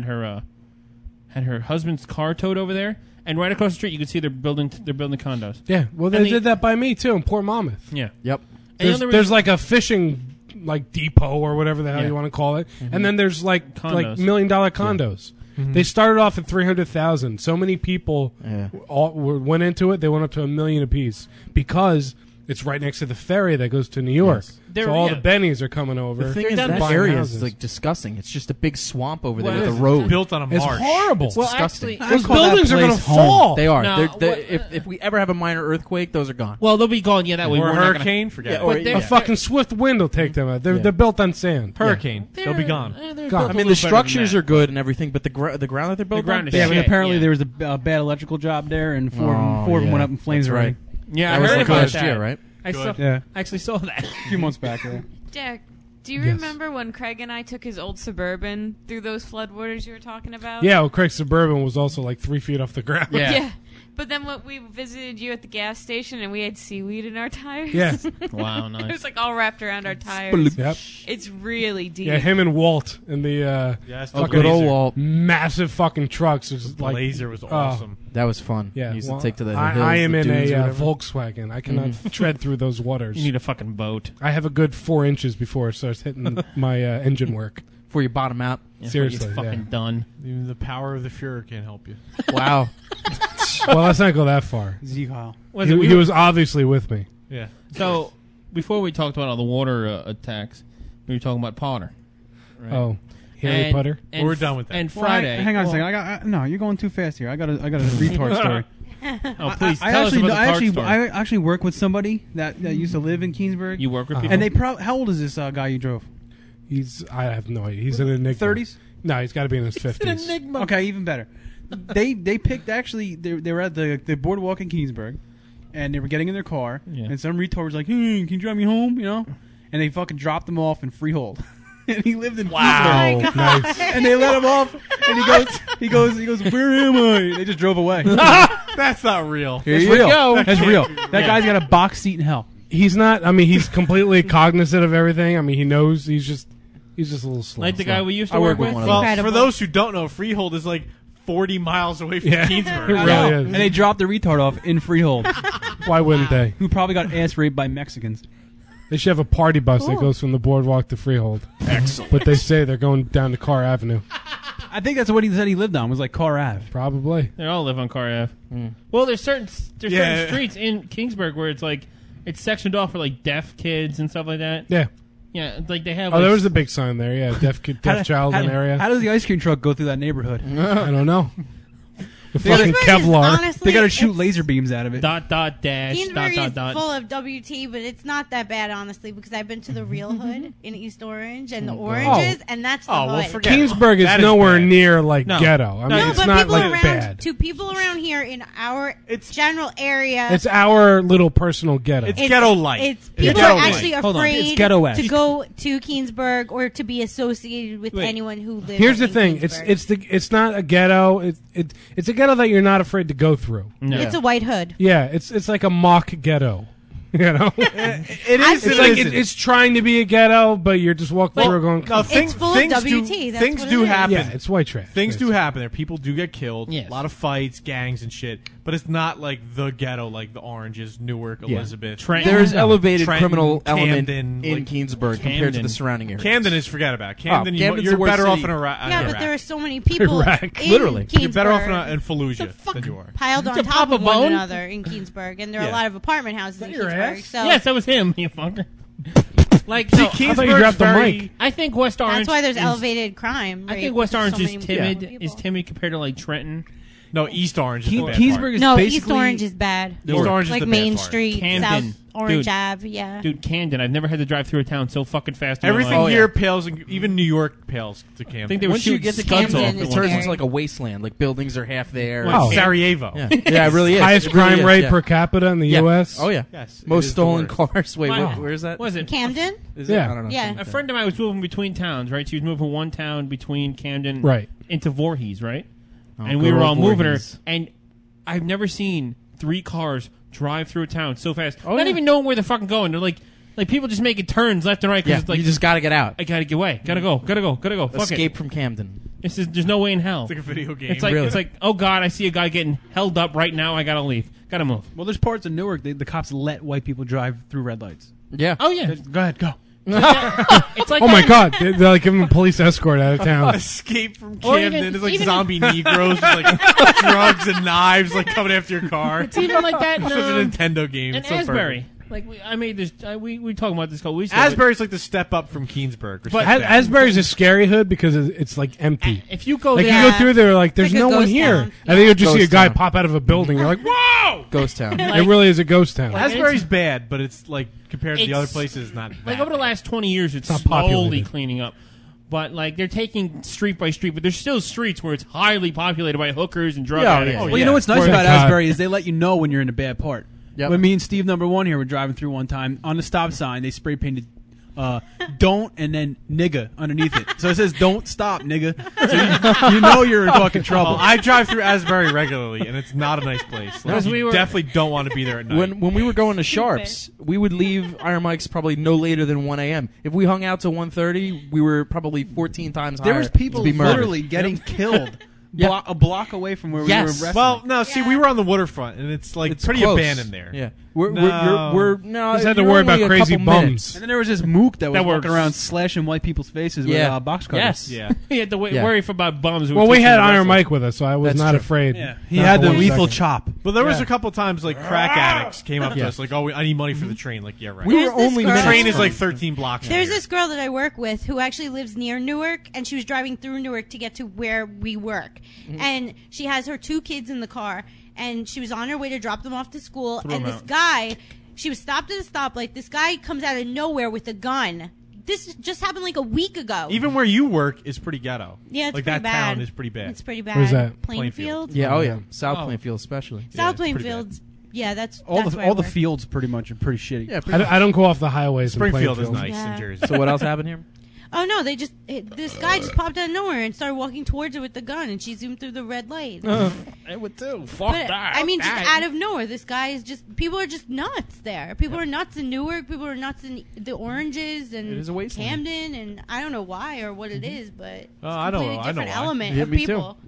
her husband's car towed over there, and right across the street you could see they're building condos. Yeah. Well, they did that by me too in Port Monmouth. Yeah. Yep. And There's, the other there's reason- like a fishing like depot or whatever the hell Yeah. you want to call it, Mhm. and then there's like Condos. $1 million condos. Mhm. They started off at 300,000. So many people went into it. They went up to $1 million apiece because it's right next to the ferry that goes to New York. They're- So all yeah. the bennies are coming over. The thing is, They're that buying area houses. is like disgusting. It's just a big swamp over there Well, with it's a road built on a It's marsh. horrible. It's Well, disgusting. actually, Those buildings are going to fall. They are. No, If we ever have a minor earthquake, those are gone. Well, they'll be gone. Yeah, that way. Or we're a not gonna- hurricane, forget Yeah, it. or- But they're- A fucking swift wind will take them out. They're built on sand. Hurricane. They'll be gone. they're Gone. built I a I mean, little the better than structures that. are good and everything, but the ground that they're built ground on, is Yeah, I mean, shit, apparently yeah. there was a bad electrical job there, and four Oh, of them yeah. went up in flames That's already. right. Yeah, That I was heard like about last that. year, right? I saw, Yeah. I actually saw that. A few months back. Yeah. Derek, do you Yes. remember when Craig and I took his old Suburban through those floodwaters you were talking about? Yeah, well, Craig's Suburban was also like 3 feet off the ground. Yeah. But then when we visited you at the gas station and we had seaweed in our tires. Yeah. Wow, nice. It was like all wrapped around our tires. Yep. It's really deep. Yeah, him and Walt in the Yes, fucking good old Walt. massive fucking trucks. Just like Blazer was awesome. That was fun. Yeah, He used well, to take to the hills. I am the in dunes or a whatever. Volkswagen. I cannot tread through those waters. You need a fucking boat. I have a good 4 inches before it starts hitting my engine work. Before you bottom out. Yeah, Seriously, it's fucking yeah. done. Even the power of the Fuhrer can't help you. Wow. Well, let's not go that far. Zeegal. He was obviously with me. Yeah. So before we talked about all the water attacks, we were talking about Potter. Right? Oh, Harry Potter. And We're done with that. And Well, Friday. hang on a second. No, you're going too fast here. I got a retard story. Oh, please I tell us actually, about the park I story. actually work with somebody that used to live in Keensburg. You work with people? And they how old is this guy you drove? I have no idea. He's an enigma. 30s? No, he's got to be in his 50s. Okay, even better. They picked actually. They were at the boardwalk in Keensburg, and they were getting in their car, and some retard was like, "Hey, can you drive me home?" You know, and they fucking dropped him off in Freehold. And he lived in Wow, Keensburg. nice. And they let him off, and he goes, "Where am I?" They just drove away. That's not real. That's you real. go. That's real. That guy's got a box seat in hell. He's not. I mean, he's completely cognizant of everything. I mean, he knows. He's just a little slow. Like the guy we used to I work work with? with one Well, Incredible. for those who don't know, Freehold is like 40 miles away from Yeah. Keensburg. It really is. And they dropped the retard off in Freehold, Why wouldn't they? who probably got ass raped by Mexicans. They should have a party bus that goes from the boardwalk to Freehold. Excellent. But they say they're going down to Carr Avenue. I think that's what he said he lived on, was like Carr Ave. Probably. They all live on Car Ave. Well, there's certain Yeah. streets in Kingsburg where it's like it's sectioned off for like deaf kids and stuff like that. Yeah. Yeah, like they have. Oh, like, there was a big sign there. Yeah, deaf child in the area. How does the ice cream truck go through that neighborhood? I don't know. The They gotta- fucking Kingsburg is Kevlar. honestly- They got to shoot it's- laser beams out of it. dot dot dash Keensburg dot is dot full dot. of WT, but it's not that bad, honestly, because I've been to the Real Hood in East Orange and the Oranges, and that's the Oh, well, hood. forget it. Kingsburg is That is nowhere bad. near like No. ghetto. I mean, No, it's but not people like around, bad. to people around here in our general area, It's our little personal ghetto. It's ghetto light. It's It's people ghetto are light. actually Hold on, it's afraid ghetto-esque. to go to Keensburg or to be associated with anyone who lives. Here's the in thing: Keensburg. it's not a ghetto. It's a ghetto that you're not afraid to go through. No. It's a white hood. Yeah, it's like a mock ghetto. You know, It I've is. seen- it's like isn't. it's trying to be a ghetto, but you're just walking through going. No, It's full of things WT, Do, that's things what do it is. happen. Yeah, it's white trash. Things do happen there. People do get killed. Yes. A lot of fights, gangs, and shit. But it's not like the ghetto, like the Oranges, Newark, Yeah. Elizabeth. Trenton. There's elevated Trenton, criminal element Camden, in like- Keensburg compared to the surrounding areas. Camden is forget about it. Camden. Camden's you're the worst better off city. in Iraq. Yeah, but there are so many people Iraq. in Literally. Keensburg You're better off in Fallujah than you are. piled on To top pop a of one bone? another in Keensburg, and there are Yeah. a lot of apartment houses in your Keensburg. ass? So Yes, that was him. You fucker. Like See, no, I thought you Keensburg's dropped the very. mic. I think West Orange. that's why there's is, elevated crime. I rate think West with Orange so is many timid. people. Is timid compared to like Trenton. No, East Orange is the bad Keensburg part. is No, basically East Orange is bad. East Orange is Like the bad Main part. Street, Camden. South Orange Dude. Ave, yeah. Dude, Camden. I've never had to drive through a town so fucking fast. in my Everything life. here pales, and even New York pales to Camden. I think they were Once you shooting get to scuds Camden off. is it at one turns scary. into like a wasteland. Like buildings are half there. Oh. Sarajevo. Yeah, yeah, it really is. Highest It really crime is, rate yeah. per capita in the Yeah. U.S. Oh yeah. Yes, it Most is the stolen worst. cars. Wait, Wow. where is that? Was it? Camden? Is Yeah. it? I don't know. Yeah. A friend of mine was moving between towns, right? She was moving one town between Camden Right. into Voorhees, right? Oh, And we good were all old moving her. Voorhees. And I've never seen 3 cars drive through a town so fast. Oh, Not yeah. even knowing where they're fucking going. They're like people just making turns left and right because Yeah, it's like you just got to get out. I gotta get away. Gotta go. Fuck Escape it. from Camden. There's no way in hell. It's like a video game. It's like Really? it's like oh god, I see a guy getting held up right now. I gotta leave. Gotta move. Well, there's parts of Newark the cops let white people drive through red lights. Yeah. Oh yeah. Go ahead, go. It's like Oh my that. God! They're like giving a police escort out of town. Escape from Or Camden. even- It's like even- zombie Negroes with like drugs and knives like coming after your car. It's even like that in, It's such a Nintendo game. in It's so Asbury. perfect. Like I made this. We talking about this a couple weeks ago. Asbury's like the step up from Keensburg. But Respect that. Asbury's a scary hood because it's like empty. If you go Like there, you go through there, like there's It's like a no one ghost here, town. and then you'll just see a Ghost guy town. pop out of a building. You're like, whoa! Ghost town. It really is a ghost town. Asbury's bad, but it's like compared to the It's- other places, not like bad. over the last 20 years, it's not slowly populated. cleaning up. But like they're taking street by street, but there's still streets where it's highly populated by hookers and drug Yeah, addicts. yeah. Well, you know what's nice Thank about God. Asbury is they let you know when you're in a bad part. Yep. When me and Steve number 1 here were driving through one time on the stop sign, they spray painted don't and then nigga underneath it. So it says don't stop, nigga. So you know you're in fucking trouble. Oh, I drive through Asbury regularly, and it's not a nice place. Like, you definitely don't want to be there at night. When we were going to Sharps, we would leave Iron Mike's probably no later than 1 a.m. If we hung out till 1:30, we were probably 14 times higher. There was people to be murdered. literally getting killed a block away from where we were wrestling. Well, no, see, we were on the waterfront, and it's like pretty close. abandoned there. Yeah. We're You just had to worry about crazy bums. And then there was this mook that was That walking works. around slashing white people's faces with box cutters. Yes. Yeah. You had to worry about bums. Well, we had Iron Mike with us, so I was That's not true. afraid. Yeah. He had the lethal chop. Well, there was a couple times like crack addicts came up to us like, "Oh, I need money for the train." Like, yeah, right. We were only the train minutes is like from- 13 blocks. from There's here. this girl that I work with who actually lives near Newark, and she was driving through Newark to get to where we work. And she has her 2 kids in the car, and she was on her way to drop them off to school. Throw and 'em this out. guy, she was stopped at a stoplight. This guy comes out of nowhere with a gun. This just happened like a week ago. Even where you work is pretty ghetto. Yeah, it's like pretty that bad. town is pretty bad. It's pretty bad. Where's that? Plainfield. Yeah, oh yeah. South Plainfield especially. South Plainfield's. Yeah, that's where I All the work. fields pretty much are pretty shitty. Yeah, I don't go off the highways. Springfield in is Plainfield. nice in Yeah. Jersey. So what else happened here? Oh no, this guy just popped out of nowhere and started walking towards her with the gun, and she zoomed through the red light. I would too. Fuck But, that. I mean, just out of nowhere, this guy is just. People are just nuts there. People are nuts in Newark. People are nuts in the Oranges and It is a wasteland. Camden, and I don't know why or what it is, but it's Oh, a I know- completely I know different why. element Yeah, of me too. people.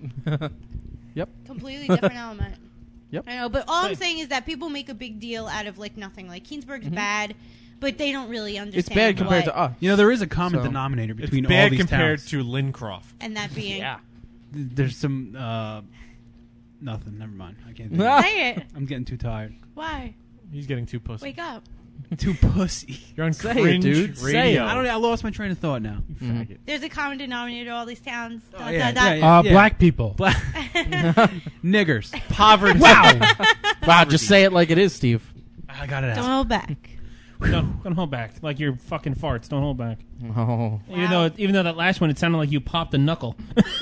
Yep. Completely different element. Yep. I know, but all I'm saying is that people make a big deal out of like nothing. Like Keensburg's bad, but they don't really understand. It's bad compared what- to us. You know, there is a common So- denominator It's between all bad these compared towns. to Lincroft. and that being. There's some nothing. Never mind. I can't. Think Say it. I'm getting too tired. Why? He's getting too pussy. Wake up. Too pussy. You're on Say it, cringe dude. Say radio. it. I don't know. I lost my train of thought now. You faggot. There's a common denominator. All these towns. Dot, yeah, dot, dot. yeah, yeah. Black people. Niggers. Poverty. Wow, just say it like it is, Steve. I got it Don't out. hold back. Don't hold back. Like your fucking farts. Don't hold back. Oh. Even though that last one, it sounded like you popped a knuckle.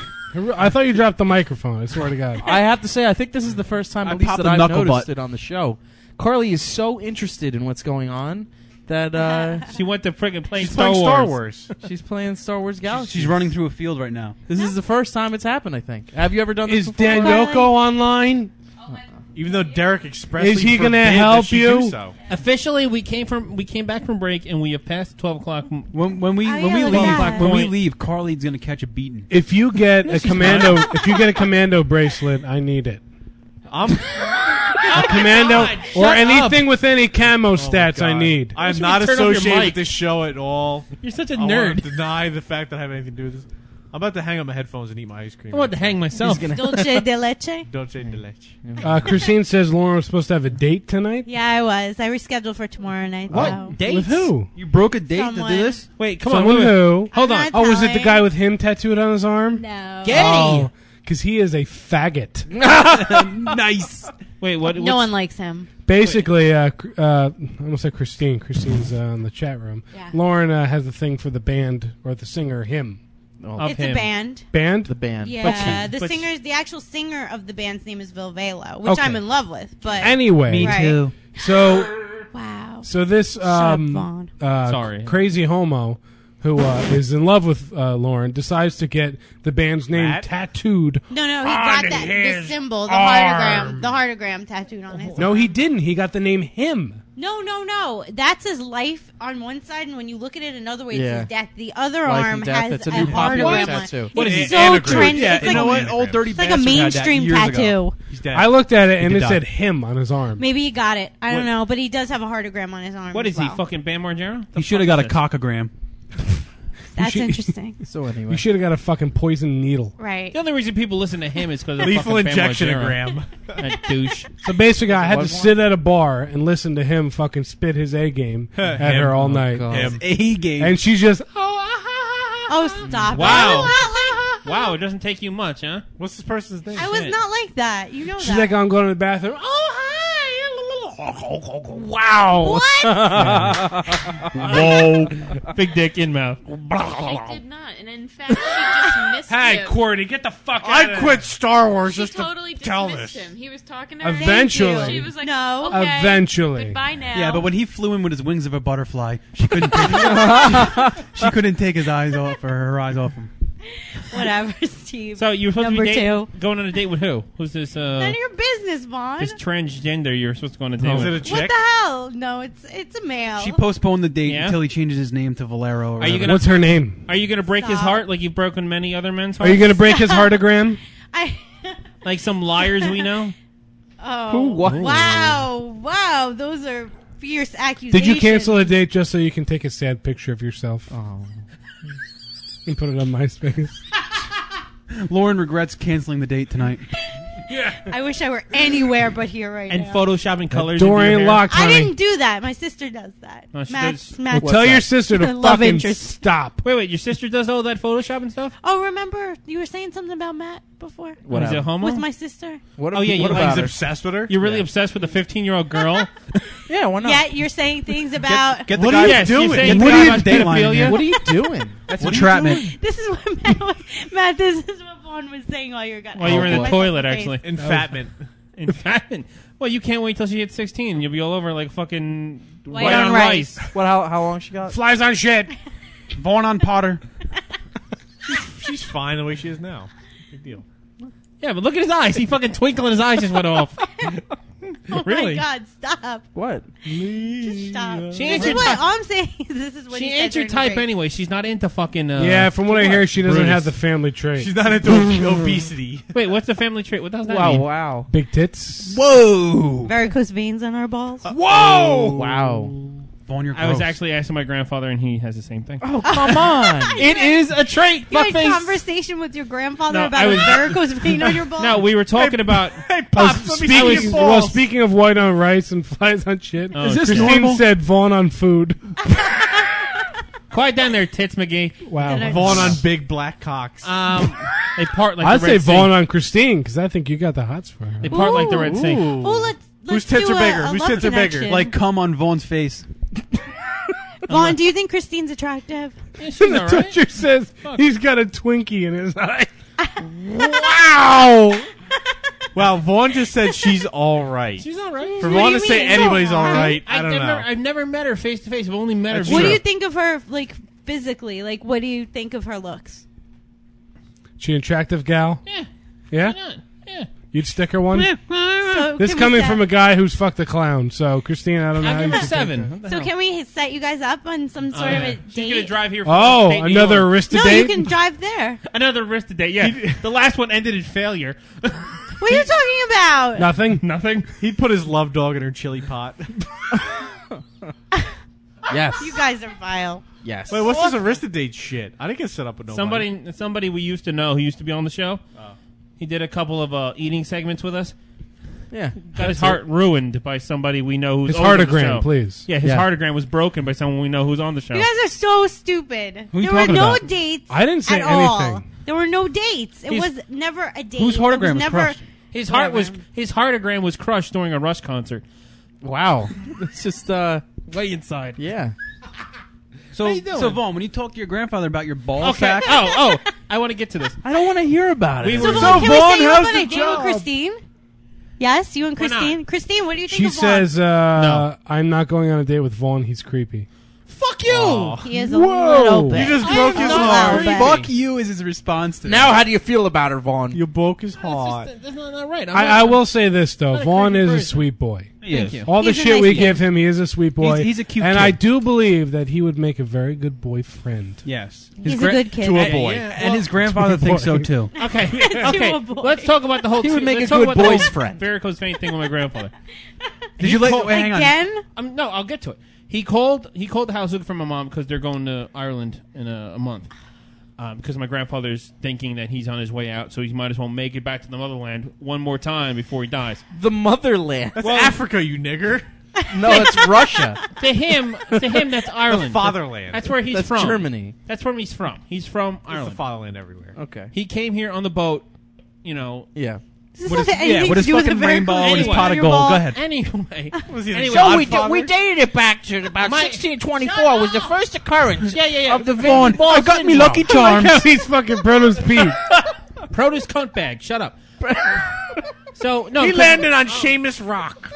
I thought you dropped the microphone. I swear to God. I have to say, I think this is the first time I at least popped that a I've knuckle noticed butt. it on the show. Carly is so interested in what's going on that She went to friggin' play She's Star playing Wars. Star Wars. she's playing Star Wars Galaxy. She's running through a field right now. This is the first time it's happened, I think. Have you ever done this Is before? Dan Yoko online? Even though Derek expressly Is he gonna forbid help that she you? do so. Officially, we came back from break and we have passed 12 o'clock. When we Oh, yeah, look at that. when we Point. leave, Carly's gonna catch a beating. If you get a commando bracelet, I need it. I'm A commando or anything with any camo stats, I need. I'm should not we turn off your associated mic? with this show at all. You're such a I want nerd. to deny the fact that I have anything to do with this. I'm about to hang up my headphones and eat my ice cream. I want to hang myself. Dolce de leche. Dolce de leche. Christine says Lauren was supposed to have a date tonight. Yeah, I was. I rescheduled for tomorrow night. What? So. Dates? With who? You broke a date Someone. to do this? Wait, come Someone on. Wait, wait. who? Hold I'm on. not Oh, was it the telling. guy with him tattooed on his arm? No. Oh, because he is a faggot. Nice. Wait, what? No what's- one likes him. Basically, I almost said Christine. Christine's in the chat room. Yeah. Lauren has a thing for the band or the singer, him. of It's him. a band. Band? The band. Yeah, but the actual singer of the band's name is Vilvelo, which Okay. I'm in love with. But Anyway. Me Right. too. So, wow. so this up, Vaughn. Sorry. crazy homo who is in love with Lauren decides to get the band's name Matt? tattooed. No, he got that the symbol, the heartogram tattooed on his. No, he didn't. He got the name him. No. That's his life on one side, and when you look at it another way, Yeah. it's his death. The other Life arm and death. has That's a a new popular heartogram on it. tattoo. What is It's he, so anagram? trendy. Yeah, It's you like know a- what? Old Dirty It's like a Bastard had that mainstream years tattoo. ago. He's dead. I looked at it and He it died. said him on his arm. Maybe he got it. I don't What? know, but he does have a heartogram on his arm. What as is he, well. fucking Bam Margera? He should have got a cockogram. That's should- interesting. So anyway. You should have got a fucking poison needle. Right. The only reason people listen to him is because of Lethal fucking Bam injection Margera. gram. That douche. So basically, I had to What? sit at a bar and listen to him fucking spit his A game at Him. her all night. God. Him. A game. And she's just, Oh, stop! Wow. I Wow, it doesn't take you much, huh? What's this person's name? was not like that. You know she's that. like, I'm going to the bathroom. Oh, hi. Wow. Whoa. Big dick in mouth. She did not, and in fact, she dismissed Hey, him. Courtney, get the fuck out I of quit Star Wars She just totally to tell dismissed this. him. He was talking to her. Eventually. She was like, No. okay, Eventually. goodbye now. Yeah, but when he flew in with his wings of a butterfly, she couldn't take she couldn't take his eyes off or her eyes off him. Whatever, Steve. So you were supposed Number to be two. going on a date with who? Who's this? None of your business, Vaughn. This transgender you're supposed to go on a date Is with? it a chick? What the hell? No, it's a male. She postponed the date Yeah? until he changes his name to Valero. Or Are you whatever. gonna? What's her name? Are you gonna break his Stop. heart like you've broken many other men's Are hearts? you going to break his heartogram? Like some liars we know? Oh, What? wow, those are fierce accusations. Did you cancel a date just so you can take a sad picture of yourself Oh. and put it on MySpace? Lauren regrets canceling the date tonight. I wish I were anywhere but here right And now. photoshopping colors. door into your ain't hair? locked, I honey. didn't do that. My sister does that. Oh, she Matt's, does- Matt's Well, tell your sister to Love fucking interest. stop. Wait, your sister does all that photoshopping stuff? Oh, remember you were saying something about Matt before? What Is it happened? homo? With my sister? What Oh, yeah, you what like about He's her? obsessed with her? You're really obsessed with a 15-year-old girl? Yeah, why not? Yeah, you're saying things about. Get the What guy. are you Yes, doing? you're saying What things are you about Dateline pedophilia? here? What are you doing? That's What are you entrapment. This is what Matt. This is what Vaughn was saying while you were gone. While you were in the Myself toilet, face. actually. Enfatment. Enfatment. Well, you can't wait till she hits 16 and you'll be all over like fucking White on rice. What? How long she got? Flies on shit. Vaughn on Potter. She's fine the way she is now. Big deal. Yeah, but look at his eyes. He fucking twinkle in his eyes just went off. Oh Really? my God! Stop. What? Just stop. She This ain't is your what type. all I'm saying. Is this is what She he ain't said your during the type break. anyway. She's not into fucking. Yeah, from what I hear, she doesn't Brutus. have the family trait. She's not into obesity. Wait, what's the family trait? What the hell's that Wow! mean? Wow! Big tits. Whoa! Varicose veins on our balls. Whoa! Wow! Vaughn, you're I was gross. actually asking my grandfather, and he has the same thing. Oh, come on! It is a trait. You had a Fuckface. conversation with your grandfather No, about I a was- varicose vein on your balls. No, we were talking about. Hey, Pops, let me see your Speaking, balls. speaking of white on rice and flies on shit, Oh, Is this Christine normal? said Vaughn on food. Quiet down there, tits McGee. Wow. Vaughn on big black cocks. They part like I'd the say Red Sea. Vaughn on Christine because I think you got the hots for her. They part like the Red Sea. Oh, let's Whose do tits are bigger? a Whose love tits are bigger? connection. like cum on Vaughn's face. Vaughn, do you think Christine's attractive? Yeah, she's The all right. teacher says he's got a Twinkie in his eye. Wow! Wow, Vaughn just said she's all right. She's all right. For What Vaughn do to you say mean? anybody's So all hot? right, I don't know. I've never met her face to face. I've only met her. That's What do true. you think of her, like, physically? Like, what do you think of her looks? She an attractive gal? Yeah. Yeah? Why not? Yeah. You'd stick her one? So This can we coming set- from a guy who's fucked a clown. So, Christine, I don't know I'll how give you her should 7. take What the So hell? can we set you guys up on some sort of a She's date? gonna drive here. that. Oh, upstate New another York. Arista No, date? you can drive there. Another Arista date. Yeah. The last one ended in failure. What are you talking about? Nothing? Nothing. He'd put his love dog in her chili pot. Yes. You guys are vile. Yes. Wait, what's this Aristodate shit? I didn't get set up with nobody. Somebody we used to know who used to be on the show. He did a couple of eating segments with us. Yeah. Got his heart ruined by somebody we know who's His on the heartogram, show. please. Yeah, his Yeah. heartogram was broken by someone we know who's on the show. You guys are so stupid. Who are you There were talking no about? dates. I didn't say at all. anything. There were no dates. It He's- was never a date. Whose It heartogram was never. crushed? His heart was Whatever. his heartogram was crushed during a Rush concert. Wow. It's just Way inside. yeah. So, How you doing? so Vaughn, when you talk to your grandfather about your ball Okay. sack, Oh, I want to get to this. I don't want to hear about it. We So, were- Vaughn, can we Vaughn, set you how's up on the a date job? with Christine? Yes, you and Why not? Christine. Christine, what do you think She of Vaughn? says, No. I'm not going on a date with Vaughn. He's creepy. Fuck you. He is a Whoa. little bit. You just broke his not heart. bad. fuck you is his response to Now, how do you feel about her, Vaughn? You broke his heart. That's not right. I will say this, though. not a Vaughn creepy is a person. sweet boy. Yes. you. All the He's a shit nice we kid. give him, he is a sweet boy. He's a cute And kid. I do believe that he would make a very good boyfriend. Yes. He's a gra- good kid. To a boy. And his grandfather thinks so too. Okay. To Okay. a boy. Let's talk about the whole. He would make let's a talk good about the boy's whole friend. varicose vein thing with my grandfather. Did you let? Wait, hang on. Again? No, I'll get to it. He called the house looking for my mom because they're going to Ireland in a month. Because my grandfather's thinking that he's on his way out, so he might as well make it back to the motherland one more time before he dies. The motherland. That's Africa, you nigger. No, it's Russia. To him, that's Ireland. The fatherland. That's where he's That's from. Germany. That's where he's from. He's from It's the Ireland. fatherland everywhere. Okay. He came here on the boat, Yeah. This With has his- anything yeah, to with his do with fucking the rainbow varicose and his vein pot in of your gold. ball. Go ahead. Anyway, So we dated it back to about 1624 was the first occurrence of the Vaughn, veiny ball I got me syndrome. Lucky Charms. He's fucking Produce Pete. Produce cunt bag. Shut up. So no, He 'cause landed on Seamus Rock.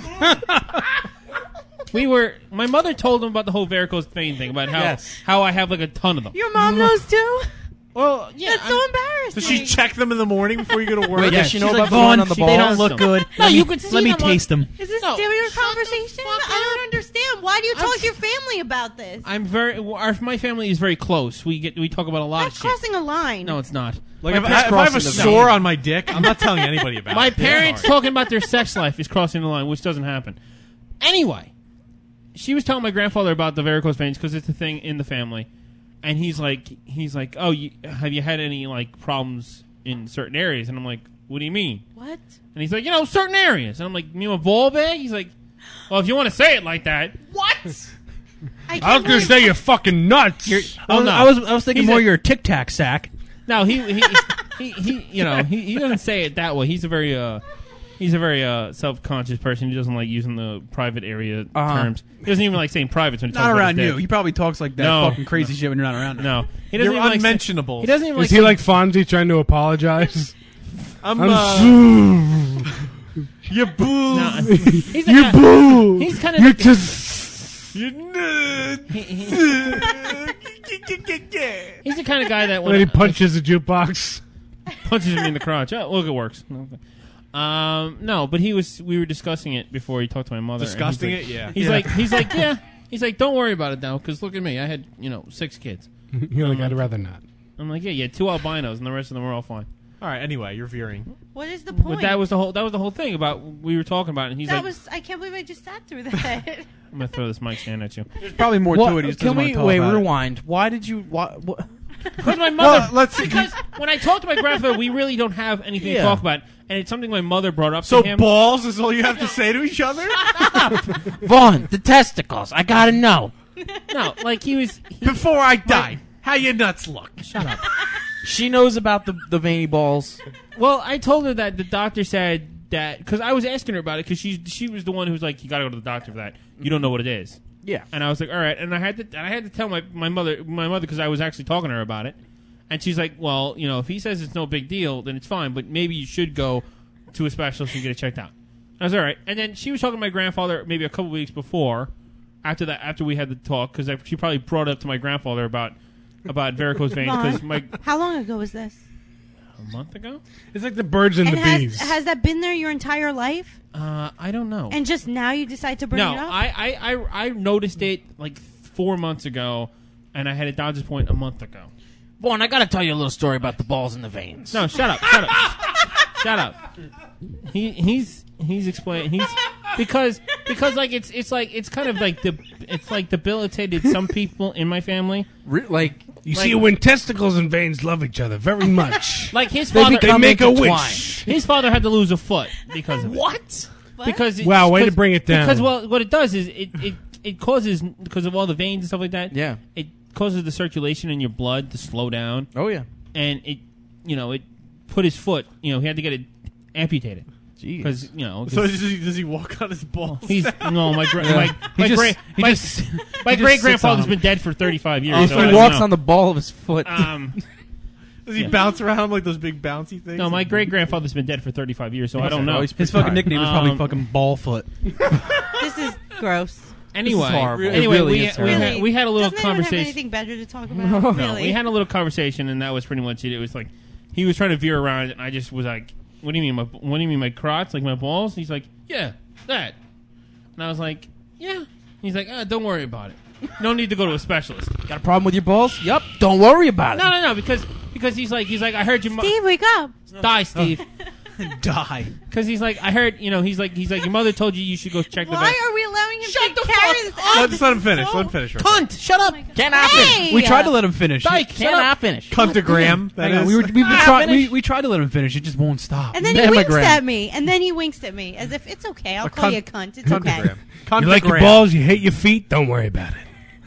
My mother told him about the whole varicose vein thing, about how I have like a ton of them. Your mom knows too? Well, yeah. That's so embarrassing. Does she check them in the morning before you go to work? Wait, does she know about the Vaughn, one on the balls? they don't look good. No, Let you me- could see Let me them on- taste them. Is this No. still your conversation? I don't understand. Why do you talk to your family about this? My family is very close. We talk about a lot That's of shit. crossing a line. No, it's not. Like if I have a crossing the sore vein. on my dick, I'm not telling anybody about My it. parents talking about their sex life is crossing the line, which doesn't happen. Anyway, she was telling my grandfather about the varicose veins because it's a thing in the family, and he's like, oh, have you had any like problems in certain areas? And I'm like, what do you mean? What? And he's like, certain areas. And I'm like, you mean a ball bag? He's like, well, if you want to say it like that. What? I was gonna say you're fucking nuts. I was thinking more you're a Tic Tac sack. No, he he doesn't say it that way. He's a very self-conscious person. He doesn't like using the private area terms. He doesn't even like saying privates when he talks Not about around his you. dick. He probably talks like that No. fucking crazy shit when you're not around him. No, he doesn't You're even unmentionable. He doesn't even Is he like Fonzie trying to apologize? I'm you boo. No, he's You boo. He's kind of You're like just. You nuts. he's the kind of guy that And then he punches the jukebox. punches me in the crotch. Oh, look, it works. No, but we were discussing it before he talked to my mother. and Discussing he's like- it? Yeah. He's like, don't worry about it now, because look at me. I had 6 kids. You're like, I'd rather not. I'm like, yeah, 2 albinos, and the rest of them were all fine. All right. Anyway, you're veering. What is the point? But that was the whole thing about we were talking about it. And he's like, I can't believe I just sat through that. I'm gonna throw this mic stand at you. There's probably more to it. He just Can doesn't want we to talk wait? about it. Rewind. Why did you? What? Because my mother. Well, let's see. Because when I talked to my grandfather, we really don't have anything to talk about, and it's something my mother brought up So to him. balls is all you have to say to each other? Vaughn, the testicles. I gotta know. No, like he was. Before I die, how your nuts look? Shut up. She knows about the veiny balls. Well, I told her that the doctor said that because I was asking her about it because she was the one who was like, you got to go to the doctor for that. You don't know what it is. Yeah. And I was like, all right. And I had to tell my mother because I was actually talking to her about it. And she's like, well, if he says it's no big deal, then it's fine. But maybe you should go to a specialist and get it checked out. I was all right. And then she was talking to my grandfather maybe a couple weeks before, after we had the talk, because she probably brought it up to my grandfather about varicose veins. Because How long ago was this? a month ago. It's like the birds and the bees. Has that been there your entire life? I don't know. And just now you decide to bring No, it up? I noticed it like 4 months ago, and I had a doctor's point a month ago. Vaughn, I gotta tell you a little story about the balls and the veins. No, shut up, shut up. He's explaining. Because like it's kind of like it's like debilitated some people in my family. You see, when testicles and veins love each other very much, Like his father, they make a wish. His father had to lose a foot because of it. What? Because Wow, way to bring it down. Because what it does is it causes, because of all the veins and stuff like that. Yeah. It causes the circulation in your blood to slow down. Oh yeah. And it put his foot. He had to get it amputated. Jeez. Because So does he walk on his balls? my He great just grandfather's sits on been dead for 35 years. So he walks on the ball of his foot. Does he bounce around like those big bouncy things? No, my great grandfather's been dead for 35 years, so I don't know. His fucking nickname is probably fucking Ballfoot. This is gross. Anyway, This is horrible. It anyway, really is horrible. we had a little Doesn't anyone have conversation. anything better to talk about? No, Really? we had a little conversation, and that was pretty much it. It was like he was trying to veer around, and I just was like, "What do you mean? What do you mean my crotch? Like my balls?" He's like, "Yeah, that." And I was like, "Yeah." He's like, "Don't worry about it. No need to go to a specialist." Got a problem with your balls? Yep. Don't worry about it. No, because he's like, I heard your Steve, wake up. die, Steve. Die. Because he's like, I heard, he's like, your mother told you should go check the Why vet. are we allowing him to carry this out? Let's let him finish. Let him finish. Right Cunt, shut up. Cannot finish. We tried to let him finish. Dyke, shut Cannot up. finish. Cuntagram. That Hang on, is. we tried to let him finish. It just won't stop. And then he winks at me. And then he winks at me as if it's okay. I'll call you a cunt. It's okay. Cuntagram. You like your balls, you hate your feet. Don't worry about it.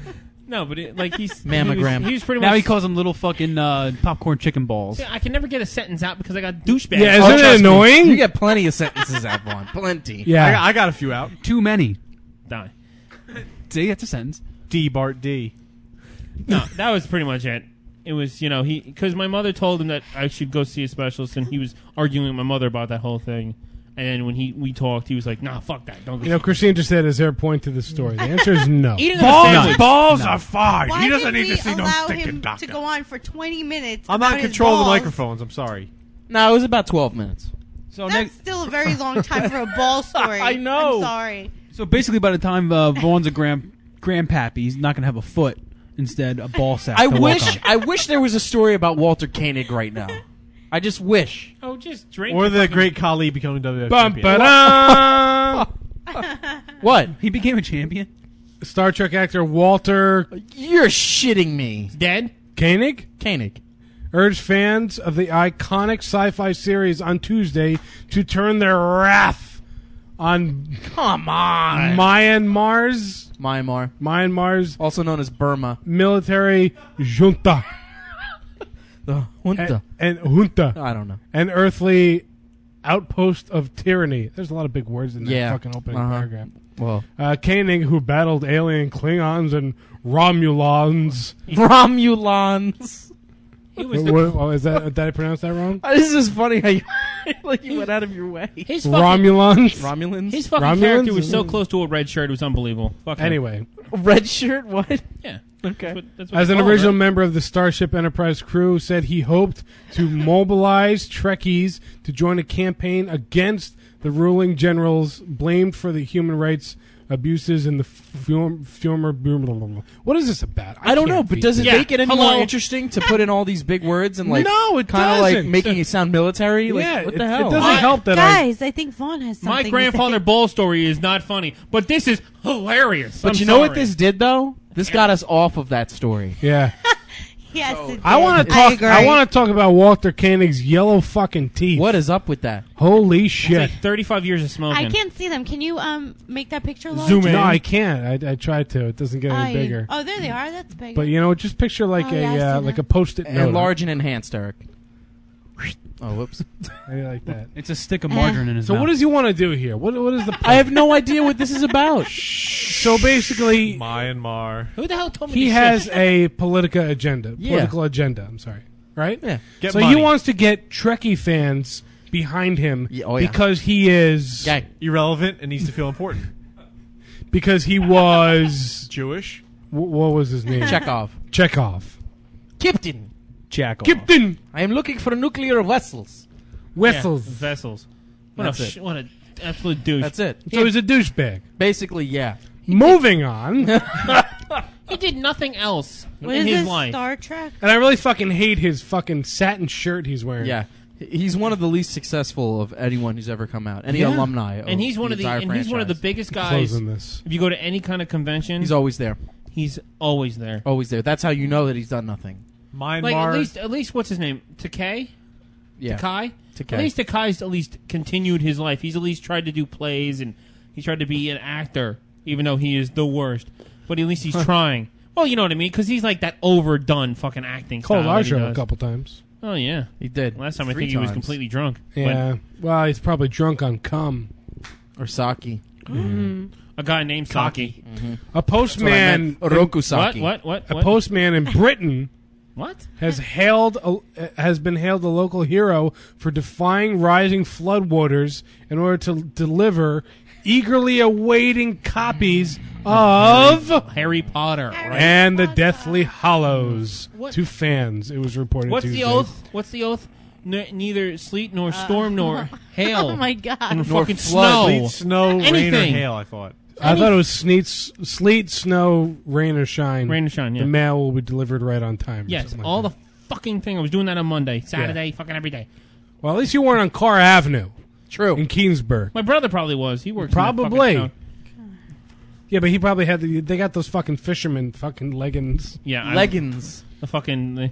No, but he's Mammogram. He was pretty Now much. he calls them little fucking popcorn chicken balls. See, I can never get a sentence out because I got douchebags. Yeah, isn't it annoying? You get plenty of sentences out, Vaughn. Plenty. Yeah. I got a few out. Too many. Die. See, that's a sentence. D. Bart D. No, that was pretty much it. It was, because my mother told him that I should go see a specialist, and he was arguing with my mother about that whole thing. And then when we talked, he was like, "Nah, fuck that. Don't go." Christine just said, "Is there a point to this story?" The answer is no. Eating a sandwich. Balls are fine. Why He doesn't did need we to see no allow stinking him doctor. to go on for 20 minutes? I'm not about in his control of the balls? microphones. I'm sorry. No, it was about 12 minutes. So That's still a very long time for a ball story. I know. I'm sorry. So basically, by the time Vaughn's a grandpappy, he's not gonna have a foot. Instead, a ball sack. I to walk wish. on. I wish there was a story about Walter Koenig right now. I just wish. Oh, just drink. Or your the fucking- great Khali becoming WWF Bum, champion. ba-da! What? He became a champion. Star Trek actor Walter You're shitting me. Dead? Koenig Koenig. urged fans of the iconic sci-fi series on Tuesday to turn their wrath on Come on. Myanmar's Also known as Burma. military junta The junta. and junta I don't know. an earthly outpost of tyranny. There's a lot of big words in that Yeah. fucking opening Uh-huh. paragraph. Well, Koenig, who battled alien Klingons and Romulans. Romulans. He was Is that, did I pronounce that wrong? This is funny how you you went out of your way. his fucking, Romulans? Romulans. His fucking Romulans? character was so close to a red shirt. It was unbelievable. Fuck him. Anyway, Red shirt. What? Yeah. Okay. That's what as they an call it, original right? member of the Starship Enterprise crew, said he hoped to mobilize Trekkies to join a campaign against the ruling generals blamed for the human rights abuses in the former. What is this about? I don't know, but does it Yeah, make it any hello. more interesting to put in all these big words and like No, it kind of like doesn't. making it sound military? Like, Yeah, what it the hell? doesn't help that Guys, I think Vaughn has something My to grandfather say. Bull story is not funny, but this is hilarious. But I'm you know what sorry. this did though? This got us off of that story. Yeah. Yes, it I did. want to talk. agree. I want to talk about Walter Koenig's yellow fucking teeth. What is up with that? Holy It's shit! like 35 years of smoking. I can't see them. Can you make that picture large? Zoom in. No, I can't. I tried to. It doesn't get any bigger. Oh, there they are. That's big. But just picture like Oh, yeah, I see like that. a post-it note. Enlarge and enhanced, Eric. Oh, whoops. I like that. It's a stick of margarine in his So mouth. what does he want to do here? What is the? I have no idea what this is about. So basically, Myanmar. Who the hell told me he this has shit? a political agenda. Yeah. Political agenda. I'm sorry. Right? Yeah. Get so money. he wants to get Trekkie fans behind him Yeah, oh, yeah. because he is Gag. Irrelevant and needs to feel important. because he was Jewish. what was his name? Chekhov. Chekhov. Captain. Jack off. Captain I am looking for nuclear vessels. Whistles. Yeah, vessels. What That's a what a absolute douche. That's it. So he's a douchebag. Basically, yeah. Moving on. He did nothing else What in is his this, life. Star Trek? And I really fucking hate his fucking satin shirt he's wearing. Yeah. He's one of the least successful of anyone who's ever come out. Any Yeah. alumni. And he's one of the entire he's one of the franchise. biggest guys. Closing this. If you go to any kind of convention, He's always there. he's always there. Always there. That's how you know that he's done nothing. Myanmar. Like at least what's his name? Takei? Yeah. Takai? Takei. At least Takai's at least continued his life. He's at least tried to do plays and he tried to be an actor, even though he is the worst. But at least he's trying. Well, you know what I mean, because he's like that overdone fucking acting Called style. our that he show a does. couple times. Oh yeah, He did. last time I 3 think he was times. completely drunk. Yeah. Well, he's probably drunk on cum. Or Saki. But a guy named Saki. A postman. Orokusaki. What? A postman in Britain What? has been hailed a local hero for defying rising floodwaters in order to deliver eagerly awaiting copies of Harry Potter. and the Deathly Hollows What? to fans. It was reported. What's Tuesday. the oath? What's the oath? Neither sleet nor storm nor hail. Oh my god. Nor Nor fucking flood. snow. Sleet, snow, rain, or Anything. hail, I thought. I thought it was sleet, snow, rain or shine. Rain or shine, yeah. The mail will be delivered right on time. or Yes, something like all that. the fucking thing. I was doing that on Monday, Saturday, fucking every day. Well, at least you weren't on Carr Avenue. True. In Keensburg. My brother probably was. He works in that Probably. fucking town. Yeah, but he probably had they got those fucking fisherman fucking leggings. Yeah, Leggings. The fucking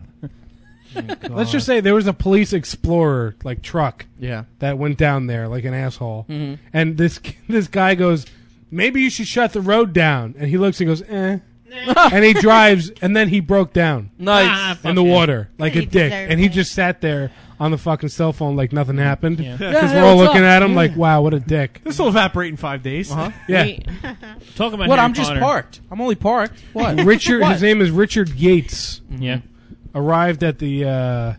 Let's just say there was a police explorer like truck Yeah. that went down there like an asshole, Mhm. and this guy goes, "Maybe you should shut the road down," and he looks and goes, "Eh." And he drives, and then he broke down. Nice. In the water, like a He dick. deserved And he it. just sat there on the fucking cell phone like nothing happened. Yeah. Because Yeah, we're all what's looking up? at him Yeah. like, wow, what a dick. This will evaporate in 5 days. Uh-huh. Yeah. Hey, talk about What? Harry I'm just Potter. parked. I'm only parked. What? Richard, What? his name is Richard Yates. Yeah. Arrived at the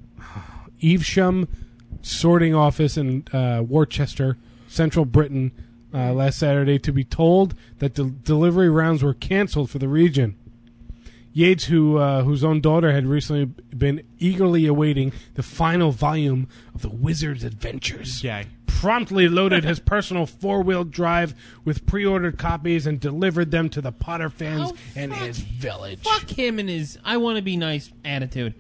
Evesham sorting office in Worcester, Central Britain, last Saturday to be told that the delivery rounds were canceled for the region. Yates, whose own daughter had recently been eagerly awaiting the final volume of the Wizard's Adventures, promptly loaded his personal 4-wheel drive with pre-ordered copies and delivered them to the Potter fans in his village. Fuck him and his I want to be nice attitude.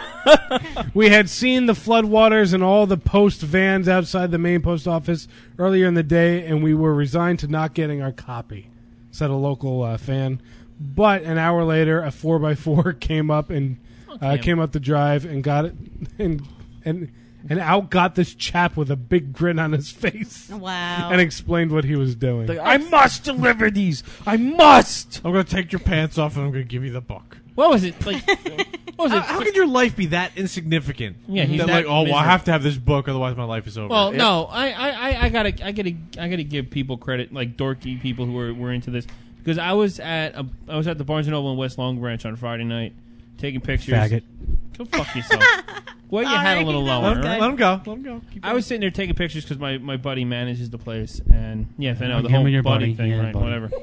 We had seen the floodwaters and all the post vans outside the main post office earlier in the day, and we were resigned to not getting our copy, said a local fan. But an hour later, a 4x4 came up and came up the drive and got it, and out got this chap with a big grin on his face. Wow. And explained what he was doing. I must deliver these. I must. I'm going to take your pants off and I'm going to give you the book. What was it like? What was it? How could your life be that insignificant? Yeah, he's that that like, oh, well, I miserable. have to have this book, otherwise my life is over. Well, no, I gotta give people credit, like dorky people who were into this, because I was at the Barnes and Noble in West Long Branch on Friday night, taking pictures. Faggot. Go fuck yourself. Wear your hat a little lower. Let him go. Let him go. Keep I was sitting there taking pictures because my buddy manages the place, and yes, I know the Give me whole your buddy buddy. thing, Yeah, right? buddy. Whatever.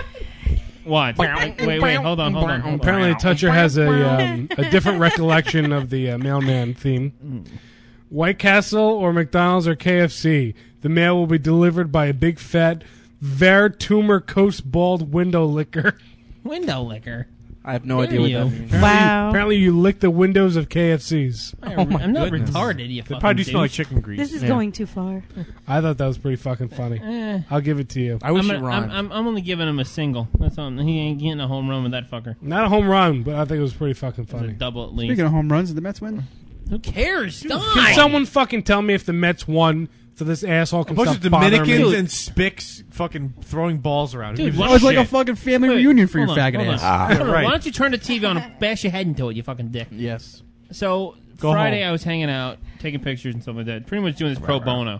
What? Wait, hold on. Apparently, Toucher has a different recollection of the mailman theme. White Castle or McDonald's or KFC, the mail will be delivered by a big fat Vertumor Coast Bald window licker. Window licker. I have no idea what that means. Apparently you lick the windows of KFCs. I'm not retarded, you They fucking probably do smell like douche. chicken grease. This is going too far. I thought that was pretty fucking funny. I'll give it to you. I wish I'm, it rhymed. I'm only giving him a single. That's all. He ain't getting a home run with that fucker. Not a home run, but I think it was pretty fucking It's a funny. double at least. Speaking of home runs, did the Mets win? Who cares? Can someone fucking tell me if the Mets won so this asshole A can bunch stop of bothering Dominicans me? and Spicks fucking throwing balls around. Dude, Who gives what a Oh, it's like a shit? fucking family Wait, reunion for your hold on, faggot hold ass. on. Hold on. right. Why don't you turn the TV on and bash your head into it, you fucking dick? Yes. So Go Friday home. I was hanging out, taking pictures and stuff like that. Pretty much doing this pro bono.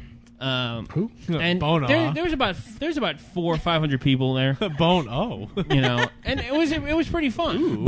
Who? And Bono, huh? there's about 400 or 500 people there, Bone. Oh. you know, and it was pretty fun.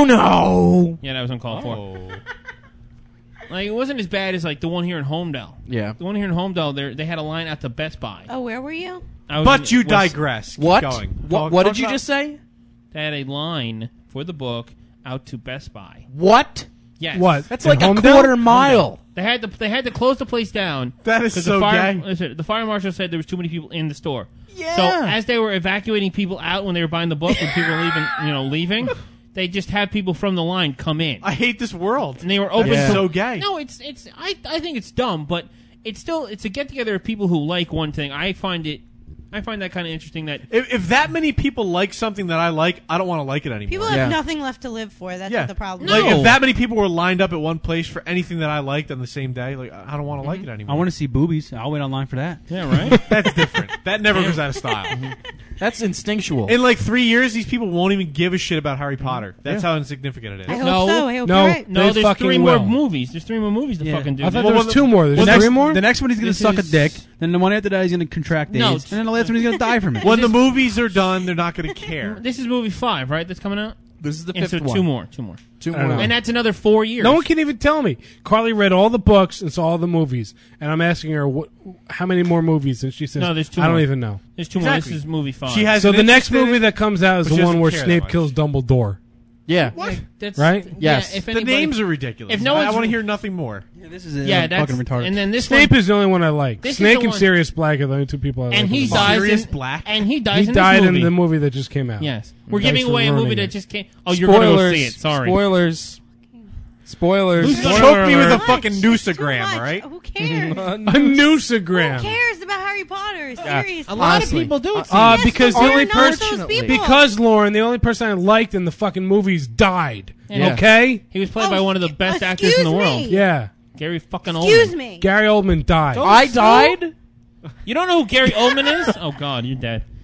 Bono. Yeah, that was uncalled for. Oh. Like, it wasn't as bad as like the one here in Homedale. Yeah. The one here in Homedale, they had a line out to Best Buy. Oh, where were you? I was But in you West- digress. Keep What? going. What Talk did you about- just say? They had a line for the book out to Best Buy. What? Yes. What? That's In like a Homedale? quarter mile. They had to close the place down. That is 'cause so the fire, gay. listen, the fire marshal said there was too many people in the store. Yeah. So as they were evacuating people out when they were buying the book, when people were leaving, they just had people from the line come in, I hate this world. and they were open. That's to, so gay. No, it's. I think it's dumb, but it's a get together of people who like one thing. I find that kind of interesting. That If that many people like something that I like, I don't want to like it anymore. People have nothing left to live for. That's what the problem is. Like if that many people were lined up at one place for anything that I liked on the same day, like I don't want to like it anymore. I want to see boobies. I'll wait online for that. Yeah, right. That's different. That never goes out of style. That's instinctual. In like 3 years, these people won't even give a shit about Harry Potter. That's how insignificant it is. I hope so. I hope you're right. No, there's fucking 3 more will. movies. There's 3 more movies to fucking do. I thought Well, there was 2 more. There's 3 more? The next one he's going to This suck a is- dick. Then the one after that he's going to contract No, AIDS. And then the last one he's going to die from it. When the movies are done, they're not going to care. This is movie 5, right? That's coming out. This is the And fifth so one. 2 more. I don't know. And that's another 4 years. No one can even tell me. Carly read all the books and saw all the movies, and I'm asking her how many more movies, and she says, No, there's 2 I don't more. even know. There's 2 more. Exactly. This is movie 5. She has So an the next interest in movie it, that comes out is but the she one doesn't where care that Snape much. kills Dumbledore. Yeah. What? That's, Right? Yes. Yeah, if The anybody, names are ridiculous. If no I one's- want to hear nothing more. Yeah, this is yeah, that's fucking retarded. And then this Snape one, is the only one I like. This is Snake the and one- Sirius Black are the only 2 people I like. and he in the dies. Sirius in, Black? And he dies. He in died this in movie. the movie that just came out. Yes, we're Thanks giving for away a movie ruining that it. just came. Oh, you're gonna go see it. Sorry. Spoilers. Spoilers. You Spoiler choke me with a alert. fucking Too noosagram, much. all right? Who cares? A noosagram. Who cares about Harry Potter? Seriously. A lot Honestly. of people do it. Yes, because but the we're only not person, those people. because Lauren, the only person I liked in the fucking movies died. Yeah. Okay? He was played Oh, by one of the best excuse actors in the world, me. Yeah. Gary fucking Oldman. Excuse me. Gary Oldman died. I died? You don't know who Gary Oldman is? Oh God, you're dead.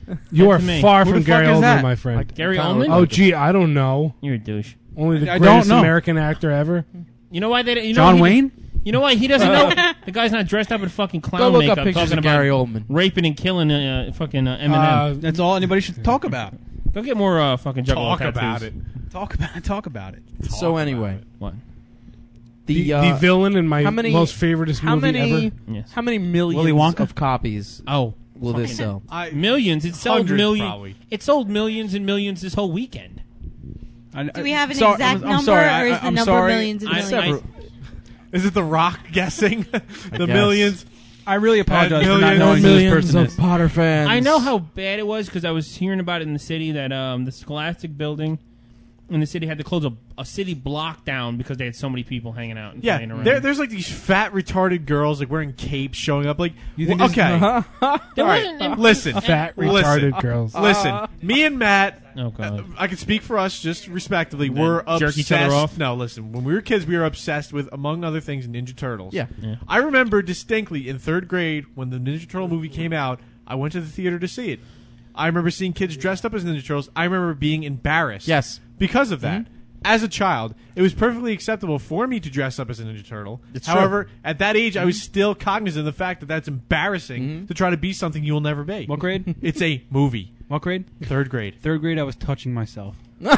You are to me. far Who from the fuck Gary is Oldman, that? my friend. Like Gary Oldman? Oh, gee, I don't know. You're a douche. Only the I greatest don't know. American actor ever. You know why they? You know John he- Wayne? You know why he doesn't know? The guy's not dressed up in fucking Go clown look up makeup pictures talking of about Gary Oldman. raping and killing fucking Eminem. That's all anybody should talk about. Go get more fucking juggalo Talk tattoos. about it. Talk about it. So anyway, What? The villain in my how many- most favoriteest how movie many? ever. Yes. How many millions Willy Wonka? of copies Oh, will this sell? millions. It sold Hundreds, millions. probably. It sold millions and millions this whole weekend. Do we have an Sorry, exact I'm number, sorry, or is the I'm number sorry. millions and I- millions? Is it The Rock guessing the guess. millions? I really apologize for not millions- knowing who this Millions person of is. Potter fans. I know how bad it was because I was hearing about it in the city that the Scholastic building in the city had to close a city block down because they had so many people hanging out and Yeah, playing around. there's like these fat retarded girls like wearing capes showing up. Like, You think well, this- okay, There all right, wasn't- listen, Fat listen, retarded girls. Listen, me and Matt, Oh god. I can speak for us just respectively. Then We're jerk obsessed. each other off? No, listen. When we were kids, we were obsessed with, among other things, Ninja Turtles. Yeah. I remember distinctly in 3rd grade when the Ninja Turtle movie came out. I went to the theater to see it. I remember seeing kids dressed up as Ninja Turtles. I remember being embarrassed. Yes. Because of that. As a child, it was perfectly acceptable for me to dress up as a Ninja Turtle. It's However, at that age, I was still cognizant of the fact that that's embarrassing to try to be something you will never be. What grade? It's a movie. What grade? 3rd grade. 3rd grade, I was touching myself. And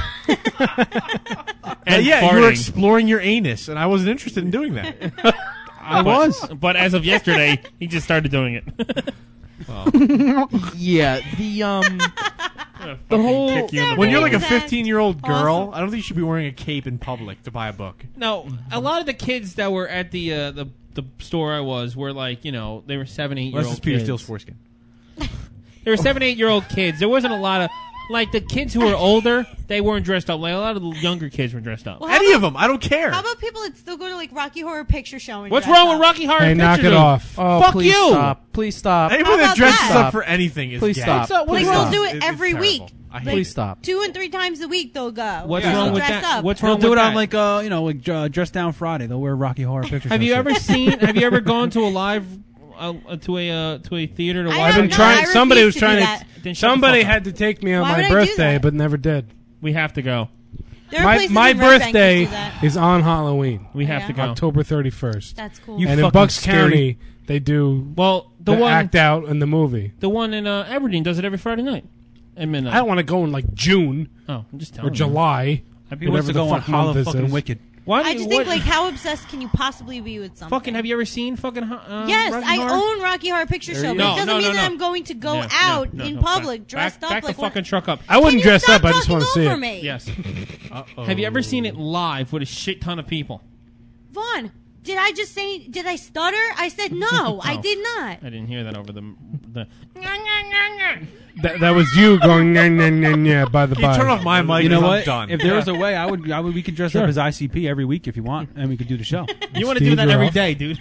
Yeah, you were farting. exploring your anus, and I wasn't interested in doing that. I was. But as of yesterday, he just started doing it. Yeah, the whole Kick you in the When you're balls. like a 15-year-old girl, Awesome. I don't think you should be wearing a cape in public to buy a book. No, a lot of the kids that were at the store I was were like, you know, they were 7, 8 year Unless old it's Peter kids. Steele's foreskin. They were 7, 8 year old kids. There wasn't a lot of like the kids who were older. They weren't dressed up. Like a lot of the younger kids were dressed up. Well, how Any about- of them, I don't care. How about people that still go to like Rocky Horror Picture Show? And What's dress wrong up? with Rocky Horror Hey, Picture knock it Show? off. Oh, Fuck please you! stop! Please stop! Anyone How that about dresses that? up for anything is Please gay. stop. So, what's Like Please they'll stop. do it It's every terrible. week. I hate Like, Please stop. 2 and 3 times a week they'll go. What's They'll wrong with dress that? Up. What's They'll wrong do with it that? on like Dress Down Friday. They'll wear Rocky Horror Picture Show. Have you shit. ever seen? Have you ever gone to a live to a theater to watch? I I've have been not. trying. I Somebody was refuse to do trying that. to. Then shut the Somebody fuck up. had to take me on Why my would I do birthday, that? but never did. We have to go. There are My places my in Red Bank that birthday do that. is on Halloween, We have Yeah. to go. October 31st. That's cool. You And in fucking Bucks scary- County, they do Well, the one act out in the movie. the one in Aberdeen does it every Friday night at midnight. I don't want to go in like June Oh, I'm just or telling you. July. He wants to go on Hollow fucking Wicked. Why do I you- just think what- like how obsessed can you possibly be with something? fucking. Have you ever seen fucking? Yes, Rocky I Horror? own Rocky Horror Picture Show, but No, it doesn't no, mean no, that no. I'm going to go No, out no, in no, public back, dressed back up the like fucking truck up. I wouldn't Can you dress stop up. I just talking want to see over it. me? Yes. Have you ever seen it live with a shit ton of people? Vaughn, did I just say? Did I stutter? I said no. I Oh. did not. I didn't hear that over the. That was you going nah, nah, nah, nah, by the Can you by. turn off my mic? You know I'm what? done. If there was a way, I would. We could dress Sure. up as ICP every week if you want, and we could do the show. You want to do Steve, that you're every off. day, dude.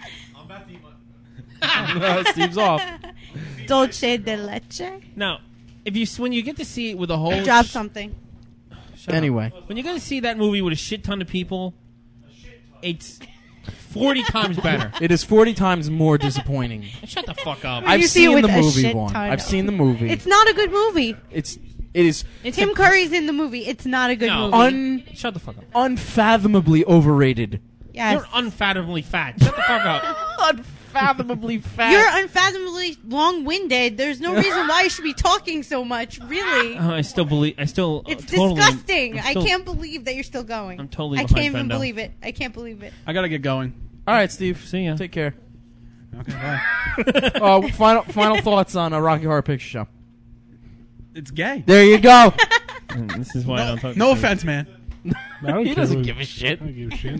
Steve's off. Dolce de leche. Now, if you when you get to see it with a whole Drop something. Shut up. Anyway. When you're going to see that movie with a shit ton of people, it's 40 times better. It is 40 times more disappointing. Shut the fuck up. When you I've see it seen with the a movie, shit Vaughn. ton I've of- seen the movie. It's not a good movie. It is Tim Curry's in the movie. It's not a good No. movie. Shut the fuck up. unfathomably overrated. Yes. You're unfathomably fat. Shut the fuck up. Unfathomably fat. You're unfathomably long-winded. There's no reason why you should be talking so much. Really, I still believe. I still. it's totally, disgusting. I'm still- I can't believe that you're still going. I'm totally I behind can't even Fendo. believe it. I can't believe it. I gotta get going. All right, Steve. See ya. Take care. Okay, bye. Final thoughts on Rocky Horror Picture Show. It's gay. There you go. This is why I don't talk. No to offense, man. I don't He care doesn't what- give a shit. I don't give a shit.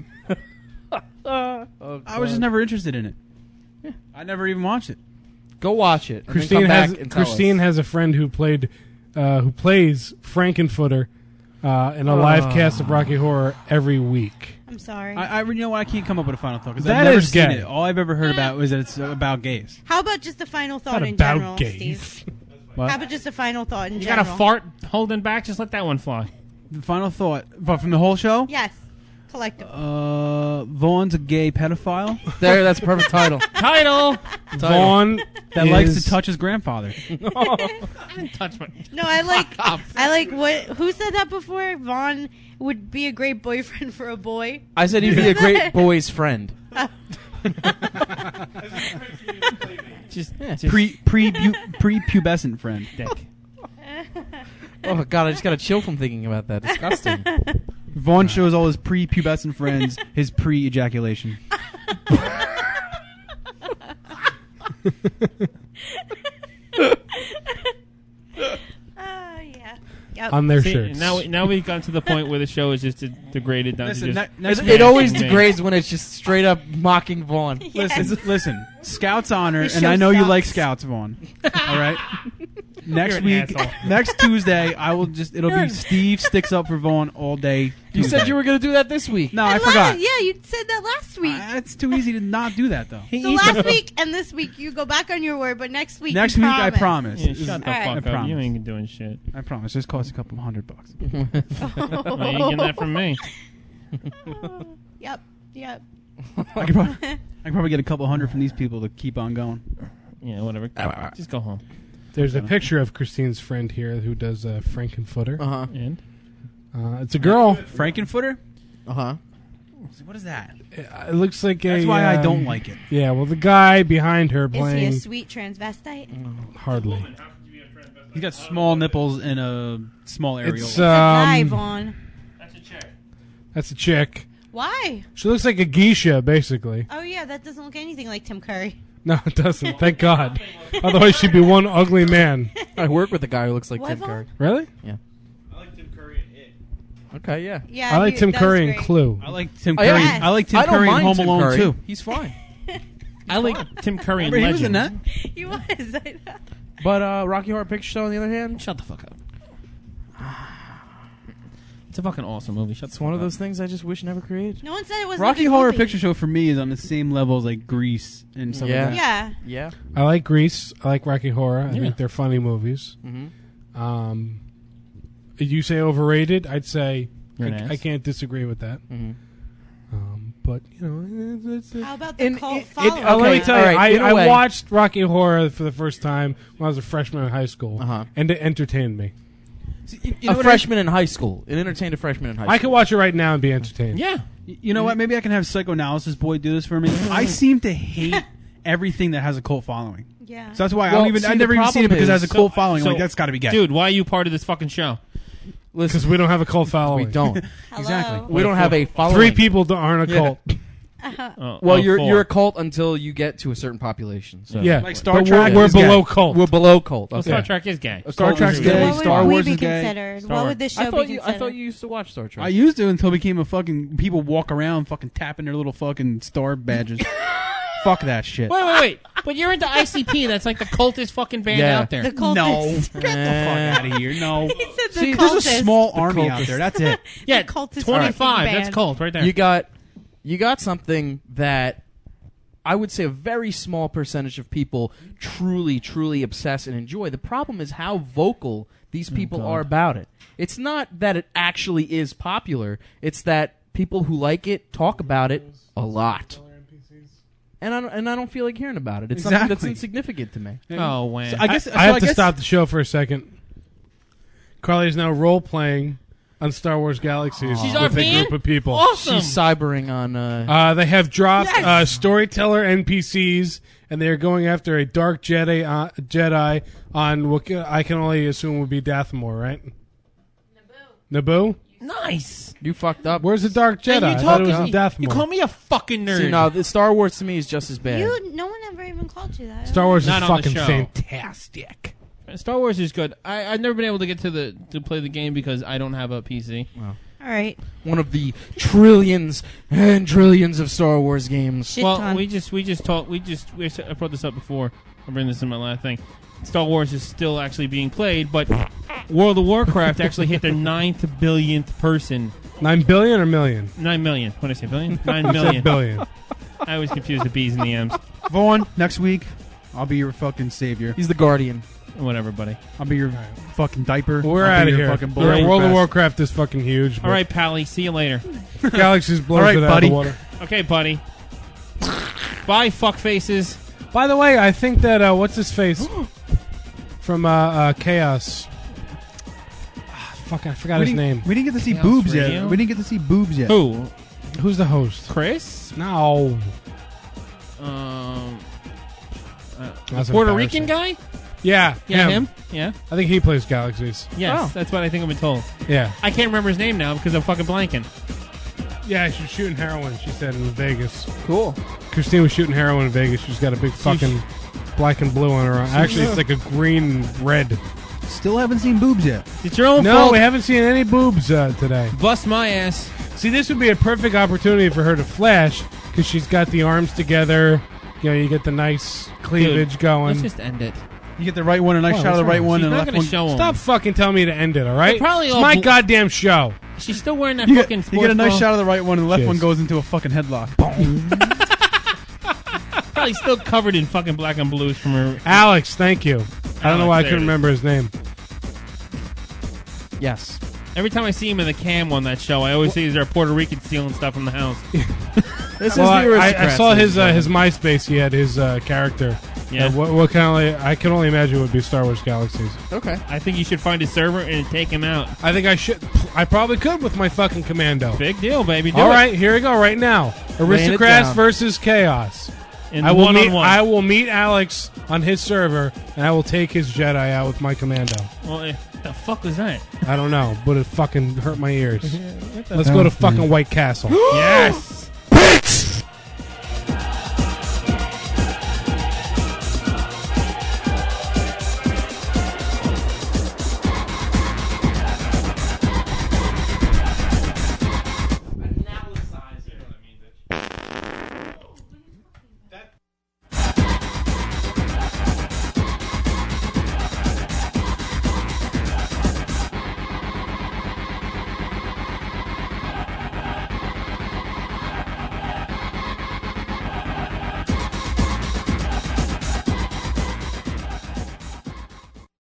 I was just never interested in it. I never even watched it. Go watch it. and then Christine come has back and tell Christine us. has a friend who plays Frankenfooter in a live cast of Rocky Horror every week. I'm sorry. You know what? I can't come up with a final thought because That I've never is seen gay. it. All I've ever heard about is that it's about gays. How about just a final thought Not in about general, gays. Steve? What? How about just a final thought in You general? got a fart holding back. Just let that one fly. The final thought, but from the whole show. Yes. Collective. Vaughn's a gay pedophile. There, that's a perfect title. Title. Vaughn that likes to touch his grandfather. I didn't touch my. No, I like what? Who said that before? Vaughn would be a great boyfriend for a boy. I said he'd be a great boy's friend. Just Pre-pubescent friend. Dick. Oh God, I just got a chill from thinking about that. Disgusting. Vaughn shows all his pre-pubescent friends his pre-ejaculation. Yeah. Yep. On their shirts. Now we've gotten to the point where the show is just degraded down Listen, to next just. It always degrades when it's just straight up mocking Vaughn. Listen. Scouts honor, The and show I know you sucks. like Scouts, Vaughn. All right. Next an week, asshole. next Tuesday, it'll be Steve sticks up for Vaughn all day. You Tuesday. said you were going to do that this week. No, I forgot. Yeah, you said that last week. It's too easy to not do that, though. So last week and this week you go back on your word, but next week Next you week, I promise. Yeah, shut the All right. fuck I up. promise. You ain't doing shit. I promise. Just costs a couple $100. Well, you ain't getting that from me. Yep. I could probably get a couple $100 from these people to keep on going. Yeah, whatever. Just go home. There's a picture of Christine's friend here who does Frankenfooter. Uh-huh. And? It's a girl. Frankenfooter? Uh-huh. What is that? It looks like That's why I don't like it. Yeah, well, the guy behind her Is he playing... a sweet transvestite? Hardly. He's got small nipples and a small areola. It's, Guy, Vaughn. That's a chick. Why? She looks like a geisha, basically. Oh yeah, that doesn't look anything like Tim Curry. No, it doesn't. Thank God. Otherwise, she'd be one ugly man. I work with a guy who looks like What, Tim Vaughn? Curry. Really? Yeah. I like Tim Curry and It. Okay, yeah. Yeah, I like Tim that was Curry and great. Clue. I like Tim Oh, Curry. yes. I like Tim I don't Curry in mind Home Tim Alone Curry. too. He's fine. I like Tim Curry and Remember, he was in Legend. that. He was. I know. But Rocky Horror Picture Show, on the other hand, Shut the fuck up. It's a fucking awesome movie. Shut it's the one fuck of up. those things I just wish never created. No one said it was Rocky a good Horror movie. Picture Show for me is on the same level as like Grease and stuff Yeah. like that. Yeah. Yeah. I like Grease. I like Rocky Horror. I Yeah. think they're funny movies. Mm-hmm. You say overrated? I'd say You're an ass. I can't disagree with that. Mm-hmm. But you know, it's How about the cult let me following? tell all you, right, in a I way- watched Rocky Horror for the first time when I was a freshman in high school, Uh-huh. and it entertained me. You know A what freshman in high school. It entertained a freshman in high school. I could watch it right now and be entertained. Yeah. You know what? Maybe I can have Psychoanalysis Boy do this for me. I seem to hate everything that has a cult following. Yeah. So that's why Well, I've see, never the even seen it problem because it has a is- cult following. I'm so- like, that's got to be gay. Dude, why are you part of this fucking show? Because we don't have a cult following. We don't. Exactly. We don't have a following. 3 people aren't a Yeah. cult. Oh, Well, oh, you're 4. Yeah, Like Star but Trek we're is below gay. cult. We're below cult. Well, Okay. Star Trek is gay. Star Trek's is gay. gay. What would Star we Wars be is gay. considered? Star What Wars. would this show I be thought considered? you used to watch Star Trek. I used to until it became a fucking people walk around fucking tapping their little fucking star badges. Fuck that shit. Wait. But you're into ICP. That's like the cultist fucking band Yeah. out there. The cultist. No, get the fuck out of here. No. He said the See, cultist. there's a small army out cultist. there. That's it. Yeah, The cultist 25. fucking That's band. cult right there. You got something that I would say a very small percentage of people truly obsess and enjoy. The problem is how vocal these people are about it. It's not that it actually is popular. It's that people who like it talk about it a lot. And I don't feel like hearing about it. It's something that's Exactly. insignificant to me. Oh, wow. So I guess I have to stop the show for a second. Carly is now role playing on Star Wars Galaxies She's with a RPing? group of people. Awesome. She's cybering on. They have dropped storyteller NPCs, and they are going after a dark Jedi on what I can only assume would be Dathomir, right? Naboo? Nice. You fucked up. Where's the dark Jedi? And I thought it was in Dathomir. You call me a fucking nerd. See, no, the Star Wars to me is just as bad. No one ever even called you that. Star Wars is Not on the fucking show. fantastic. Star Wars is good. I've never been able to get to play the game because I don't have a PC. Wow. All right. One of the trillions and trillions of Star Wars games. Shit Well, ton. we I brought this up before. I'll bring this in my last thing. Star Wars is still actually being played, but World of Warcraft actually hit their 9th billionth person. 9 billion or million? 9 million. What did I say? Billion? 9 You million. said billion. I always confuse the B's and the M's. Vaughn, next week, I'll be your fucking savior. He's the Guardian. Whatever, buddy. I'll be your fucking diaper. We're I'll out be of your here. Fucking Yeah, bulletproof World of vest. Warcraft is fucking huge. All right, Pally. See you later. Galaxy's blows All right, it out buddy. of the water. Okay, buddy. Bye, fuck faces. By the way, I think that what's his face from Chaos. Fuck, I forgot his name. We didn't get to see Chaos boobs Radio? yet. We didn't get to see boobs yet. Who? Who's the host? Chris? No. That's Puerto embarrassing. Rican guy? Yeah, him. Yeah. I think he plays Galaxies. Yes, that's what I think I've been told. Yeah. I can't remember his name now because I'm fucking blanking. Yeah, she's shooting heroin, she said, in Vegas. Cool. Christine was shooting heroin in Vegas. She's got a big fucking black and blue on her arm. Actually, it's like a green and red. Still haven't seen boobs yet. It's your own No, fault. we haven't seen any boobs today. Bust my ass. See, this would be a perfect opportunity for her to flash because she's got the arms together. You know, you get the nice cleavage Dude, going. Let's just end it. You get the right one, a nice What, shot of the what's right wrong? one, She's and the not left going one. to show him. Stop fucking telling me to end it, all right? They're probably It's all my bl- goddamn show. She's still wearing that You fucking get, you get a sports nice bra. shot of the right one, and the left She one is. goes into a fucking headlock. Probably still covered in fucking black and blues from her. Alex, thank you. I don't know why I there couldn't it is. remember his name. Yes. Every time I see him in the cam on that show, I always see he's a Puerto Rican stealing stuff from the house. This Well, is the I Aristocrats. saw his MySpace. He had his character. Yeah. What kind of? I can only imagine it would be Star Wars Galaxies. Okay. I think you should find his server and take him out. I think I should. I probably could with my fucking commando. Big deal, baby. Do All it. right, here we go. Right now, Aristocrats down. versus Chaos. In I will meet. one-on-one. I will meet Alex on his server, and I will take his Jedi out with my commando. Well, the fuck was that? I don't know, but it fucking hurt my ears. What the Let's go to fucking White Castle. Yes.